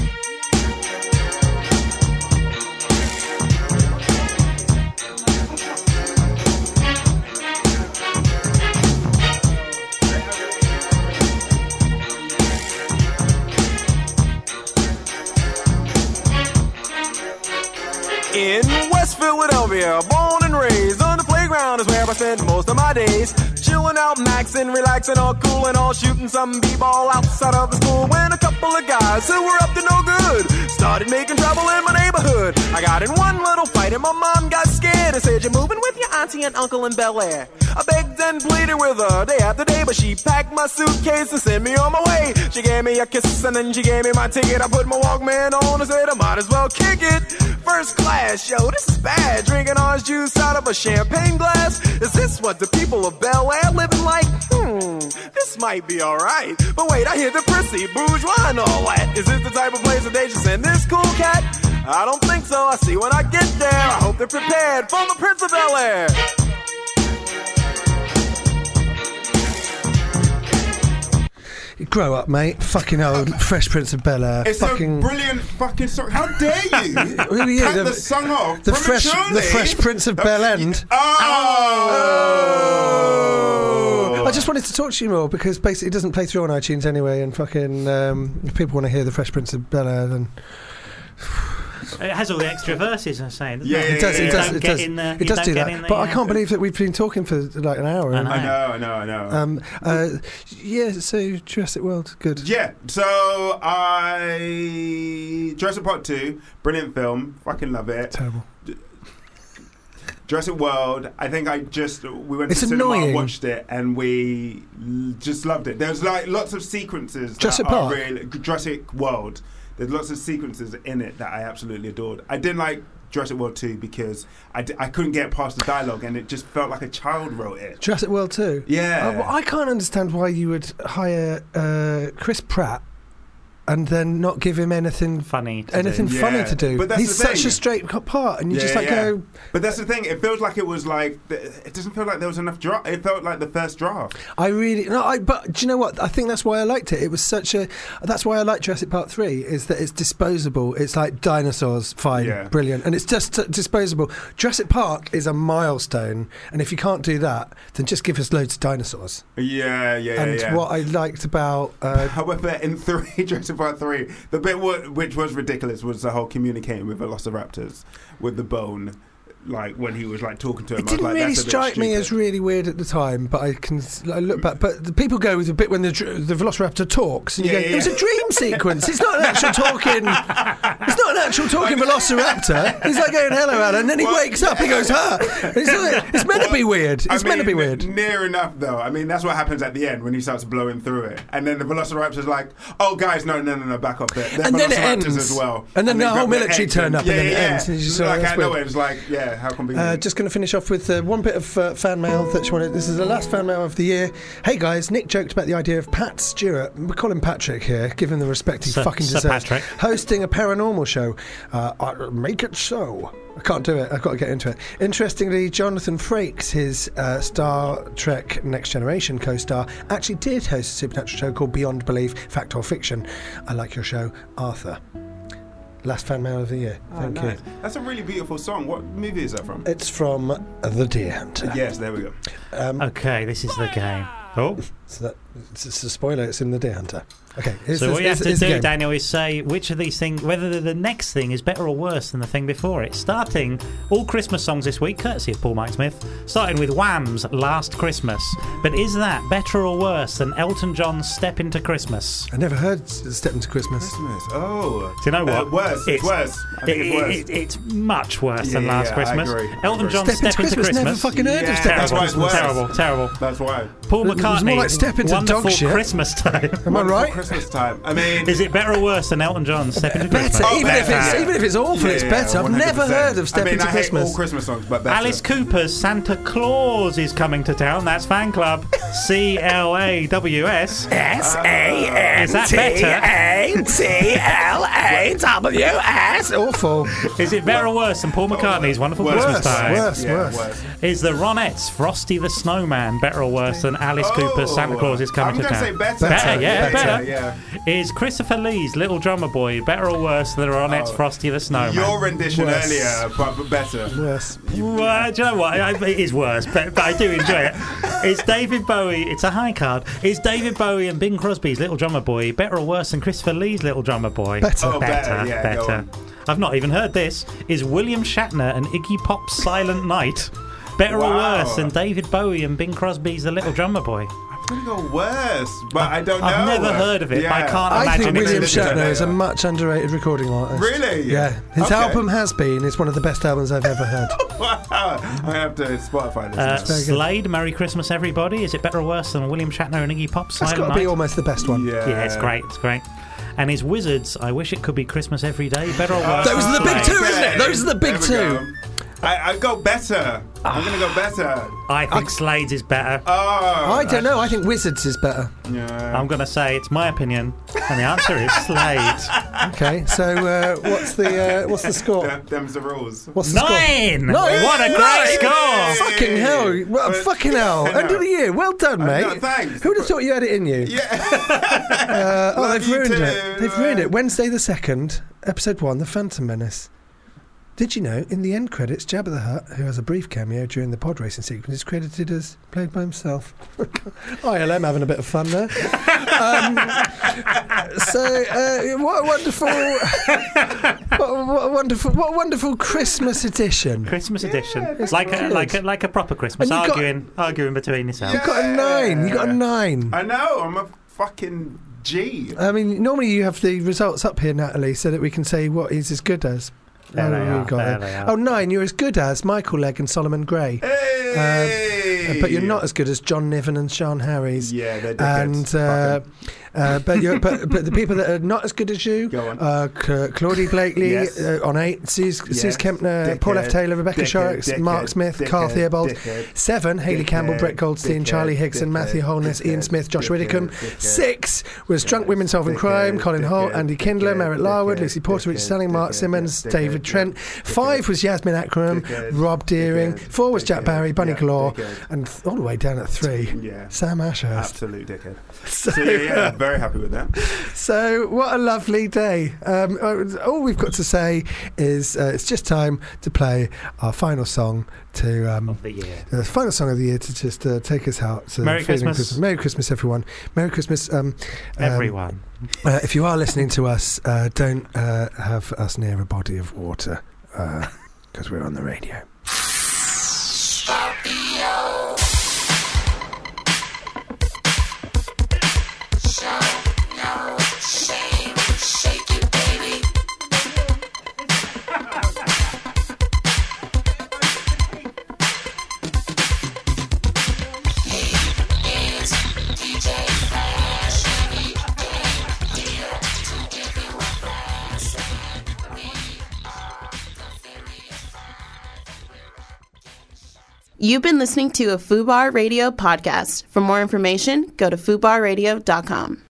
In West Philadelphia, born and raised, on the playground is where I spend most of my days. Chilling out, maxing, relaxing, all cool and all, shooting some b-ball outside of the school. When a couple of guys who were up to no good started making trouble in my neighborhood. good. I got in one little fight and my mom got scared and said, you're moving with your auntie and uncle in Bel Air. I begged and pleaded with her day after day, but she packed my suitcase and sent me on my way. She gave me a kiss and then she gave me my ticket. I put my Walkman on and said I might as well kick it. First class, yo, this is bad. Drinking orange juice out of a champagne glass. Is this what the people of Bel Air living like? This might be alright. But wait, I hear the prissy, bourgeois and all that. Is this the type of place that they should send this cool cat? I don't think so. I see when I get there. I hope they're prepared for the Prince of Bel Air. Grow up, mate. Fucking old Fresh Prince of Bel Air. It's fucking a brilliant fucking song. How dare you? Yeah, cut the song off. The Fresh Prince of Bel End. Oh! I just wanted to talk to you more because basically it doesn't play through on iTunes anyway, and fucking if people want to hear the Fresh Prince of Bel Air, then it has all the extra verses, I'm saying. Yeah, it does. It does do that. But I can't believe that we've been talking for like an hour. I know. Yeah. So Jurassic World, good. Yeah. So Jurassic Park 2, brilliant film. Fucking love it. Terrible. Jurassic World, I think we went to the cinema and watched it and we just loved it. There's like lots of sequences Jurassic that are Park? really Jurassic World. There's lots of sequences in it that I absolutely adored. I didn't like Jurassic World 2 because I couldn't get past the dialogue and it just felt like a child wrote it. Jurassic World 2? Yeah. Well, I can't understand why you would hire Chris Pratt and then not give him anything funny to do. But that's He's the thing. such a straight part, and you just go. But that's the thing. It feels like it was like it doesn't feel like there was enough draft. It felt like the first draft. But do you know what? I think that's why I liked it. It was that's why I like Jurassic Park 3. Is that it's disposable. It's like dinosaurs, fine, brilliant, and it's just disposable. Jurassic Park is a milestone, and if you can't do that, then just give us loads of dinosaurs. Yeah. What I liked about, however, in Jurassic Park 3, the bit which was ridiculous was the whole communicating with Velociraptors with the bone, like when he was like talking to him. It didn't really strike me as really weird at the time, but I look back. But the people go with the bit when the Velociraptor talks, and you go, it was a dream sequence. It's not an actual talking. It's not an actual talking Velociraptor. He's like going hello, Alan, and then he wakes up. He goes, huh? It's meant to be weird. It's meant to be weird. Near enough, though. I mean, that's what happens at the end when he starts blowing through it, and then the Velociraptor's like, "Oh, guys, no, back up there." And then it ends as well. And then the whole military turn up, and then it ends. And just like I know it was like, how convenient. Just going to finish off with one bit of fan mail that you wanted. This is the last fan mail of the year. Hey guys, Nick joked about the idea of Pat Stewart, we call him Patrick here, give him the respect he fucking deserves, hosting a paranormal show. Make it so. I can't do it. I've got to get into it. Interestingly, Jonathan Frakes, his Star Trek Next Generation co-star, actually did host a supernatural show called Beyond Belief, Fact or Fiction. I like your show, Arthur. Last fan mail of the year. Thank you. That's a really beautiful song. What movie is that from? It's from The Deer Hunter. Yes, there we go. Okay, this is the game. Oh, it's a spoiler. It's in The Deer Hunter. Okay. So what you have to do, Daniel, is say which of these things, whether the next thing is better or worse than the thing before it. Starting all Christmas songs this week, courtesy of Paul Mike Smith. Starting with Wham's Last Christmas. But is that better or worse than Elton John's Step Into Christmas? I never heard Step Into Christmas. Oh. Do you know what? Worse. It's worse. I think it's worse. It's much worse than Last Christmas. I agree. Elton John's Step Into Christmas. Never fucking heard of Step Into Christmas. Terrible. That's why. Paul McCartney. It was more like Step Into Wonderful Dog Shit. Christmas Time. Am I right? Christmas Time. I mean, is it better or worse than Elton John's Step Into Christmas? Even if it's awful, it's better. 100%. I've never heard of Step Into Christmas. I hate all Christmas songs, but better. Alice Cooper's Santa Claus is coming to town. That's fan club. CLAWS. Is that SANTLAWS. Awful. Is it better or worse than Paul McCartney's Wonderful Christmas Time? Worse. Is the Ronettes' Frosty the Snowman better or worse than Alice Cooper's Santa Claus is coming to town? I'm going to say better. Better. Yeah. Is Christopher Lee's Little Drummer Boy better or worse than the Ronettes' Frosty the Snowman? Your rendition earlier, but better. Worse. Well, do you know what? It is worse, but I do enjoy it. Is David Bowie, it's a high card, is David Bowie and Bing Crosby's Little Drummer Boy better or worse than Christopher Lee's Little Drummer Boy? Better. Better. I've not even heard this. Is William Shatner and Iggy Pop's Silent Night better or worse than David Bowie and Bing Crosby's The Little Drummer Boy? I've I'm gonna go worse, but I don't know. I've never heard of it, but I can't I imagine think it William existing. Shatner is a much underrated recording artist. Really? Yeah. His Okay. album Has Been is one of the best albums I've ever heard. Wow. I have to Spotify this. now. very good. Slade, Merry Christmas, Everybody. Is it better or worse than William Shatner and Iggy Pop? That's Silent got to be Night? almost the best one. Yeah, it's great. It's great. And his Wizards, I wish it could be Christmas every day. Better or worse? Those are the big Slade. two, isn't it? Those are the big There we two. go. I go better. I'm gonna go better. I think Slade's is better. Oh, I don't know. I think Wizards is better. Yeah. I'm going to say it's my opinion, and the answer is Slade. Okay, so what's the score? Them's the rules. What's the score? 9! Nine! What a great Nine! score! Fucking hell! Well, fucking hell! I know. End of the year. Well done, mate. No, thanks. Who would have thought you had it in you? Yeah. Oh, Love they've you ruined too. it. They've ruined it. Wednesday the 2nd, episode 1, The Phantom Menace. Did you know, in the end credits, Jabba the Hutt, who has a brief cameo during the pod racing sequence, is credited as played by himself. ILM having a bit of fun there. What a wonderful Christmas edition. Christmas edition. it's like good. a proper Christmas. And you got- Arguing between yourselves. You've got a 9. You got a 9. I know. I'm a fucking G. I mean, normally you have the results up here, Natalie, so that we can say what he's as good as. There they you are, got there it. they are. Oh, 9, you're as good as Michael Legg and Solomon Gray. Hey! But you're not as good as John Niven and Sean Harries. Yeah, they're And dickheads. but the people that are not as good as you, Go on. Claudie Blakely Yes. on 8, Suze Yes. Kempner, Paul F. Dickhead. Taylor, Rebecca Dickhead. Sharks, Mark Dickhead. Smith, Dickhead. Carl Theobald. Dickhead. 7, Hayley Campbell, Dickhead. Brett Goldstein, Dickhead. Charlie Hickson, Matthew Dickhead. Holness, Ian Dickhead. Smith, Josh Dickhead. Widdicombe. Dickhead. 6 was Drunk Women Solving Dickhead. Crime, Colin Holt, Dickhead. Andy Kindler, Dickhead. Merritt Larwood, Dickhead. Lucy Porter, Rich Dickhead. Stanley, Mark Dickhead. Simmons, Dickhead. David Trent. Dickhead. 5 was Yasmin Akram, Dickhead. Rob Deering. Dickhead. 4 was Jack Dickhead. Barry, Bunny Yeah, Galore, dickhead. and all the way down at 3, Yeah. Sam Ashurst. Absolute dickhead. So yeah, very happy with that. So what a lovely day. All we've got to say is it's just time to play our final song to Of the year. the final song of the year to just take us out. To Merry feeling Christmas. Merry Christmas, everyone. Merry Christmas, Everyone. if you are listening to us, don't have us near a body of water because we're on the radio. You've been listening to a FUBAR Radio podcast. For more information, go to FUBARradio.com.